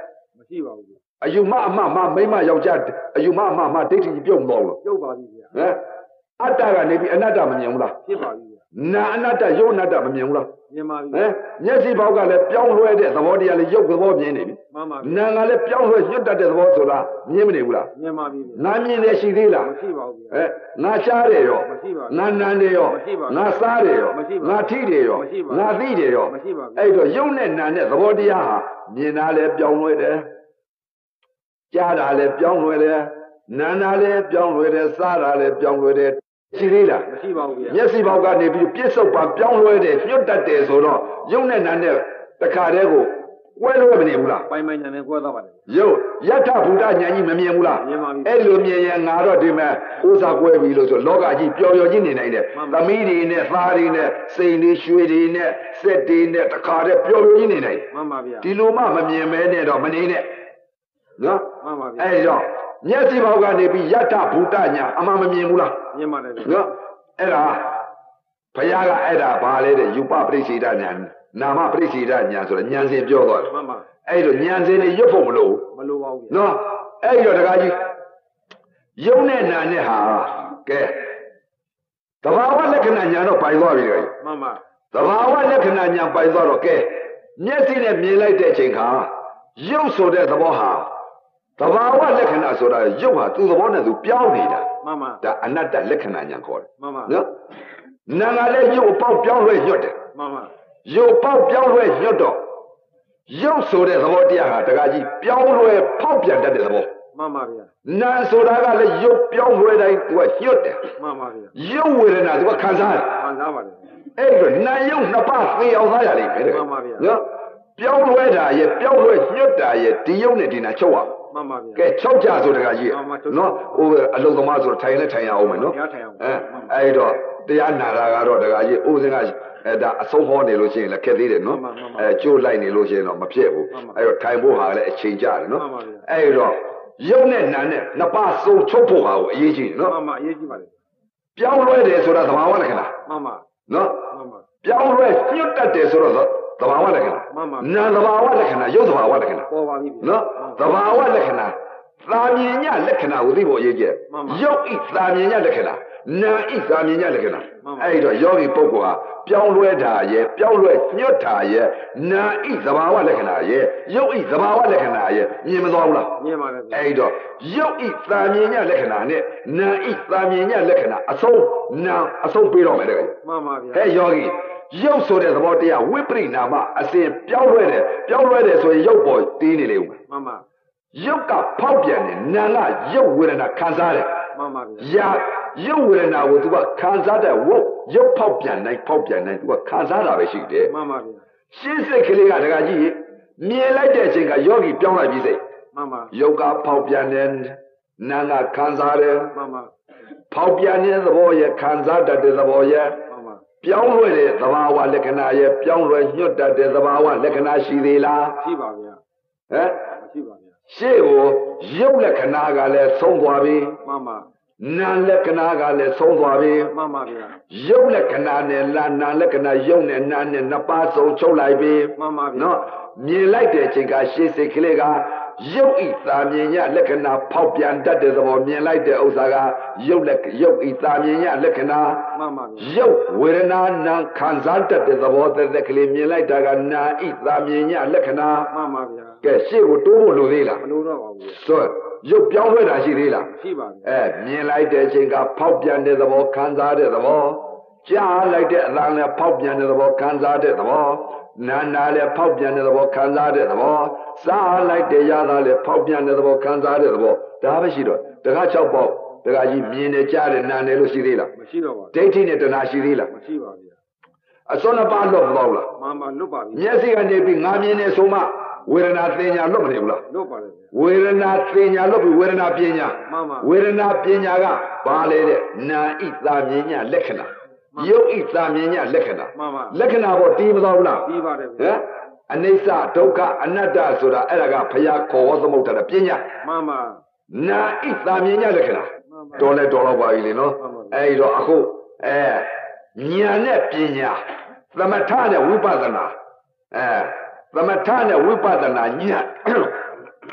Speaker 2: မရှိပါဘူးဗျာ
Speaker 1: အယူမမိမယောက်ျားအယူမဒိဋ္ဌိပြုတ်မသွားဘူး
Speaker 2: ပြုတ်ပါပြီဗျာ
Speaker 1: ဟမ်အတ္တကနေပြီးအနတ္တမမြင်ဘူးလား
Speaker 2: ဖြစ်ပါပြီဗျာ
Speaker 1: နာအနတ္တယုတ်အနတ္တမမြင်ဘူးလား
Speaker 2: မြင်ပါပြီ
Speaker 1: ဟမ်မျက်စိပေါက်ကလည်းပြောင်းလဲတဲ့သဘောတရားလေးယုတ်သဘောမြင်နေပြီ
Speaker 2: မှန်ပါပြီ
Speaker 1: နာကလည်းပြောင်းလဲညွတ်တတ်တဲ့သဘောဆိုတာမြင်မနေဘူးလား
Speaker 2: မြင်ပါပြီဗျာ
Speaker 1: ငါမြင်တယ်ရှိသေးလား
Speaker 2: မရှိပါဘူးဗျာ
Speaker 1: ငါရှားတယ်ရော
Speaker 2: မရှိပါဘူး
Speaker 1: ငါနန်းတယ်ရော
Speaker 2: မရှိပါဘူး
Speaker 1: ငါစားတယ်ရော
Speaker 2: မရှိပါဘူး
Speaker 1: ငါထိတယ်ရော
Speaker 2: မရှိပါဘူး
Speaker 1: ငါသိတယ်ရော
Speaker 2: မရှိပါဘူး
Speaker 1: အဲ့တော့ယုတ်နဲ့နာနဲ့သဘောတရားဟာမြင်တာလည်းပြောင်းလဲတယ်ကြားတာလည်းပြောင်းလဲတယ်နားတာလည်းပြောင်းလဲတယ်စားတာလည်းပြောင်းလဲတယ်ရှိသေးလား
Speaker 2: မရှိပါဘူးဗျာ
Speaker 1: မျက်စိပေါက်ကနေပြီးပြစ္ဆုတ်ပါပြောင်းလဲတယ်ညွတ်တတ်တယ်ဆိုတော့ယုတ်နဲ့နာနဲ့တခါတည်းကိုကွဲလွဲမနေဘူးလား
Speaker 2: ပိုင်ညာနဲ့ကွဲသွားပါတယ်
Speaker 1: ယုတ်ယထဗုဒ္ဓဉာဏ်ကြီးမမြင်ဘူးလား
Speaker 2: မြင်ပါပြီ
Speaker 1: အဲ့လိုမြင်ရင်ငါတော့ဒီမဲ့ဥစ္စာကွဲပြီလို့ဆိုလောကကြီးပျော်ပျော်ကြီးနေနိုင်တယ်
Speaker 2: မှန်
Speaker 1: ။
Speaker 2: ပါ
Speaker 1: သမီးတွေနဲ့သားတွေနဲ့စိန်တွေရွှေတွေနဲ့စက်တွေနဲ့တခါတည်းပျော်ပျော်ကြီးနေနိုင်တယ်
Speaker 2: မှန်ပါဗျာ
Speaker 1: ။ဒီလိုမှမမြင်မဲနဲ့တော့မနေနဲ့။နော်
Speaker 2: မှန်ပါဗျာ
Speaker 1: အဲ့တော့မျက်စိဘောက်ကနေပြီးယထဗုဒ္ဓဉာဏ်အမှန်မမြင်ဘူးလား
Speaker 2: မြင်ပါတယ်ဗျာ
Speaker 1: ။နော်အဲ့ဒါဘုရားကအဲ့ဒါဘာလဲတဲ့ယူပပရိစ္ဆေဒဉာဏ်နာမပရိစ္ဆေဒဉာဏ်ဆိုတော့ဉာဏ်စဉ်ပြောသွားတယ်
Speaker 2: မှန်ပါ
Speaker 1: ။အဲ့တော့ဉာဏ်စဉ်တွေရွတ်ဖို့မလို့
Speaker 2: မလိုပါဘူးဗျာ
Speaker 1: နော်အဲ့တော့တခါကြီးယုံနဲ့နာနဲ့ဟာကဲသဘာဝလက္ခဏာညာတော့ပိုင်သွားပြီတခါကြီး
Speaker 2: မှန်ပါ
Speaker 1: သဘာဝလက္ခဏာညာပိုင်သွားတော့ကဲမျက်စိနဲ့မြင်လိုက်တဲ့အချိန်ခါယုတ်ဆိုတဲ့သဘောဟာသဘာဝလက္ခဏာဆိုတာယုတ်ဟာသူ့သဘောနဲ့သူပြောင်းနေတာ
Speaker 2: မှန်ပါ
Speaker 1: ဒါအနတ္တလက္ခဏာညာခေါ်တယ်
Speaker 2: မှန်ပါ
Speaker 1: နော်နာကလည်းယုတ်အပေါက်ပြောင်းလဲညွတ်တယ်
Speaker 2: မှန်ပါ
Speaker 1: ယုတ်ပေါက်ပြောင်းလဲညွတ်တော့ယုတ်ဆိုတဲ့သဘောတရားဟာတခါကြီးပြောင်းလဲဖောက်ပြန်တတ်တဲ့သဘော
Speaker 2: မှန်ပါဗျာ
Speaker 1: နာဆိုတာကလည်းရုပ်ပြောင်းလဲတိုင်းသူကညွတ်တယ်
Speaker 2: မှန်ပါဗျာ
Speaker 1: ရုပ်ဝေဒနာသူကခံစားတယ်
Speaker 2: ခံစားပါတယ်
Speaker 1: အဲ့ဒါနာရုပ်နှစ်ပါးသိအောင်သားရလိမ့်မယ်တဲ့
Speaker 2: မှန်ပါဗျာ
Speaker 1: နော်ပြောင်းလဲတာရဲ့ပြောင်းလဲညွတ်တာရဲ့ဒီရုပ်နဲ့ဒီနာချုပ်အောင်
Speaker 2: မှန်ပါဗျာ
Speaker 1: ကဲချုပ်ကြဆိုတကကြီး
Speaker 2: မှန်ပါချုပ်
Speaker 1: နော်ဟိုအလုံးသမားဆိုထိုင်လဲထိုင်ရအောင်မယ်နော်
Speaker 2: တရားထိုင်အောင်
Speaker 1: အဲ့တော့တရားနာတာကတော့တကကြီးဥစဉ်ကဒါအဆုံးဟောနေလို့ရှိရင်လည်းခက်သေးတယ်နော်
Speaker 2: မှန်ပါမှန်ပါ
Speaker 1: ကျိုးလိုက်နေလို့ရှိရင်တော့မဖြစ်ဘူး
Speaker 2: မှန်ပါ
Speaker 1: အဲ့တော့ထိုင်ဖို့ဟာလည်းအချိန်ကြတယ်နော်
Speaker 2: မှန်ပါဗျာ
Speaker 1: အဲ့တော့ရုပ်နဲ့နာနဲ့နှစ်ပါးစုံချုပ်ဖို့ဟာကိုအရေးကြီးတယ်နော်
Speaker 2: မှန်ပါအရေးကြီးပါတယ်
Speaker 1: ပြောင်းလဲတယ်ဆိုတာသဘာဝလက္ခဏာ
Speaker 2: မှန်ပါ
Speaker 1: နော်
Speaker 2: မှန်ပါ
Speaker 1: ပြောင်းလဲညှတ်တတ်တယ်ဆိုတော့သဘာဝလက္ခဏာ
Speaker 2: မှန်ပါ
Speaker 1: နာသဘာဝလက္ခဏာရုပ်သဘာဝလက္ခဏာ
Speaker 2: ပေါ်ပါပြီဗျာ
Speaker 1: နော်သဘာဝလက္ခဏာသာမြင်ညလက္ခဏာကိုသိဖို့အရေးကြီးတယ်
Speaker 2: မှန်ပါ
Speaker 1: ရုပ်ဤသာမြင်ညလက္ခဏာနာဤသာမြင်ညလက္ခဏာ
Speaker 2: မှန်ပါ
Speaker 1: အဲ့တော့ယောဂီပုဂ္ဂိုလ်ဟာပြောင်းလဲတာရဲ့ပြောင်းလဲညွတ်တာရဲ့နာဤသဘာဝလက္ခဏာရဲ့ရုပ်ဤသဘာဝလက္ခဏာရဲ့မြင်မသွားဘူးလား
Speaker 2: မြင်ပါတယ်ဗျာ
Speaker 1: အဲ့တော့ရုပ်ဤသာမြင်ညလက္ခဏာနဲ့နာဤသာမြင်ညလက္ခဏာအဆုံးနာအဆုံးပေးတော့မယ်တဲ့
Speaker 2: မှန်ပါဗျာ
Speaker 1: ဟဲ့ယောဂီရုပ်ဆိုတဲ့သဘောတရားဝိပရိနာမအစဉ်ပြောင်းလဲတယ်ဆိုရင်ရုပ်ပေါ်တီးနေလေဦးမယ်
Speaker 2: မှန်ပါ
Speaker 1: ရုပ်ကဖောက်ပြန်တယ်နာကရုပ်ဝေဒနာခံစားတယ်
Speaker 2: မှန်ပါဗျာ
Speaker 1: ရာရုပ်ဝေဒနာကိုသူကခံစားတဲ့ဝုတ်ရုပ်ဖောက်ပြန်နိုင်သူကခံစားတာပဲရှိတယ်
Speaker 2: မှန်ပါဗျာ
Speaker 1: ရှင်းစိတ်ကလေးကတကကြီးမြင်လိုက်တဲ့အချိန်ကယောဂီပြောင်းလိုက်ပြီစိတ်
Speaker 2: မှန်ပါ
Speaker 1: ရုပ်ကဖောက်ပြန်တယ်နာကခံစားတယ်
Speaker 2: မှန်ပါ
Speaker 1: ဖောက်ပြန်တဲ့သဘောရဲ့ခံစားတတ်တဲ့သဘောရဲ့
Speaker 2: မှန်ပါ
Speaker 1: ပြောင်းလဲတဲ့သဘာဝလက္ခဏာရဲ့ပြောင်းလဲညွတ်တတ်တဲ့သဘာဝလက္ခဏာရှိသေးလား
Speaker 2: ရှိပါဗျာ
Speaker 1: ဟမ်
Speaker 2: ရှိပါဗျာ
Speaker 1: ရှေ့ကိုရုပ်လက္ခဏာကလည်းဆုံးသွားပြီ
Speaker 2: မှန်ပါ
Speaker 1: နာလက္ခဏာကလည်းဆုံးသွားပြီ
Speaker 2: မှန်ပါဗျာ
Speaker 1: ရုပ်လက္ခဏာနဲ့နာလက္ခဏာရုပ်နဲ့နာနဲ့နှစ်ပါးစုံချုပ်လိုက်ပြီ
Speaker 2: မှန်ပါဗျာ
Speaker 1: နော်မြင်လိုက်တဲ့အချိန်ကရှေ့စိတ်ကလေးကရုပ်ဤသာမြင်ညလက္ခဏာဖောက်ပြန်တတ်တဲ့သဘောမြင်လိုက်တဲ့ဥစ္စာကရုပ်ဤသာမြင်ညလက္ခဏာ
Speaker 2: မှန်ပါဗျာ
Speaker 1: ရုပ်ဝေဒနာနာခံစားတတ်တဲ့သဘောတသက်ကလေးမြင်လိုက်တာကနာဤသာမြင်ညလက္ခဏာ
Speaker 2: မှန်ပါဗျာ
Speaker 1: ကဲရှေ့ကိုတိုးဖို့လိုသေးလား
Speaker 2: မလို့တော့ပါဘူးဗျာ
Speaker 1: ဆိုရုပ်ပြောင်းလဲတာရှိသေးလား
Speaker 2: ရှိပါဗျာ
Speaker 1: မြင်လိုက်တဲ့အချိန်ကဖောက်ပြန်တဲ့သဘောခံစားတဲ့သဘောကြားလိုက်တဲ့အသံနဲ့ဖောက်ပြန်တဲ့သဘောခံစားတဲ့သဘောနာလည်းဖောက်ပြန်တဲ့သဘောခံစားတဲ့သဘောစားလိုက်တဲ့ရတာလည်းဖောက်ပြန်တဲ့သဘောခံစားတဲ့သဘောဒါပဲရှိတော့တကား6ပေါက်တကားကြီးမြင်နေကြားတယ်နာတယ်လို့ရှိသေးလား
Speaker 2: မရှိတော့ပါဘူး
Speaker 1: ဒိဋ္ဌိနဲ့တဏှာရှိသေးလား
Speaker 2: မရှိပါဗျာ
Speaker 1: အစွန်းနှစ်ပါးလွတ်မသွားဘူးလား
Speaker 2: မှန်ပါလွတ်ပါပြီ
Speaker 1: မျက်စိကနေပြီးငါမြင်နေဆိုမှဝေဒနာသင်ညာလွတ်မနေဘူးလား
Speaker 2: လွတ်ပါတယ်ဗျာ
Speaker 1: ဝေဒနာသင်ညာလွတ်ပြီးဝေဒနာပညာ
Speaker 2: မှန်ပါ
Speaker 1: ဝေဒနာပညာကဘာလဲတဲ့နာဣသာမြင်ညာလက္ခဏာယုတ်ဣသာမြင်ညာလက္ခဏာ
Speaker 2: မှန်ပါ
Speaker 1: လက္ခဏာပေါ်တီးမသွားဘူးလား
Speaker 2: ပြီးပါတယ်
Speaker 1: ဟ
Speaker 2: ဗျာ
Speaker 1: မ်အနိစ္စဒုက္ခအနတ္တဆိုတာအဲ့ဒါကဘုရားခေါ်ဝသမုဋ္ဌာပညာ
Speaker 2: မှန်ပါ
Speaker 1: နာဣသာမြင်ညာလက္ခဏာ
Speaker 2: မှန်ပါ
Speaker 1: တော်လဲတော်တော့ပါပြီလေနော်
Speaker 2: မှန်ပါ
Speaker 1: အဲ့တော့အခုဉာဏ်နဲ့ပညာသမထနဲ့ဝိပဿနာသမထနဲ့ဝိပဿနာဉာဏ်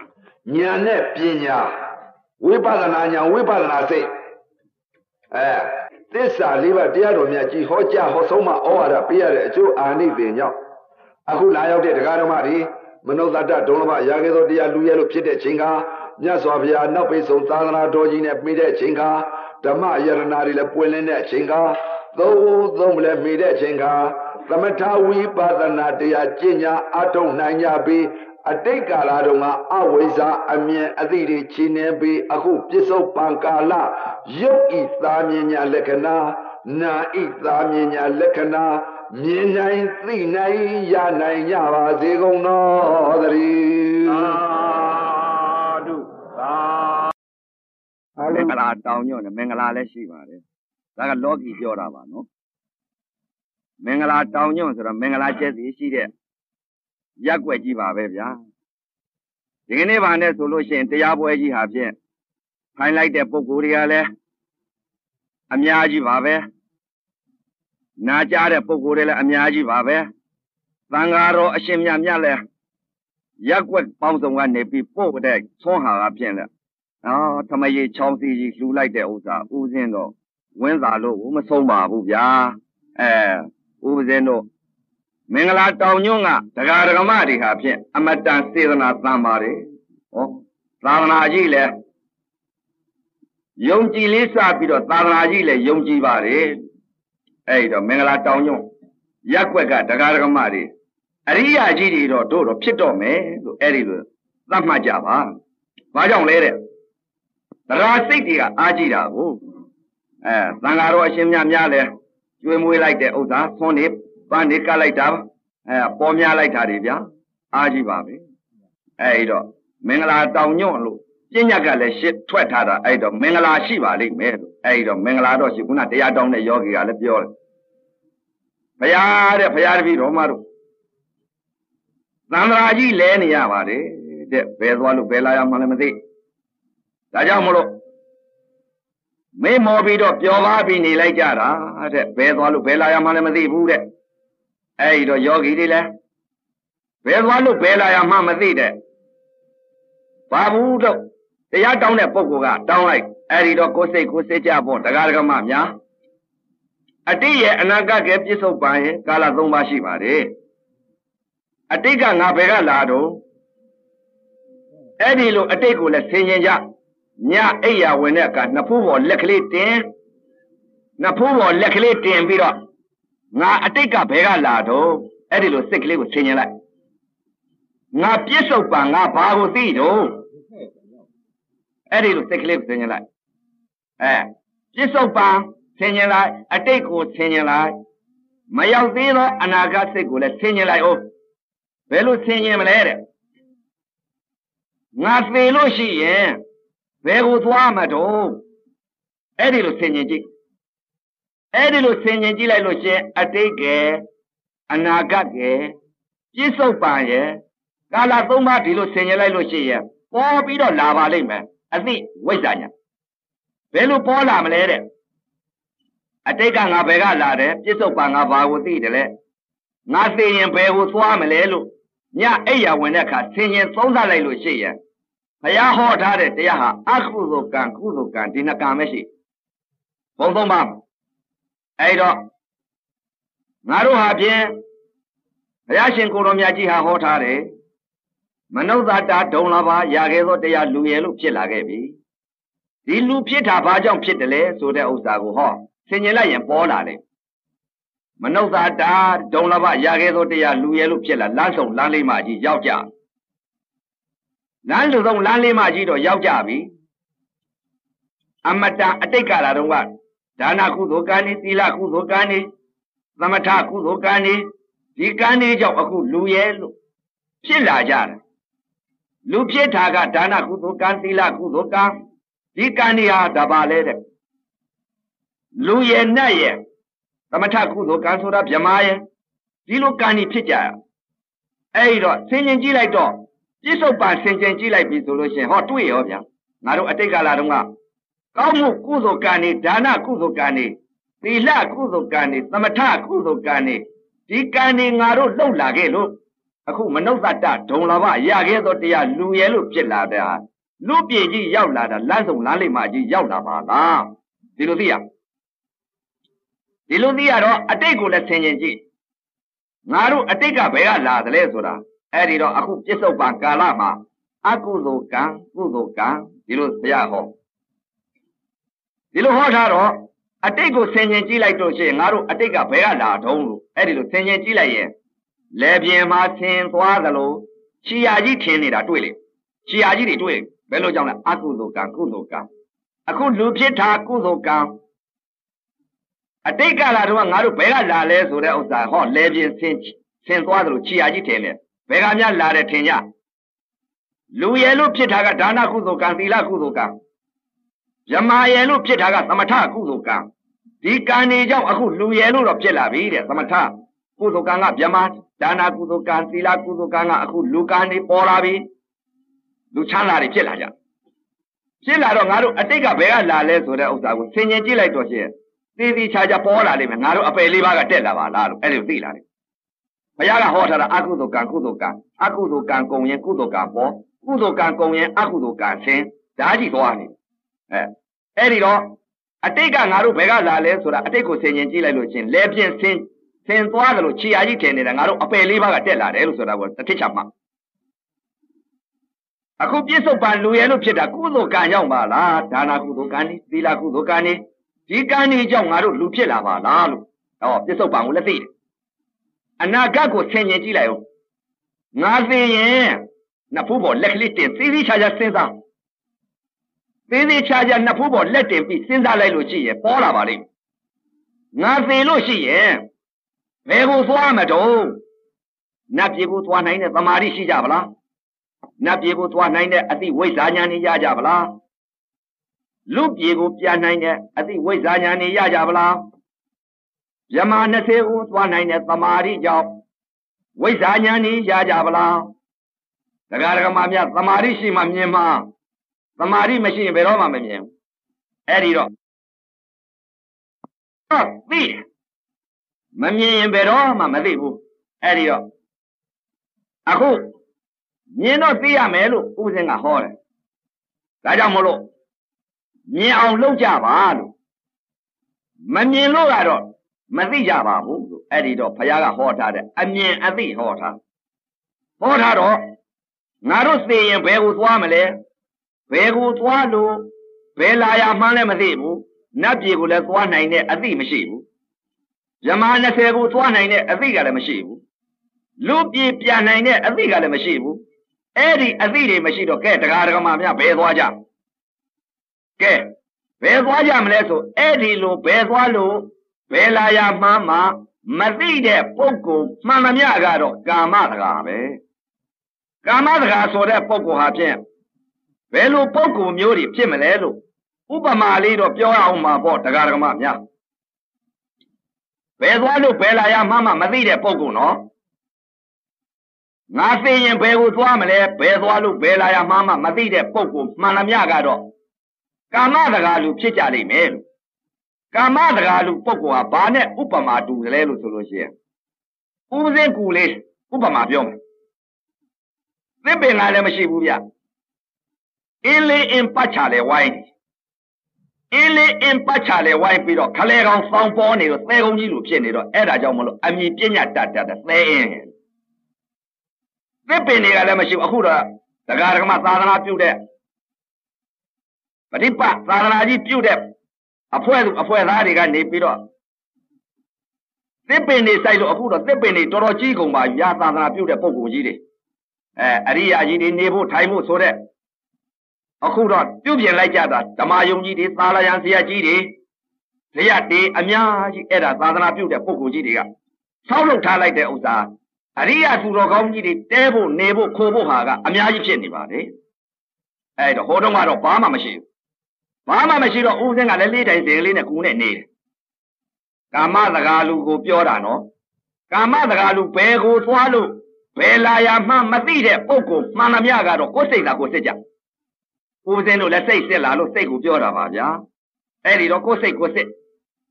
Speaker 1: ညာနဲ့ပညာဝိပဿနာညာဝိပဿနာစိတ်သစ္စာလေးပါးတရားတော်များကြီးဟောကြားဟောဆုံးမှဩဝါဒပေးရတဲ့အကျိုးအာနိသင်ကြောင့်အခုလာရောက်တဲ့တရားဓမ္မတွေမနုဿတဒုံလဘရာခဲ့သောတရားလူရဲလို့ဖြစ်တဲ့ချိန်ကမြတ်စွာဘုရားနောက်ပိတ်ဆုံးသာသနာတော်ကြီးနဲ့ပြီးတဲ့အချိန်ကဓမ္မယရနာတွေလည်းပွင့်လင်းတဲ့အချိန်ကသုံးလည်းမိတဲ့အချိန်ကသမထဝိပဿနာတရားကျင့်ညာအထုံနိုင်ကြပြီးအတိတ်ကာလတုန်းကအဝိဇ္ဇာအမြင်အသိတွေခြေနှင်းပြီးအခုပြစ္ဆုတ်ပံကာလယုတ်ဤသာမြင်ညာလက္ခဏာနာဤသာမြင်ညာလက္ခဏာမြင်နိုင်သိနိုင်ရနိုင်ကြပါစေကုန်သောသတည်းသာဓုသာ
Speaker 3: မင်္ဂလာတောင်ညွန့်နဲ့မင်္ဂလာလည်းရှိပါတယ်ဒါကလောကီပြောတာပါနော်မင်္ဂလာတောင်ညွန့်ဆိုတော့မင်္ဂလာကျက်စီရှိတဲ့ရက်ွက်ကြီးပါပဲဗျာဒီကနေ့ဗာနဲ့ဆိုလို့ရှိရင်တရားပွဲကြီးဟာဖြင့်ဖိုင်လိုက်တဲ့ပုံကိုယ်တွေကလည်းအများကြီးပါပဲနာကြားတဲ့ပုံကိုယ်တွေလည်းအများကြီးပါပဲသံဃာတော်အရှင်မြတ်မြတ်လည်းရက်ွက်ပေါင်းစုံကနေပြီးပို့တဲ့သွန်းဟာကဖြင့်လဲထမရေချောင်းစီကြီးလှူလိုက်တဲ့ဥစ္စာဥစဉ်တော့ဝင်းသာလို့မဆုံးပါဘူးဗျာဥပဇင်းတို့မင်္ဂလာတောင်ညွန့်ကတရားဓမ္မတွေဟာဖြင့်အမတန်စေတနာသံပါတယ်သာသနာကြီးလည်းယုံကြည်လေးစပြီးတော့သာသနာကြီးလည်းယုံကြည်ပါတယ်အဲ့တော့မင်္ဂလာတောင်ညွန့်ရက်ွက်ကတရားဓမ္မတွေအရိယာကြီးတွေတော့တို့တော့ဖြစ်တော့မယ်လို့အဲ့ဒီလိုသတ်မှတ်ကြပါဘာကြောင့်လဲတဲ့တရားစိတ်တွေကအားကြီးတာကိုသံဃာတော်အရှင်မြတ်များလဲကျွေးမွေးလိုက်တဲ့ဥစ္စာသွန်းနေပန်းနေကလိုက်တာပေါ်များလိုက်တာတွေဗျာအားကြီးပါပဲအဲ့တော့မင်္ဂလာတောင်ညွန့်လို့ပြညတ်ကလည်းရှစ်ထွက်ထားတာအဲ့တော့မင်္ဂလာရှိပါလိမ့်မယ်လို့အဲ့တော့မင်္ဂလာတော့ရှိခုနတရားတောင်းတဲ့ယောဂီကလည်းပြောတယ်ဘုရားတဲ့ဘုရားတပည့်တော်မတို့သံဃာကြီးလဲနေရပါတယ်တဲ့ဘယ်သွားလို့ဘယ်လာရမှလည်းမသိဒါကြောင့်မလို့မေးမော်ပြီးတော့ပျော်ပါပြီးနေလိုက်ကြတာတဲ့ဘယ်သွားလို့ဘယ်လာရမှလည်းမသိဘူးတဲ့အဲ့ဒီတော့ယောဂီတွေလည်းဘယ်သွားလို့ဘယ်လာရမှမသိတဲ့ဘာဘူးတော့တရားတောင်းတဲ့ပုဂ္ဂိုလ်ကတောင်းလိုက်အဲ့ဒီတော့ကိုယ်စိတ်ကြဖို့တရားဓမ္မများအတိတ်ရဲ့အနာဂတ်ရဲ့ပြစ္ဆုတ်ပံရဲ့ကာလ၃ပါးရှိပါတယ်အတိတ်ကငါဘယ်ကလာတော့အဲ့ဒီလိုအတိတ်ကိုလည်းဆင်ခြင်ကြညအိယာဝင်တဲ့အခါနှစ်ဖူးပေါ်လက်ကလေးတင်ပြီးတော့ငါအတိတ်ကဘယ်ကလာတော့အဲ့ဒီလိုစိတ်ကလေးကိုဆင်ခြင်လိုက်ငါပြစ္ဆုတ်ပံငါဘာကိုသိတော့အဲ့ဒီလိုစိတ်ကလေးကိုဆင်ခြင်လိုက်ပြစ္ဆုတ်ပံဆင်ခြင်လိုက်အတိတ်ကိုဆင်ခြင်လိုက်မရောက်သေးသောအနာဂတ်စိတ်ကိုလည်းဆင်ခြင်လိုက်အောင်ဘယ်လိုဆင်ခြင်မလဲတဲ့ငါသေလို့ရှိရင်ဘယ်ကိုသွားမှာတော့အဲ့ဒီလိုဆင်ခြင်ကြည့်အဲ့ဒီလိုဆင်ခြင်ကြည့်လိုက်လို့ရှင်အတိတ်ကအနာဂတ်ပြစ္ဆုတ်ပံရဲ့ကာလ၃ပါးဒီလိုဆင်ခြင်လိုက်လို့ရှိရင်ပေါ်ပြီးတော့လာပါလိမ့်မယ်အသိဝိဇ္ဇာညာဘယ်လိုပေါ်လာမလဲတဲ့အတိတ်ကငါဘယ်ကလာတယ်ပြစ္ဆုတ်ပံငါဘာကိုသိတယ်လဲငါသိရင်ဘယ်ကိုသွားမလဲလို့ညအိယာဝင်တဲ့အခါဆင်ခြင်သုံးသပ်လိုက်လို့ရှိရင်ဘုရားဟောထားတဲ့တရားဟာအကုသိုလ်ကံကုသိုလ်ကံဒီနှစ်ကံပဲရှိဘုံသုံးပါအဲ့တော့ငါတို့ဟာဖြင့်ဘုရားရှင်ကိုယ်တော်မြတ်ကြီးဟာဟောထားတယ်မနုဿတာဒုံလဘရခဲ့သောတရားလူရယ်လို့ဖြစ်လာခဲ့ပြီဒီလူဖြစ်တာဘာကြောင့်ဖြစ်တယ်လဲဆိုတဲ့ဥစ္စာကိုဟောဆင်ခြင်လိုက်ရင်ပေါ်လာတယ်မနုဿတာဒုံလဘရခဲ့သောတရားလူရယ်လို့ဖြစ်လာလမ်းဆုံးလမ်းလေးမှကြီးရောက်ကြလမ်းဆုံးလမ်းလေးမှကြီးတော့ရောက်ကြပြီအမတန်အတိတ်ကာလတုန်းကဒါနကုသိုလ်ကံနေသီလကုသိုလ်ကံနေသမထကုသိုလ်ကံနေဒီကံနေကြောင့်အခုလူရဲလို့ဖြစ်လာကြတယ်လူဖြစ်တာကဒါနကုသိုလ်ကံသီလကုသိုလ်ကံဒီကံနေဟာဒါပါလေတဲ့လူရဲနဲ့ရဲသမထကုသိုလ်ကံဆိုတာဗြဟ္မာရဲဒီလိုကံနေဖြစ်ကြရအဲ့တော့ဆင်ခြင်ကြည့်လိုက်တော့ပြစ္ဆုတ်ပံဆင်ခြင်ကြည့်လိုက်ပြီဆိုလို့ရှိရင်ဟောတွေ့ရောဗျာငါတို့အတိတ်ကာလတုန်းကကောင်းမှုကုသိုလ်ကံနေဒါနကုသိုလ်ကံနေသီလကုသိုလ်ကံနေသမထကုသိုလ်ကံနေဒီကံနေငါတို့လှုပ်လာခဲ့လို့အခုမနုဿတဒုံလာဘရခဲ့သောတရားလူရဲလို့ဖြစ်လာတဲ့ဟာလူပြေကြီးရောက်လာတာလမ်းဆုံးလမ်းလေးမှာကြီးရောက်လာပါလားဒီလိုသိရတော့အတိတ်ကိုလည်းဆင်ခြင်ကြည့်ငါတို့အတိတ်ကဘယ်ကလာတယ်လဲဆိုတာအဲ့ဒီတော့အခုပြစ္ဆုတ်ပံကာလမှာအကုသိုလ်ကံကုသိုလ်ကံဒီလိုဘုရားဟောဒီလိုဟောထားတော့အတိတ်ကိုဆင်ခြင်ကြည့်လိုက်တော့ရှိရင်ငါတို့အတိတ်ကဘယ်ကလာတုံးလို့အဲ့ဒီလိုဆင်ခြင်ကြည့်လိုက်ရင်လေပြင်းမှာဆင်သွားသလိုခြေရာကြီးထင်နေတာတွေ့လေခြေရာကြီးတွေတွေ့ဘယ်လိုကြောင့်လဲအကုသိုလ်ကံကုသိုလ်ကံအခုလူဖြစ်တာကုသိုလ်ကံအတိတ်ကလာတော့ငါတို့ဘယ်ကလာလဲဆိုတဲ့ဥစ္စာဟောလေပြင်းဆင်သွားသလိုခြေရာကြီးထင်တယ်ဘယ်ကများလာတယ်ထင်ကြလူရဲလို့ဖြစ်တာကဒါနကုသိုလ်ကံသီလကုသိုလ်ကံယမရဲလို့ဖြစ်တာကသမထကုသိုလ်ကံဒီကံတွေကြောင့်အခုလူရဲလို့တော့ဖြစ်လာပြီတဲ့သမထကုသိုလ်ကံကဗြဟ္မာဒါနကုသိုလ်ကံသီလကုသိုလ်ကံကအခုလူကံတွေပေါ်လာပြီလူချမ်းသာတွေဖြစ်လာကြဖြစ်လာတော့ငါတို့အတိတ်ကဘယ်ကလာလဲဆိုတဲ့ဥစ္စာကိုဆင်ခြင်ကြည့်လိုက်တော့ရှင်သေသေးချာချာပေါ်လာလိမ့်မယ်ငါတို့အပယ်လေးပါးကတက်လာပါလားလို့အဲ့လိုသိလာတယ်ဘုရားကဟောထားတာအကုသိုလ်ကံကုသိုလ်ကံအကုသိုလ်ကံကုန်ရင်ကုသိုလ်ကံပေါ်ကုသိုလ်ကံကုန်ရင်အကုသိုလ်ကံဆင်းဒါကြီးသွားနေအဲ့ဒီတော့အတိတ်ကငါတို့ဘယ်ကလာလဲဆိုတာအတိတ်ကိုဆင်ခြင်ကြည့်လိုက်လို့ချင်းလဲပြင်းဆင်းသွားတယ်လို့ခြေရာကြီးထင်နေတာငါတို့အပယ်လေးပါးကတက်လာတယ်လို့ဆိုတာကိုတစ်ထစ်ချမှာအခုပြစ္ဆုတ်ပံလူရဲလို့ဖြစ်တာကုသိုလ်ကံရောက်ပါလားဒါနကုသိုလ်ကံနေသီလကုသိုလ်ကံနေဒီကံနေကြောင့်ငါတို့လူဖြစ်လာပါလားလို့ဟောပြစ္ဆုတ်ပံကိုလည်းသိတယ်အနာဂတ်ကိုဆင်ခြင်ကြည့်လိုက်ဦးငါသိရင်နှစ်ဖူးပေါ်လက်ကလေးတင်သေးသေးချာချာစဉ်းစားသေးသေးချာချာနှစ်ဖူးပေါ်လက်တင်ပြီးစဉ်းစားလိုက်လို့ရှိရင်ပေါ်လာပါလိမ့်ငါသိလို့ရှိရင်ဘယ်ကိုသွားမတော့နတ်ပြည်ကိုသွားနိုင်တဲ့သမာဓိရှိကြပါလားနတ်ပြည်ကိုသွားနိုင်တဲ့အသိဝိဇ္ဇာဉာဏ်ရကြပါလားလူပြည်ကိုပြန်နိုင်တဲ့အသိဝိဇ္ဇာဉာဏ်ရကြပါလားယမ20ကိုသွားနိုင်တဲ့သမာဓိကြောင့်ဝိဇ္ဇာဉာဏ်ရကြပါလားတရားဓမ္မများသမာဓိရှိမှမြင်မှာသမာဓိမရှိရင်ဘယ်တော့မှမမြင်ဘူးအဲ့ဒီတော့သိမမြင်ရင်ဘယ်တော့မှမသိဘူးအဲ့ဒီတော့အခုမြင်တော့သိရမယ်လို့ဥပဇင်းကဟောတယ်ဒါကြောင့်မလို့မြင်အောင်လုပ်ကြပါလို့မမြင်လို့ကတော့မသိကြပါဘူးလို့အဲ့ဒီတော့ဘုရားကဟောထားတဲ့အမြင်အသိဟောထားတော့ငါတို့သိရင်ဘယ်ကိုသွားမလဲဘယ်ကိုသွားလို့ဘယ်လာရမှန်းလည်းမသိဘူးနတ်ပြည်ကိုလည်းသွားနိုင်တဲ့အသိမရှိဘူးယမ20ကိုသွားနိုင်တဲ့အသိကလည်းမရှိဘူးလူပြည်ပြန်နိုင်တဲ့အသိကလည်းမရှိဘူးအဲ့ဒီအသိတွေမရှိတော့ကဲတရားဓမ္မများဘယ်သွားကြကဲဘယ်သွားကြမလဲဆိုအဲ့ဒီလိုဘယ်သွားလို့ဘယ်လာရမှန်းမှမသိတဲ့ပုဂ္ဂိုလ်မှန်သမျှကတော့ကာမတကာပဲကာမတကာဆိုတဲ့ပုဂ္ဂိုလ်ဟာဖြင့်ဘယ်လိုပုဂ္ဂိုလ်မျိုးတွေဖြစ်မလဲလို့ဥပမာလေးတော့ပြောအောင်မှာပေါ့တရားဓမ္မများဘယ်သွားလို့ဘယ်လာရမှန်းမှမသိတဲ့ပုဂ္ဂိုလ်နော်ငါသိရင်ဘယ်ကိုသွားမလဲဘယ်သွားလို့ဘယ်လာရမှန်းမှမသိတဲ့ပုဂ္ဂိုလ်မှန်သမျှကတော့ကာမတကာလူဖြစ်ကြလိမ့်မယ်လို့ကာမတကာလူပုဂ္ဂိုလ်ဟာဘာနဲ့ဥပမာတူတယ်လဲလို့ဆိုလို့ရှိရင်ဥပဇင်းကူလေးဥပမာပြောမယ်သစ်ပင်ကလည်းမရှိဘူးဗျအင်းလေးအင်းပတ်ချလေဝိုင်းအင်းလေးအင်းပတ်ချလေဝိုင်းပြီးတော့ခလဲကောင်စောင်းပေါ်နေတော့သဲကုန်းကြီးလိုဖြစ်နေတော့အဲ့ဒါကြောင့်မလို့အမြင်ပညာတတ်သဲအင်းသစ်ပင်တွေကလည်းမရှိဘူးအခုတော့တရားဓမ္မသာသနာပြုတဲ့ပฏิပတ်သာသနာကြီးပြုတဲ့အဖွဲ့သားတွေကနေပြီးတော့သစ်ပင်တွေစိုက်လို့အခုတော့သစ်ပင်တွေတော်တော်ကြီးကုန်ပါရာသာသနာပြုတဲ့ပုဂ္ဂိုလ်ကြီးတွေအရိယာကြီးတွေနေဖို့ထိုင်ဖို့ဆိုတဲ့အခုတော့ပြုပြင်လိုက်ကြတာဓမ္မယုံကြီးတွေသာလယံဆရာကြီးတွေဇယတေအများကြီးအဲ့ဒါသာသနာပြုတဲ့ပုဂ္ဂိုလ်ကြီးတွေကဆောက်လုပ်ထားလိုက်တဲ့ဥစ္စာအရိယာသူတော်ကောင်းကြီးတွေတဲဖို့နေဖို့ခိုးဖို့ဟာကအများကြီးဖြစ်နေပါလေအဲ့တော့ဟိုတုန်းကတော့ဘာမှမရှိဘူးဘာမှမရှိတော့ဦးစင်းကလည်းလေးတိုင်စင်လေးနဲ့ကူနဲ့နေတယ်ကာမတကာလူကိုပြောတာနော်ကာမတကာလူဘယ်ကိုသွားလို့ဘယ်လာရမှမသိတဲ့ပုဂ္ဂိုလ်မှန်သမျှကတော့ကိုယ်စိတ်သာကိုယ်စစ်ကြဦးစင်းတို့လည်းစိတ်စစ်လာလို့စိတ်ကိုပြောတာပါဗျာအဲ့ဒီတော့ကိုယ်စိတ်ကိုစစ်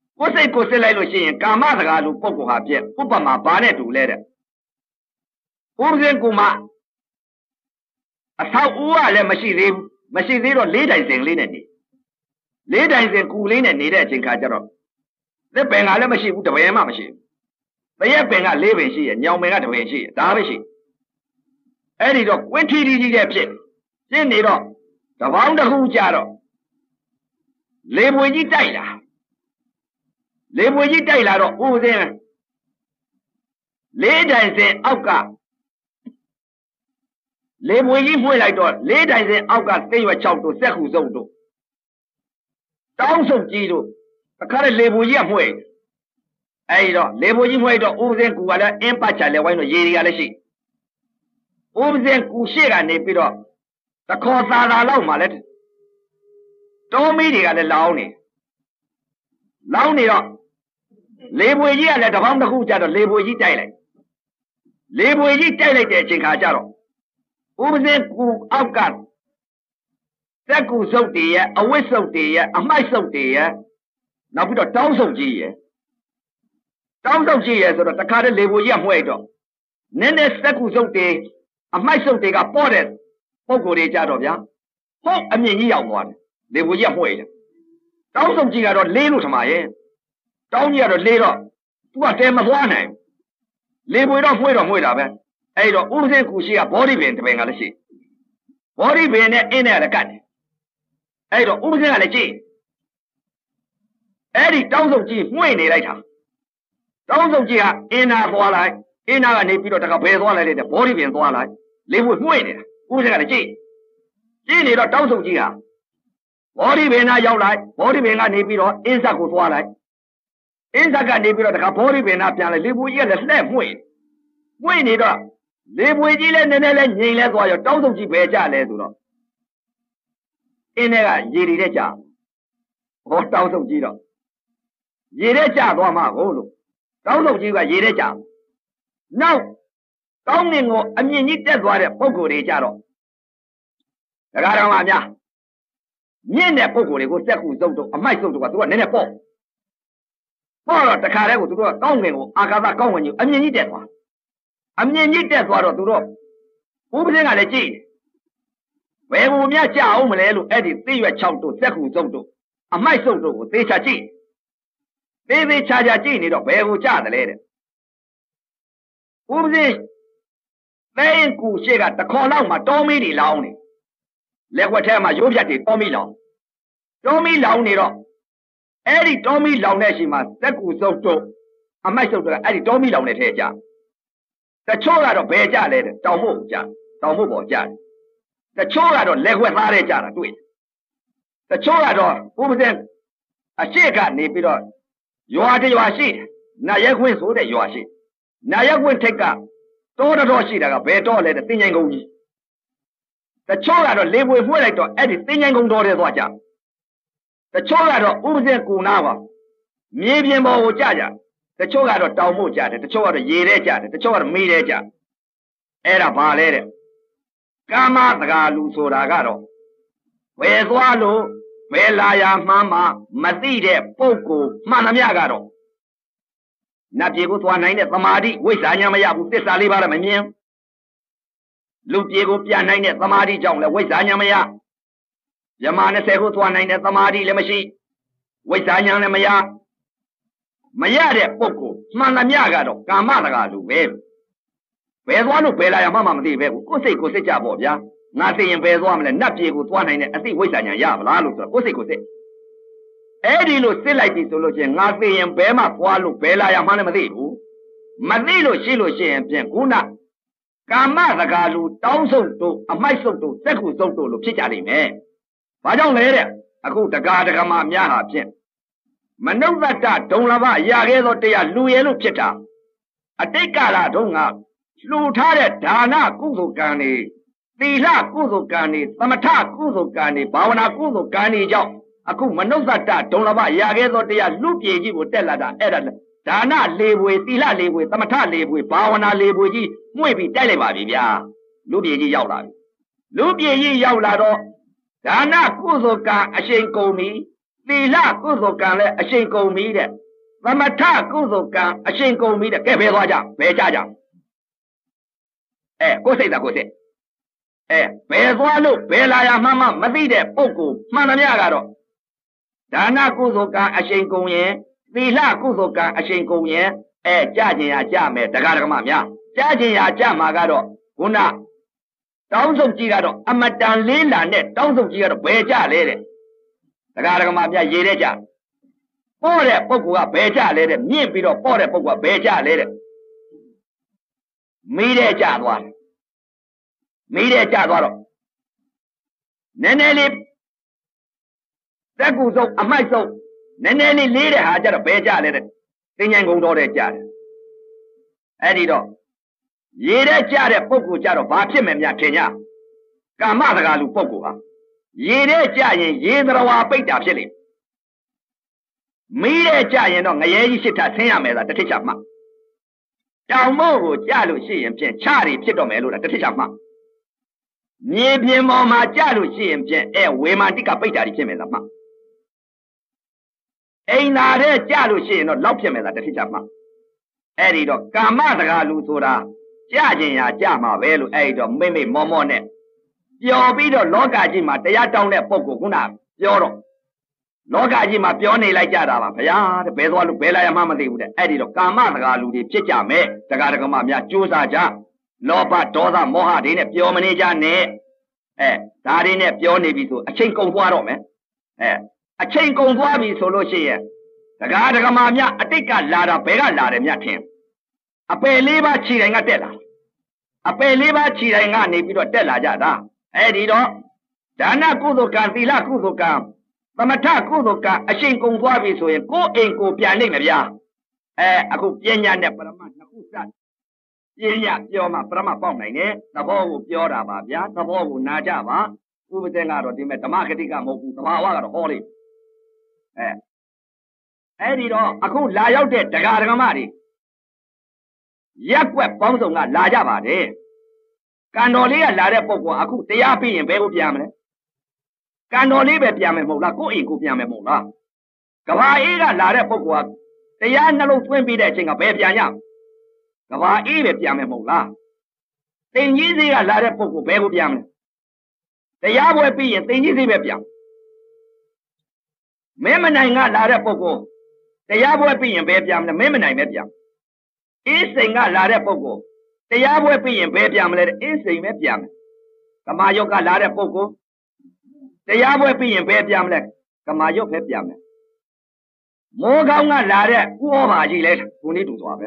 Speaker 3: လိုက်လို့ရှိရင်ကာမတကာလူပုဂ္ဂိုလ်ဟာပြည့်ဥပမာဘာနဲ့တူလဲတဲ့ 우선 고마 사우아래 마시리로 레다이생 레네니 레다이생 구레네 네대 징카저로 내 뱅아래 마시고 더웨마 마시 내 뱅아 레벤시 냐오메가 더벤시 다베시 에리도 웬티리지게 피 진니로 더방도 후자로 레보지 따이라 레보지 따이라로 우선 레다이생 아까 레보지 후에라도 레다이생 아까 세와 차도 세후성도တောင်းဆုံကြီးတို့အခါလေလေဘူကြီးကမှုဲအဲ့တော့လေဘူကြီးမှုဲတော့ဥပဇင်ကူကလည်းအင်းပတ်ချလဲဝိုင်းတော့ရေတွေကလည်းရှိဥပဇင်ကူရှေ့ကနေပြီးတော့တခေါ်သာသာလောက်မှလည်းတောမီးတွေကလည်းလောင်းနေတော့လေဘူကြီးကလည်းတပေါင်းတစ်ခုကြတော့လေဘူကြီးတိုက်လိုက်လေဘူကြီးတိုက်လိုက်တဲ့အချိန်ခါကျတော့ဥပဇင်ကူအောက်ကစက်ကူစုပ်တည်ရဲ့အဝတ်စုပ်တည်ရဲ့အမိုက်စုပ်တည်ရဲ့နောက်ပြီးတော့တောင်းစုပ်ကြီးရဲ့ဆိုတော့တခါတည်းလေဘူကြီးကမှုဲတော့နည်းနည်းစက်ကူစုပ်တည်အမိုက်စုပ်တည်ကပေါ့တဲ့ပုံကိုယ်တွေကြတော့ဗျာဟုတ်အမြင့်ကြီးရောက်သွားတယ်လေဘူကြီးကမှုဲတယ်တောင်းစုပ်ကြီးကတော့လေးလို့ထမရဲ့တောင်းကြီးကတော့လေးတော့သူကတဲမသွားနိုင်လေဘူတော့မှုဲတာပဲအဲ့တော့ဥပဇင်ကူရှိကဘောဒီပင်တပင်ကလည်းရှိဘောဒီပင်နဲ့အင်းနဲ့လည်းကတ်တယ်အဲ့တော့ဥပဇင်ကလည်းကြည့်အဲ့ဒီတောင်းစုပ်ကြီးမှုဲနေလိုက်တာတောင်းစုပ်ကြီးကအင်းနာသွားလိုက်အင်းနာကနေပြီးတော့တခါဘယ်သွားလိုက်တဲ့ဘောဒီပင်သွားလိုက်လေဘူးမှုဲနေတာဥပဇင်ကလည်းကြည့်နေတော့တောင်းစုပ်ကြီးဟာဘောဒီပင်နာရောက်လိုက်ဘောဒီပင်ကနေပြီးတော့အင်းဆက်ကိုသွားလိုက်အင်းဆက်ကနေပြီးတော့တခါဘောဒီပင်နာပြန်လိုက်လေဘူးကြီးကလည်းလှဲ့မှုဲနေတော့လေပွေကြီးလည်းနည်းနည်းလေးငြိမ်လဲသွားရောတောင်းစုပ်ကြီးပဲကြလဲဆိုတော့အင်းထဲကရေတွေတဲ့ကြဟောတောင်းစုပ်ကြီးတော့ရေတဲ့ကြသွားမှာဟုတ်လို့တောင်းစုပ်ကြီးကရေတဲ့ကြနောက်တောင်းငင်ကိုအမြင့်ကြီးတက်သွားတဲ့ပုံကိုယ်တွေကြတော့ဒကာတော်မများမြင့်တဲ့ပုံကိုယ်တွေကိုစက်ကူစုပ်တော့အမိုက်စုပ်တော့ကသူကနည်းနည်းပေါ့တော့တခါတည်းကိုသူတို့ကကောင်းငင်ကိုအာကာသကောင်းငင်ကြီးအမြင့်ကြီးတက်သွားတော့သူတို့ဥပဇင်ကလည်းကြည့်ဘယ်ဘူးများကြအောင်မလဲလို့အဲ့ဒီသိရွက်6တို့စက်ကူစုပ်တို့အမိုက်စုပ်တို့ကိုသေချာကြည့်သေးချာကြည့်နေတော့ဘယ်ဘူးကြတယ်လဲတဲ့ဥပဇင်သိရင်ကူရှိကတခေါ်လောက်မှတောမီးတွေလောင်းနေလက်ွက်ထဲမှာရိုးဖြတ်တွေတောမီးလောင်းနေတော့အဲ့ဒီတောမီးလောင်းတဲ့ရှိမှာစက်ကူစုပ်တို့အမိုက်စုပ်တို့အဲ့ဒီတောမီးလောင်းတဲ့ထဲကြတချို့ကတော့ဘယ်ကြလဲတဲ့တောင်ဖို့ပေါ်ကြတယ်တချို့ကတော့လက်ွက်သားတဲ့ကြတာတွေ့တချို့ကတော့ဥပဇင်အရှိကနေပြီးတော့ရွာတရွာရှိတယ်နာရက်ခွင်းဆိုတဲ့ရွာရှိနာရက်ခွင်းထိပ်ကတောတော်ရှိတာကဘယ်တော့လဲတဲ့တင်ញိုင်ကုန်းကြီးတချို့ကတော့လေပွေဖွေးလိုက်တော့အဲ့ဒီတင်ញိုင်ကုန်းတော်ထဲသွားကြတချို့ကတော့ဥပဇင်ကူနာပါမြေပြင်ပေါ်ကိုကြတချို့ကတော့တောင်မို့ကြတယ်တချို့ကတော့ရေထဲကြတယ်တချို့ကတော့မေးထဲကြအဲ့ဒါဘာလဲတဲ့ကာမတကာလူဆိုတာကတော့ဘယ်သွားလို့ဘယ်လာရမှန်းမသိတဲ့ပုဂ္ဂိုလ်မှန်သမျှကတော့နတ်ပြည်ကိုသွားနိုင်တဲ့သမာဓိဝိဇ္ဇာဉာဏ်မရဘူးသစ္စာလေးပါးလည်းမမြင်လူပြည်ကိုပြန်နိုင်တဲ့သမာဓိကြောင့်လည်းဝိဇ္ဇာဉာဏ်မရယမ20ကိုသွားနိုင်တဲ့သမာဓိလည်းမရှိဝိဇ္ဇာဉာဏ်လည်းမရတဲ့ပုဂ္ဂိုလ်မှန်သမျှကတော့ကာမတကာလူပဲဘယ်သွားလို့ဘယ်လာရမှမသိပဲကိုယ်စိတ်ကြပေါ့ဗျာငါသိရင်ဘယ်သွားမလဲနတ်ပြည်ကိုသွားနိုင်တဲ့အသိဝိဇ္ဇာဉာဏ်ရပါလားလို့ဆိုတော့ကိုယ်စိတ်အဲ့ဒီလိုစစ်လိုက်ပြီဆိုလို့ချင်းငါသိရင်ဘယ်မှသွားလို့ဘယ်လာရမှလည်းမသိဘူးမသိလို့ရှိရင်ဖြင့်ခုနကာမတကာလူတောင်းစုပ်တို့အမိုက်စုပ်တို့စက်ကူစုပ်တို့လို့ဖြစ်ကြလိမ့်မယ်ဘာကြောင့်လဲတဲ့အခုတကာမများဟာဖြင့်မနုဿတ္တဒုံလဘရခဲ့သောတရားလူရဲလို့ဖြစ်တာအတိတ်ကာလတုန်းကလှူထားတဲ့ဒါနကုသိုလ်ကံတွေသီလကုသိုလ်ကံတွေသမထကုသိုလ်ကံတွေဘာဝနာကုသိုလ်ကံတွေကြောင့်အခုမနုဿတ္တဒုံလဘရခဲ့သောတရားလူပြေကြီးကိုတက်လာတာအဲ့ဒါဒါန၄ဘွေသီလ၄ဘွေသမထ၄ဘွေဘာဝနာ၄ဘွေကြီးမှု့ပြီးတိုက်လိုက်ပါပြီဗျာလူပြေကြီးရောက်လာပြီလူပြေကြီးရောက်လာတော့ဒါနကုသိုလ်ကံအရှိန်ကုန်ပြီသီလကုသိုလ်ကံလည်းအရှိန်ကုန်ပြီတဲ့သမထကုသိုလ်ကံအရှိန်ကုန်ပြီတဲ့ကဲဘယ်သွားကြဘယ်ကြကိုယ်စိတ်သာကိုယ်စိတ်ဘယ်သွားလို့ဘယ်လာရမှမသိတဲ့ပုဂ္ဂိုလ်မှန်သမျှကတော့ဒါနကုသိုလ်ကံအရှိန်ကုန်ရင်သီလကုသိုလ်ကံအရှိန်ကုန်ရင်ကြခြင်းရကြမယ်တရားဓမ္မများကြခြင်းရကြမှာကတော့ခုနတောင်းဆုံးကြီးကတော့အမတန်လေးလာနဲ့တောင်းဆုံးကြီးကတော့ဘယ်ကြလဲတဲ့တရားဓမ္မများရေးတဲ့ကြပေါ့တဲ့ပုဂ္ဂိုလ်ကဘယ်ကြလဲတဲ့မြင့်ပြီးတော့ပေါ့တဲ့ပုဂ္ဂိုလ်ကဘယ်ကြလဲတဲ့မိတဲ့ကြသွားတယ်မိတဲ့ကြသွားတော့နည်းနည်းလေးတက်ကူဆုံးအမိုက်ဆုံးနည်းနည်းလေးလေးတဲ့ဟာကြတော့ဘယ်ကြလဲတဲ့သင်္ကြန်ကုံတော်တဲ့ကြတယ်အဲ့ဒီတော့ရေတဲ့ကြတဲ့ပုဂ္ဂိုလ်ကြတော့ဘာဖြစ်မယ်များထင်ကြကာမတကာလူပုဂ္ဂိုလ်ဟာရေတဲ့ကြရင်ရေသရဝါပိတ်တာဖြစ်လိမ့်မိတဲ့ကြရင်တော့ငရဲကြီးရှစ်ထဆင်းရမယ်လားတစ်ထစ်ချမှတောင်မို့ကိုကြလို့ရှိရင်ဖြင့်ချရီဖြစ်တော့မယ်လို့တစ်ထစ်ချမှမြေပြင်ပေါ်မှာကြလို့ရှိရင်ဖြင့်ဝေမာတိကပိတ်တာကြီးဖြစ်မယ်လားမှအိမ်သာတဲ့ကြလို့ရှိရင်တော့လောက်ဖြစ်မယ်လားတစ်ထစ်ချမှအဲ့ဒီတော့ကာမတကာလူဆိုတာကြခြင်းရာကြမှာပဲလို့အဲ့ဒီတော့မိမိမောမောနဲ့ပျော်ပြီးတော့လောကကြီးမှာတရားတောင်းတဲ့ပုဂ္ဂိုလ်ခုနပြောတော့လောကကြီးမှာပြောနေလိုက်ကြတာပါဗျာတဲ့ဘယ်သွားလို့ဘယ်လာရမှမသိဘူးတဲ့အဲ့ဒီတော့ကာမတကာလူတွေဖြစ်ကြမယ်တရားဓမ္မများကြိုးစားကြလောဘဒေါသမောဟတွေနဲ့ပြောမနေကြနဲ့ဒါတွေနဲ့ပြောနေပြီဆိုအချိန်ကုန်သွားတော့မယ်အချိန်ကုန်သွားပြီဆိုလို့ရှိရင်တရားဓမ္မများအတိတ်ကလာတာဘယ်ကလာတယ်မြတ်ထင်အပယ်လေးပါးခြေတိုင်းကတက်လာအပယ်လေးပါးခြေတိုင်းကနေပြီးတော့တက်လာကြတာအဲ့ဒီတော့ဒါနကုသိုလ်ကံသီလကုသိုလ်ကံသမထကုသိုလ်ကအရှိန်ကုန်သွားပြီဆိုရင်ကိုယ်အိမ်ကိုပြန်နိုင်မဗျာအခုပညာနဲ့ပရမတ်နှစ်ခုစပညာပြောမှပရမတ်ပေါက်နိုင်တယ်သဘောကိုပြောတာပါဗျာသဘောကိုနာကြပါဥပဒေကတော့ဒီမဲ့ဓမ္မဂတိကမဟုတ်ဘူးသဘာဝကတော့ဟောလိအဲ့ဒီတော့အခုလာရောက်တဲ့တရားဓမ္မတွေရက်ွက်ပေါင်းစုံကလာကြပါတယ်ကံတော်လေးကလာတဲ့ပုဂ္ဂိုလ်အခုတရားပြီးရင်ဘယ်ကိုပြန်မလဲကံတော်လေးပဲပြန်မယ်မဟုတ်လားကိုယ့်အိမ်ကိုပြန်မယ်မဟုတ်လားကဘာအေးကလာတဲ့ပုဂ္ဂိုလ်ကတရားနှလုံးသွင်းပြီးတဲ့အချိန်ကဘယ်ပြန်ရကဘာအေးပဲပြန်မယ်မဟုတ်လားတင်ကြီးစေးကလာတဲ့ပုဂ္ဂိုလ်ဘယ်ကိုပြန်မလဲတရားပွဲပြီးရင်တင်ကြီးစေးပဲပြန်မင်းမနိုင်ကလာတဲ့ပုဂ္ဂိုလ်တရားပွဲပြီးရင်ဘယ်ပြန်မလဲမင်းမနိုင်ပဲပြန်အေးစိန်ကလာတဲ့ပုဂ္ဂိုလ်တရားပွဲပြီးရင်ဘယ်ပြန်မလဲအေးစိန်ပဲပြန်မယ်ကမာယောကလာတဲ့ပုဂ္ဂိုလ်တရားပွဲပြီးရင်ဘယ်ပြန်မလဲကမာယောပဲပြန်မယ်မိုးကောင်းကလာတဲ့ဥဩဘာကြီးလဲခုနေ့တူသွားပဲ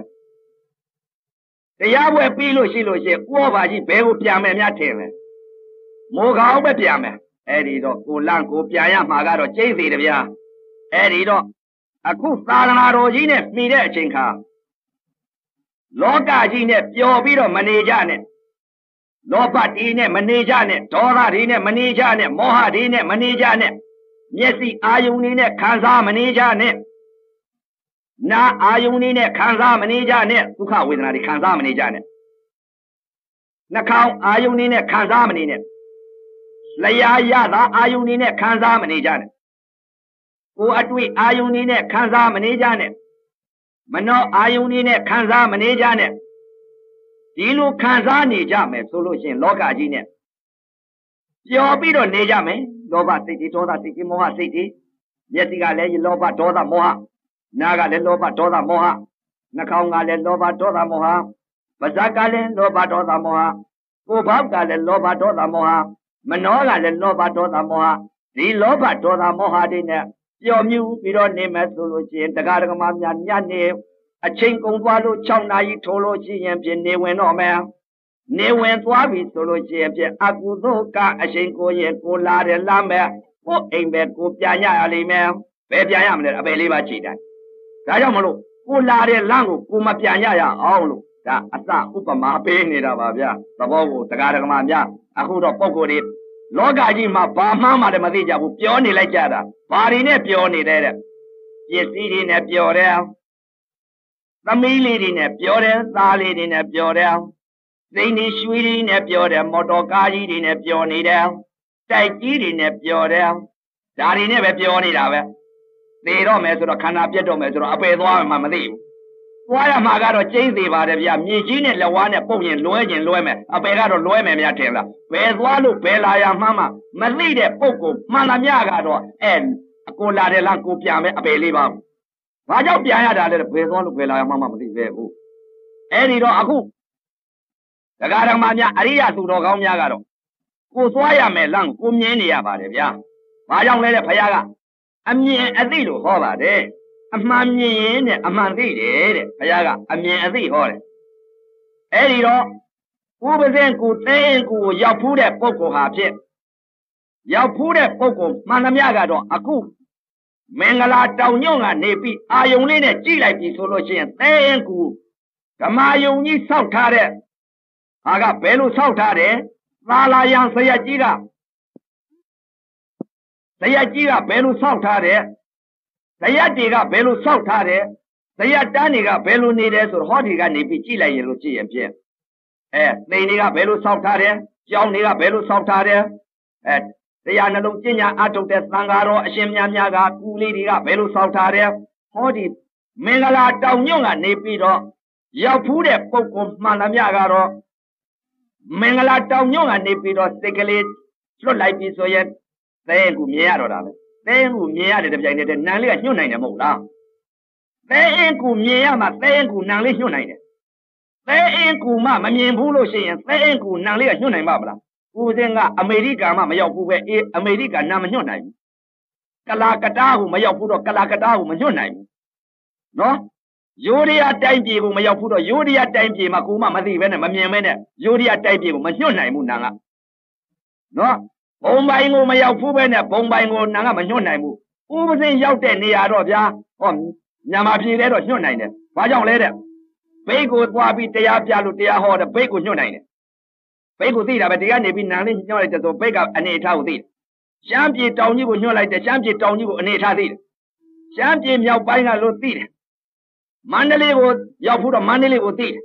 Speaker 3: တရားပွဲပြီးလို့ရှိရင်ဥဩဘာကြီးဘယ်ကိုပြန်မယ်များထင်လဲမိုးကောင်းပဲပြန်မယ်အဲ့ဒီတော့ကိုလန့်ကိုပြန်ရမှာကတော့ကျိတ်သေးတယ်ဗျာအဲ့ဒီတော့အခုသာသနာတော်ကြီးနဲ့မှီတဲ့အချိန်ခါလောကကြီးနဲ့ပျော်ပြီးတော့မနေကြနဲ့လောဘတွေနဲ့မနေကြနဲ့ဒေါသတွေနဲ့မနေကြနဲ့မောဟတွေနဲ့မနေကြနဲ့မျက်စိအာယုန်တွေနဲ့ခံစားမနေကြနဲ့နာအာယုန်တွေနဲ့ခံစားမနေကြနဲ့ဒုက္ခဝေဒနာတွေခံစားမနေကြနဲ့နှာခေါင်းအာယုန်တွေနဲ့ခံစားမနေနဲ့လျာရတာအာယုန်တွေနဲ့ခံစားမနေကြနဲ့ကိုယ်အတွေ့အာယုန်တွေနဲ့ခံစားမနေကြနဲ့မနောအာယုန်တွေနဲ့ခံစားမနေကြနဲ့ဒီလိုခံစားနေကြမယ်ဆိုလို့ရှိရင်လောကကြီးနဲ့ပျော်ပြီးတော့နေကြမယ်လောဘစိတ်တွေဒေါသစိတ်တွေမောဟစိတ်တွေမျက်စိကလည်းလောဘဒေါသမောဟနားကလည်းလောဘဒေါသမောဟနှာခေါင်းကလည်းလောဘဒေါသမောဟပါးစပ်ကလည်းလောဘဒေါသမောဟကိုယ်ဘောက်ကလည်းလောဘဒေါသမောဟမနောကလည်းလောဘဒေါသမောဟဒီလောဘဒေါသမောဟတွေနဲ့ပျော်မြူပြီးတော့နေမယ်ဆိုလို့ရှိရင်တရားဓမ္မများညနေအချိန်ကုန်သွားလို့6နာရီထိုးလို့ရှိရင်ပြင်နေဝင်တော့မယ်နေဝင်သွားပြီဆိုလို့ရှိရင်ပြင်အကုသိုလ်ကအချိန်ကိုရင်ကိုလာတယ်လာမယ်ကိုအိမ်ပဲကိုပြန်ရရလိမ့်မယ်ဘယ်ပြန်ရမလဲအပယ်လေးပါချိန်တိုင်းဒါကြောင့်မလို့ကိုလာတဲ့လမ်းကိုမပြန်ရရအောင်လို့ဒါအစဥပမာပေးနေတာပါဗျာသဘောကိုတရားဓမ္မများအခုတော့ပုံကိုယ်တွေလောကကြီးမှာဘာမှမလည်းမသိကြဘူးပြောနေလိုက်ကြတာဘာတွေနဲ့ပြောနေတဲ့ပစ္စည်းတွေနဲ့ပြောတယ်သမီးလေးတွေနဲ့ပြောတယ်သားလေးတွေနဲ့ပြောတယ်စိန်တွေရွှေတွေနဲ့ပြောတယ်မော်တော်ကားကြီးတွေနဲ့ပြောနေတယ်တိုက်ကြီးတွေနဲ့ပြောတယ်ဒါတွေနဲ့ပဲပြောနေတာပဲသေတော့မယ်ဆိုတော့ခန္ဓာပြတ်တော့မယ်ဆိုတော့အပယ်သွားမှမသိဘူးသွားရမှာကတော့ကျိန်းသေးပါတယ်ဗျာမြေကြီးနဲ့လက်ဝါးနဲ့ပုတ်ရင်လွဲကျင်လွဲမယ်အပေကတော့လွဲမယ်များထင်လားဘယ်သွားလို့ဘယ်လာရမှမသိတဲ့ပုတ်ကိုမှန်သမျှကတော့အကိုလာတယ်လားကိုပြန်မယ်အပေလေးပါဘာကြောင့်ပြန်ရတာလဲဘယ်သွားလို့ဘယ်လာရမှမသိပဲဘူးအဲ့ဒီတော့အခုတရားဓမ္မများအရိယသူတော်ကောင်းများကတော့ကိုသွားရမယ်လမ်းကိုမြင်နေရပါတယ်ဗျာဘာကြောင့်လဲတဲ့ဘုရားကအမြင်အသိလို့ဟောပါတယ်အမှန်မြင်ရင်နဲ့အမှန်သိတယ်တဲ့ဘုရားကအမြင်အသိဟောတယ်အဲ့ဒီတော့ဥပဇင်ကိုသိရင်ကိုရောက်ဖူးတဲ့ပုဂ္ဂိုလ်ဟာဖြစ်ရောက်ဖူးတဲ့ပုဂ္ဂိုလ်မှန်သမျှကတော့အခုမင်္ဂလာတောင်ညွန့်ကနေပြီးအာယုံလေးနဲ့ကြည့်လိုက်ပြီဆိုလို့ရှိရင်သိရင်ကိုဓမ္မယုံကြီးစောက်ထားတဲ့ဟာကဘယ်လိုစောက်ထားတယ်သာလာယံဆရာကြီးကဘယ်လိုစောက်ထားတယ်ဇယတ်တွေကဘယ်လိုစောက်ထားတယ်ဇယတ်တန်းတွေကဘယ်လိုနေတယ်ဆိုတော့ဟောဒီကနေပြီးကြည့်လိုက်ရင်လို့ကြည့်ရင်ဖြင့်သိတွေကဘယ်လိုစောက်ထားတယ်ကြောင်းတွေကဘယ်လိုစောက်ထားတယ်တရားနှလုံးကျင့်ညာအထုတ်တဲ့သံဃာတော်အရှင်များများကကူလေးတွေကဘယ်လိုစောက်ထားတယ်ဟောဒီမင်္ဂလာတောင်ညွန့်ကနေပြီးတော့ရောက်ဖူးတဲ့ပုဂ္ဂိုလ်မှန်သမျှကတော့မင်္ဂလာတောင်ညွန့်ကနေပြီးတော့စိတ်ကလေးလွတ်လိုက်ပြီဆိုရင်သဲကူမြင်ရတော့တာပဲသဲကူမြင်ရတယ်တပြိုင်တည်းနံလေးကညှို့နိုင်တယ်မဟုတ်လားသဲအင်းကူမြင်ရမှသဲအင်းကူနံလေးညှို့နိုင်တယ်သဲအင်းကူမှမမြင်ဘူးလို့ရှိရင်သဲအင်းကူနံလေးကညှို့နိုင်ပါမလားဦးစင်းကအမေရိကန်မှမရောက်ဘူးပဲအမေရိကန်နံမညှို့နိုင်ဘူးကလာကတားကိုမရောက်ဘူးတော့ကလာကတားကိုမညှို့နိုင်ဘူးနော်ယိုရီးယားတိုင်းပြည်ကိုမရောက်ဘူးတော့ယိုရီးယားတိုင်းပြည်မှာကိုမှမသိပဲနဲ့မမြင်ပဲနဲ့ယိုရီးယားတိုင်းပြည်ကိုမညှို့နိုင်ဘူးနံကနော်ဘုံပိုင်းကိုမရောက်ဘူးပဲနဲ့ဘုံပိုင်းကိုနံကမညှို့နိုင်ဘူးဥပစင်းရောက်တဲ့နေရာတော့ဗျာဟောမြန်မာပြည်ထဲတော့ညှို့နိုင်တယ်ဘာကြောင့်လဲတဲ့ဘိတ်ကိုသွားပြီးတရားပြလို့တရားဟောတဲ့ဘိတ်ကိုညှို့နိုင်တယ်ဘိတ်ကိုသိတာပဲဒီကနေပြီးနံလေးညှို့လိုက်တဲ့ဆိုဘိတ်ကအနေထားကိုသိတယ်ရှမ်းပြည်တောင်ကြီးကိုညှို့လိုက်တယ်ရှမ်းပြည်တောင်ကြီးကိုအနေထားသိတယ်ရှမ်းပြည်မြောက်ပိုင်းကလို့သိတယ်မန္တလေးကိုရောက်ဖို့တော့မန္တလေးကိုသိတယ်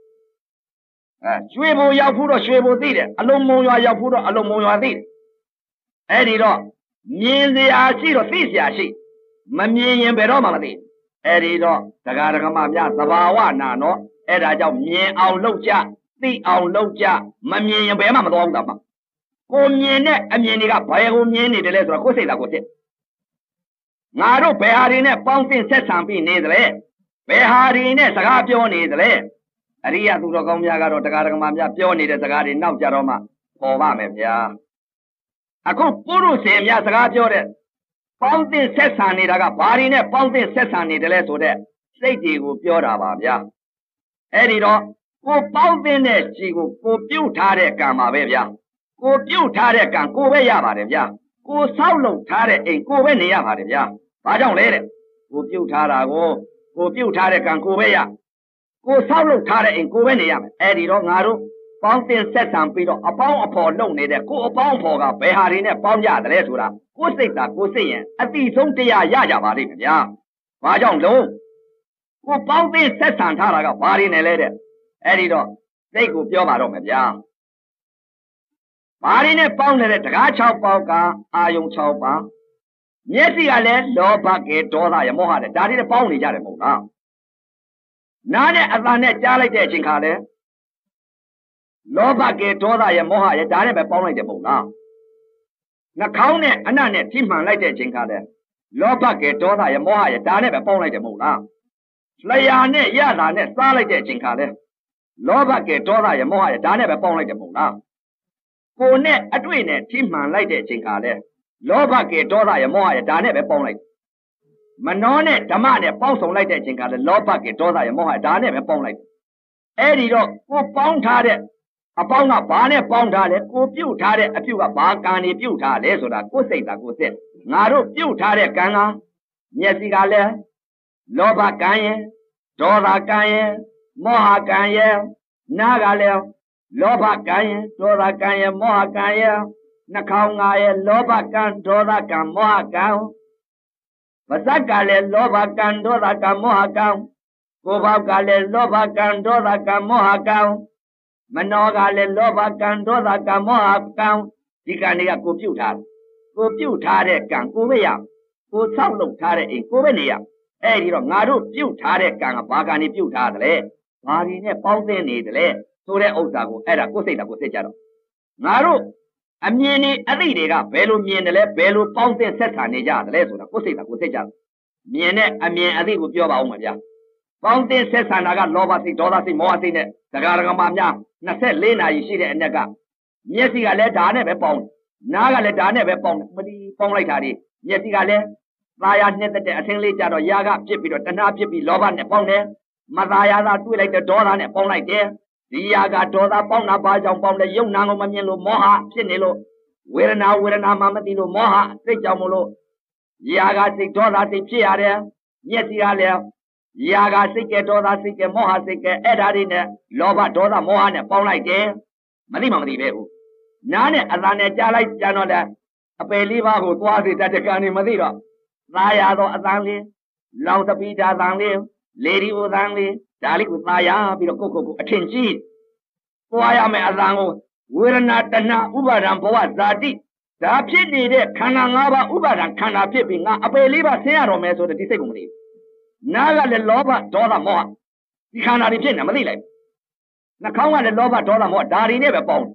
Speaker 3: ရွှေဘိုရောက်ဖို့တော့ရွှေဘိုသိတယ်အလုံးမုံရွာရောက်ဖို့တော့အလုံးမုံရွာသိတယ်အဲ့ဒီတော့မြင်စရာရှိတော့သိစရာရှိမမြင်ရင်ဘယ်တော့မှမသိအဲ့ဒီတော့တရားဓမ္မများသဘာဝနာနော်အဲ့ဒါကြောင့်မြင်အောင်လုပ်ကြသိအောင်လုပ်ကြမမြင်ရင်ဘယ်မှမတော်ဘူးတော့မှကိုမြင်တဲ့အမြင်တွေကဘယ်ကိုမြင်နေတယ်လဲဆိုတော့ကိုယ်စိတ်လားကိုယ်စိတ်ငါတို့ဘယ်ဟာတွေနဲ့ပေါင်းသင်ဆက်ဆံပြီးနေသလဲဘယ်ဟာတွေနဲ့စကားပြောနေသလဲအရိယသူတော်ကောင်းများကတော့တရားဓမ္မများပြောနေတဲ့စကားတွေနောက်ကြတော့မှပေါ်ပါမယ်ဗျာအခုပုရုษေများစကားပြောတဲ့ပေါင်းသင်ဆက်ဆံနေတာကဘာတွေနဲ့ပေါင်းသင်ဆက်ဆံနေတယ်လဲဆိုတဲ့စိတ်တွေကိုပြောတာပါဗျာအဲ့ဒီတော့ကိုပေါင်းသင်တဲ့ခြေကိုပြုတ်ထားတဲ့ကံပါပဲဗျာကိုပြုတ်ထားတဲ့ကံကိုပဲရပါတယ်ဗျာကိုဆောက်လုပ်ထားတဲ့အိမ်ကိုပဲနေရပါတယ်ဗျာဘာကြောင့်လဲတဲ့ကိုပြုတ်ထားတာကိုပြုတ်ထားတဲ့ကံကိုပဲရကိုဆောက်လုပ်ထားတဲ့အိမ်ကိုပဲနေရမယ်အဲ့ဒီတော့ငါတို့ပေါင်းတင်ဆက်ဆံပြီးတော့အပေါင်းအဖော်လုပ်နေတဲ့ကိုအပေါင်းအဖော်ကဘယ်ဟာတွေနဲ့ပေါင်းကြတယ်လဲဆိုတာကိုစိတ်သာကိုစိတ်ရင်အတိဆုံးတရားရကြပါလိမ့်မယ်ဗျာဘာကြောင့်လို့ကိုပေါင်းတင်ဆက်ဆံထားတာကဘာတွေနဲ့လဲတဲ့အဲ့ဒီတော့စိတ်ကိုပြောပါတော့မယ်ဗျာဘာတွေနဲ့ပေါင်းနေတဲ့တကား6ပေါက်ကအာယုံ6ပါမျက်စိကလည်းလောဘကေဒေါသရမောဟတဲ့ဒါတွေနဲ့ပေါင်းနေကြတယ်မဟုတ်လားနားနဲ့အသံနဲ့ကြားလိုက်တဲ့အချိန်ခါလဲလောဘကေဒေါသရမောဟရဒါနဲ့ပဲပေါင်းလိုက်တယ်မဟုတ်လားနှာခေါင်းနဲ့အနံ့နဲ့ထိမှန်လိုက်တဲ့အချိန်ခါလဲလောဘကေဒေါသရမောဟရဒါနဲ့ပဲပေါင်းလိုက်တယ်မဟုတ်လားလျာနဲ့ရတာနဲ့စားလိုက်တဲ့အချိန်ခါလဲလောဘကေဒေါသရမောဟရဒါနဲ့ပဲပေါင်းလိုက်တယ်မဟုတ်လားကိုယ်နဲ့အတွေ့နဲ့ထိမှန်လိုက်တဲ့အချိန်ခါလဲလောဘကေဒေါသရမောဟရဒါနဲ့ပဲပေါင်းလိုက်မနောနဲ့ဓမ္မနဲ့ပေါင်းစုံလိုက်တဲ့အချိန်ခါလဲလောဘကေဒေါသရမောဟရဒါနဲ့ပဲပေါင်းလိုက်အဲ့ဒီတော့ကိုပေါင်းထားတဲ့အပေါင်းကဘာနဲ့ပေါင်းထားလဲကိုပြုတ်ထားတဲ့အပြုတ်ကဘာကံနေပြုတ်ထားလဲဆိုတာကိုစိတ်သာကိုစိတ်ငါတို့ပြုတ်ထားတဲ့ကံကမျက်စိကလည်းလောဘကံရဲ့ဒေါသကံရဲ့မောဟကံရဲ့နားကလည်းလောဘကံရဲ့ဒေါသကံရဲ့မောဟကံရဲ့နှာခေါင်းကရဲ့လောဘကံဒေါသကံမောဟကံပါးစပ်ကလည်းလောဘကံဒေါသကံမောဟကံကိုယ်ပေါက်ကလည်းလောဘကံဒေါသကံမောဟကံမနောကလည်းလောဘကံဒေါသကံမောဟကံဒီကံတွေကကိုပြုတ်ထားတယ်ကိုပြုတ်ထားတဲ့ကံကိုပဲရကိုဆောက်လုပ်ထားတဲ့အိမ်ကိုပဲနေရအဲ့ဒီတော့ငါတို့ပြုတ်ထားတဲ့ကံကဘာကံနေပြုတ်ထားတယ်ဘာတွေနဲ့ပေါင်းသင်းနေတယ်ဆိုတဲ့ဥစ္စာကိုအဲ့ဒါကိုယ်စိတ်တာကိုယ်စိတ်ကြတော့ငါတို့အမြင်နေအသိတွေကဘယ်လိုမြင်တယ်လဲဘယ်လိုပေါင်းသင်းဆက်ဆံနေကြတယ်လဲဆိုတာကိုယ်စိတ်တာကိုယ်စိတ်ကြမြင်တဲ့အမြင်အသိကိုပြောပါဦးမှာဗျာပေါင်းသင်းဆက်ဆံတာကလောဘစိတ်ဒေါသစိတ်မောဟစိတ်နဲ့တရားဓမ္မများ24နာရီရှိတဲ့အနက်ကမျက်စိကလည်းဒါနဲ့ပဲပေါင်းနားကလည်းဒါနဲ့ပဲပေါင်းမဒီပေါင်းလိုက်တာဒီမျက်စိကလည်းသာယာနှစ်သက်တဲ့အထင်းလေးကြတော့ယာကဖြစ်ပြီးတော့တဏှာဖြစ်ပြီးလောဘနဲ့ပေါင်းတယ်မသာယာသာတွေ့လိုက်တဲ့ဒေါသနဲ့ပေါင်းလိုက်တယ်ဒီယာကဒေါသပေါင်းတာဘာကြောင့်ပေါင်းလဲယုံနာကိုမမြင်လို့မောဟဖြစ်နေလို့ဝေဒနာမှမသိလို့မောဟစိတ်ကြောင့်မလို့ယာကစိတ်ဒေါသစိတ်ဖြစ်ရတယ်မျက်စိကလည်းယာကစိတ်ကဒေါသစိတ်ကမောဟစိတ်ကအဲ့ဓာတွေနဲ့လောဘဒေါသမောဟနဲ့ပေါင်းလိုက်တယ်မသိမှမသိပဲဘူးနားနဲ့အသာနဲ့ကြားလိုက်ကြတော့တဲ့အပယ်လေးပါးကိုသွားစေတတ်တဲ့ကံနေမသိတော့သာယာသောအသံလေးလောင်တပိတာသံလေးလေဒီဥသံလေးဒါလေးကိုသာယာပြီးတော့ကိုအထင်ကြီးသွားရမယ်အသံကိုဝေဒနာတဏှာဥပါဒံဘဝဇာတိဒါဖြစ်နေတဲ့ခန္ဓာ၅ပါးဥပါဒံခန္ဓာဖြစ်ပြီးငါအပယ်လေးပါဆင်းရတော့မယ်ဆိုတဲ့ဒီစိတ်ကိုမသိဘူးနားကလည်းလောဘဒေါသမောဟဒီခန္ဓာတွေဖြစ်နေမသိလိုက်နှာခေါင်းကလည်းလောဘဒေါသမောဟဒါတွေနဲ့ပဲပေါင်း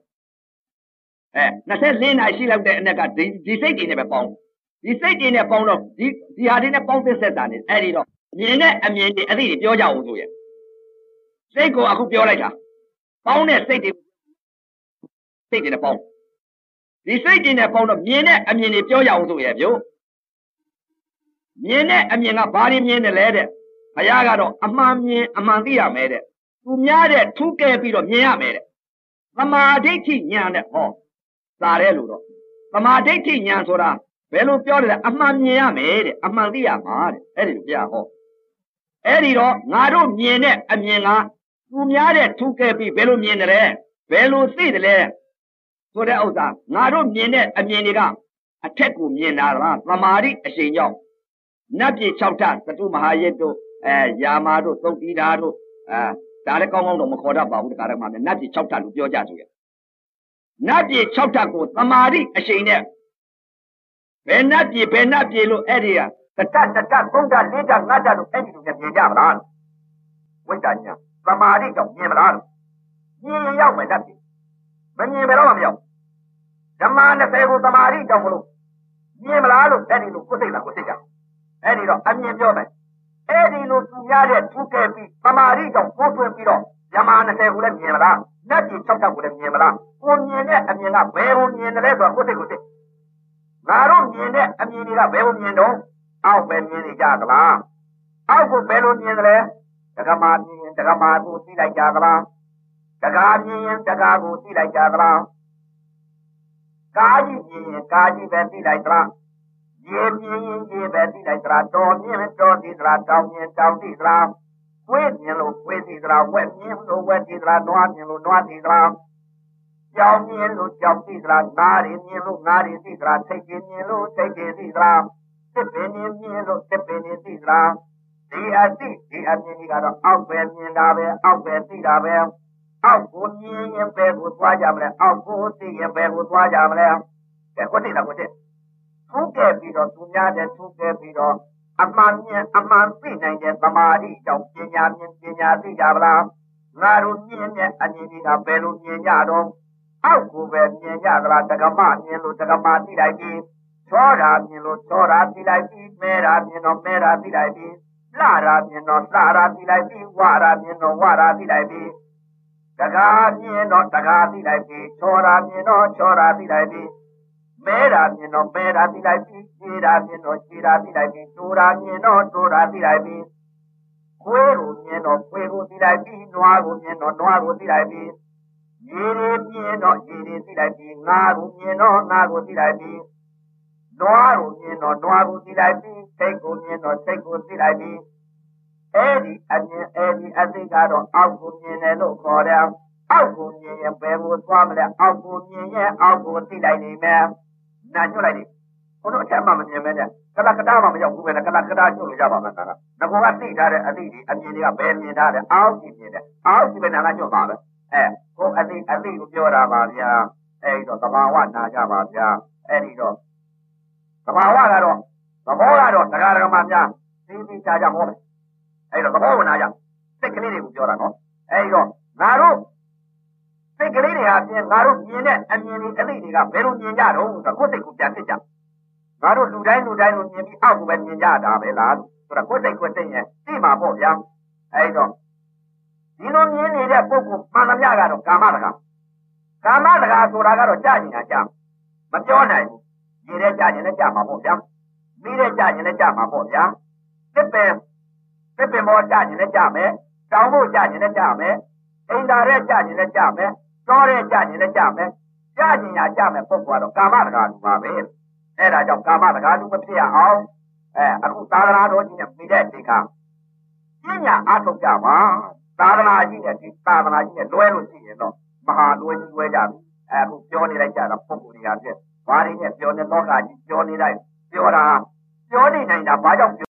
Speaker 3: 24နာရီရှိလောက်တဲ့အနက်ကဒီစိတ်တွေနဲ့ပဲပေါင်းဒီစိတ်တွေနဲ့ပေါင်းတော့ဒီဟာတွေနဲ့ပေါင်းသစ်ဆက်တာနေအဲ့ဒီတော့မြင်တဲ့အမြင်တွေအသိတွေပြောကြအောင်ဆိုရဲ့စိတ်ကိုအခုပြောလိုက်တာပေါင်းတဲ့စိတ်တွေနဲ့ပေါင်းဒီစိတ်တွေနဲ့ပေါင်းတော့မြင်တဲ့အမြင်တွေပြောကြအောင်ဆိုရဲ့ဗျို့မြင်တဲ့အမြင်ကဘာတွေမြင်တယ်လဲတဲ့ဘုရားကတော့အမှန်မြင်အမှန်သိရမယ်တဲ့သူများတဲ့ထူးကဲပြီးတော့မြင်ရမယ်တဲ့သမာဓိဋ္ဌိဉာဏ်နဲ့ဟောစားတယ်လို့တော့သမာဓိဋ္ဌိဉာဏ်ဆိုတာဘယ်လိုပြောတယ်လဲအမှန်မြင်ရမယ်တဲ့အမှန်သိရမှာတဲ့အဲ့ဒီလိုပြဟောအဲ့ဒီတော့ငါတို့မြင်တဲ့အမြင်ကသူများတဲ့ထူးကဲပြီးဘယ်လိုမြင်တယ်လဲဘယ်လိုသိတယ်လဲဆိုတဲ့ဥစ္စာငါတို့မြင်တဲ့အမြင်တွေကအထက်ကိုမြင်တာလားသမာဓိအရှင်ကြောင့်နတ်ပြည်6ထသတုမဟာယစ်တို့ယာမာတို့သုတ်တိတာတို့ဒါလည်းကောင်းကောင်းတော့မခေါ်တတ်ပါဘူးတခါတည်းမှနတ်ပြည်6ထလို့ပြောကြဆိုရနတ်ပြည်6ထကိုသမာဓိအရှင်နဲ့ဘယ်နတ်ပြည်လို့အဲ့ဒီကတတ3ထ4ထ5ထလို့အဲ့ဒီလိုမြင်ကြမလားဝိတ္တညာသမာဓိကြောင့်မြင်မလားမြင်ရင်ရောက်မယ်နတ်ပြည်မမြင်ဘယ်တော့မှမရောက်ဓမ္မ20ကိုသမာဓိကြောင့်မလို့မြင်မလားလို့အဲ့ဒီလိုကိုယ်စိတ်လားကိုယ်စိတ်ကြအဲ့ဒီတော့အမြင်ပြောမယ်အဲ့ဒီလိုသူများတဲ့ထူးကဲပြီးသမာဓိကြောင့်ကိုယ်ထွင်ပြီးတော့ဓမ္မ20ကိုလည်းမြင်မလားနတ်ပြည်6ထကိုလည်းမြင်မလားကိုမြင်တဲ့အမြင်ကဘယ်ကိုမြင်တယ်လဲဆိုတော့ကိုယ်စိတ်ကိုယ်စိတ်ငါတို့မြင်တဲ့အမြင်တွေကဘယ်ကိုမြင်တော့အောက်ပဲမြင်နေကြသလားအောက်ကိုဘယ်လိုမြင်တယ်လဲတက္ကမမြင်ရင်တက္ကမကိုသိလိုက်ကြသလားတက္ကမြင်ရင်တက္ကကိုသိလိုက်ကြသလားကာကြီးမြင်ရင်ကာကြီးပဲသိလိုက်သလားရေမြင်ရင်ရေပဲသိလိုက်သလားတော်မြင်ရင်တော်သိသလားတောင်မြင်တောင်သိသလားဝဲမြင်လို့ဝဲသိသလားဝဲမြင်လို့ဝဲသိသလားနွားမြင်လို့နွားသိသလားကြောင်မြင်လို့ကြောင်သိသလားငါးရမြင်လို့ငါးရသိသလားထိတ်မြင်လို့ထိတ်သိသလားတစ်ပင်မြင်လို့တစ်ပင်သိသလားဒီအသိဒီအမြင်ကြီးကတော့အောက်ပဲမြင်တာပဲအောက်ပဲသိတာပဲအောက်ကိုမြင်ရင်ပဲကိုသွားကြမလဲအောက်ကိုသိရင်ပဲကိုသွားကြမလဲတဲ့ကိုသိတာကိုသိထူးကဲပြီးတော့သူများတဲ့ထူးကဲပြီးတော့အမှန်မြင်အမှန်သိနိုင်တဲ့သမာဓိကြောင့်ပညာမြင်ပညာသိကြပါလားငါတို့မြင်တဲ့အမြင်ကြီးကဘယ်လိုမြင်ကြတော့အောက်ကိုပဲမြင်ကြသလားတက္ကမမြင်လို့တက္ကမသိလိုက်ပြီချောတာမြင်လို့ချောတာသိလိုက်ပြီမဲတာမြင်တော့မဲတာသိလိုက်ပြီလှတာမြင်တော့လှတာသိလိုက်ပြီဝါတာမြင်တော့ဝါတာသိလိုက်ပြီတကားမြင်တော့တကားသိလိုက်ပြီချောတာမြင်တော့ချောတာသိလိုက်ပြီမဲတာမြင်တော့မဲတာသိလိုက်ပြီခြေတာမြင်တော့ခြေတာသိလိုက်ပြီတိုးတာမြင်တော့တိုးတာသိလိုက်ပြီခွေးကိုမြင်တော့ခွေးကိုသိလိုက်ပြီနွားကိုမြင်တော့နွားကိုသိလိုက်ပြီရေတွေမြင်တော့ရေတွေသိလိုက်ပြီငါးကိုမြင်တော့ငါးကိုသိလိုက်ပြီနွားကိုမြင်တော့နွားကိုသိလိုက်ပြီစိတ်ကိုမြင်တော့စိတ်ကိုသိလိုက်ပြီအဲ့ဒီအမြင်အဲ့ဒီအသိကတော့အောက်ကိုမြင်တယ်လို့ခေါ်တယ်အောက်ကိုမြင်ရင်ဘယ်ကိုသွားမလဲအောက်ကိုမြင်ရင်အောက်ကိုသိလိုက်နေမယ်နာညွှတ်လိုက်တယ်ဘုတို့အထက်မှမမြင်မဲနဲ့ကလကတာမှမရောက်ဘူးပဲကလကတာညွှတ်လို့ရပါမယ်ကာကငကောကသိထားတဲ့အသိဒီအမြင်တွေကဘယ်မြင်ထားတယ်အောက်ကြည့်မြင်တယ်အောက်ကြည့်ပဲနာကညွှတ်ပါပဲကိုအသိကိုပြောတာပါဗျာအဲ့ဒီတော့သဘာဝနာကြပါဗျာအဲ့ဒီတော့သဘာဝကတော့သဘောကတော့တရားဓမ္မများသသေးချာချာဟောမယ်အဲ့တော့သဘောဝင်လာကြစိတ်ကလေးတွေကိုပြောတာနော်အဲ့တော့ငါတို့စိတ်ကလေးတွေဟာပြင်ငါတို့မြင်တဲ့အမြင်တွေအသိတွေကဘယ်လိုမြင်ကြတော့ဆိုတော့ကိုယ်စိတ်ကိုပြန်သိကြငါတို့လူတိုင်းကိုမြင်ပြီးအောက်ကိုပဲမြင်ကြတာပဲလားဆိုတော့ကိုယ်စိတ်ရဲ့သိမှာပေါ့ဗျာအဲ့တော့ဒီလိုမြင်နေတဲ့ပုဂ္ဂိုလ်မှန်သမျှကတော့ကာမတကာဆိုတာကတော့ကြာကျင်တာကြာမပြောနိုင်ဘူးရေတဲ့ကြာကျင်နဲ့ကြာမှာပေါ့ဗျာမိတဲ့ကြာကျင်နဲ့ကြာမှာပေါ့ဗျာတစ်ပင်မောကြာကျင်နဲ့ကြာမယ်တောင်ဖို့ကြာကျင်နဲ့ကြာမယ်အိမ်သာတဲ့ကြာကျင်နဲ့ကြာမယ်တောတဲ့ကြာကျင်နဲ့ကြာမယ်ကြာကျင်ရကြာမယ်ပုဂ္ဂိုလ်ကတော့ကာမတကာလူပါပဲအဲ့ဒါကြောင့်ကာမတကာလူမဖြစ်ရအောင်အခုသာသနာတော်ကြီးနဲ့မိတဲ့ဒီကပညာအားထုတ်ကြပါသာသနာကြီးနဲ့လွဲလို့ရှိရင်တော့မဟာလွဲကြီးလွဲကြပြီအခုပြောနေလိုက်ကြတာပုဂ္ဂိုလ်တွေကပြဘာတွေနဲ့ပြောနေလောကကြီးပြောနေလိုက်ပြောတာပြောနေနိုင်တာဘာကြောင့်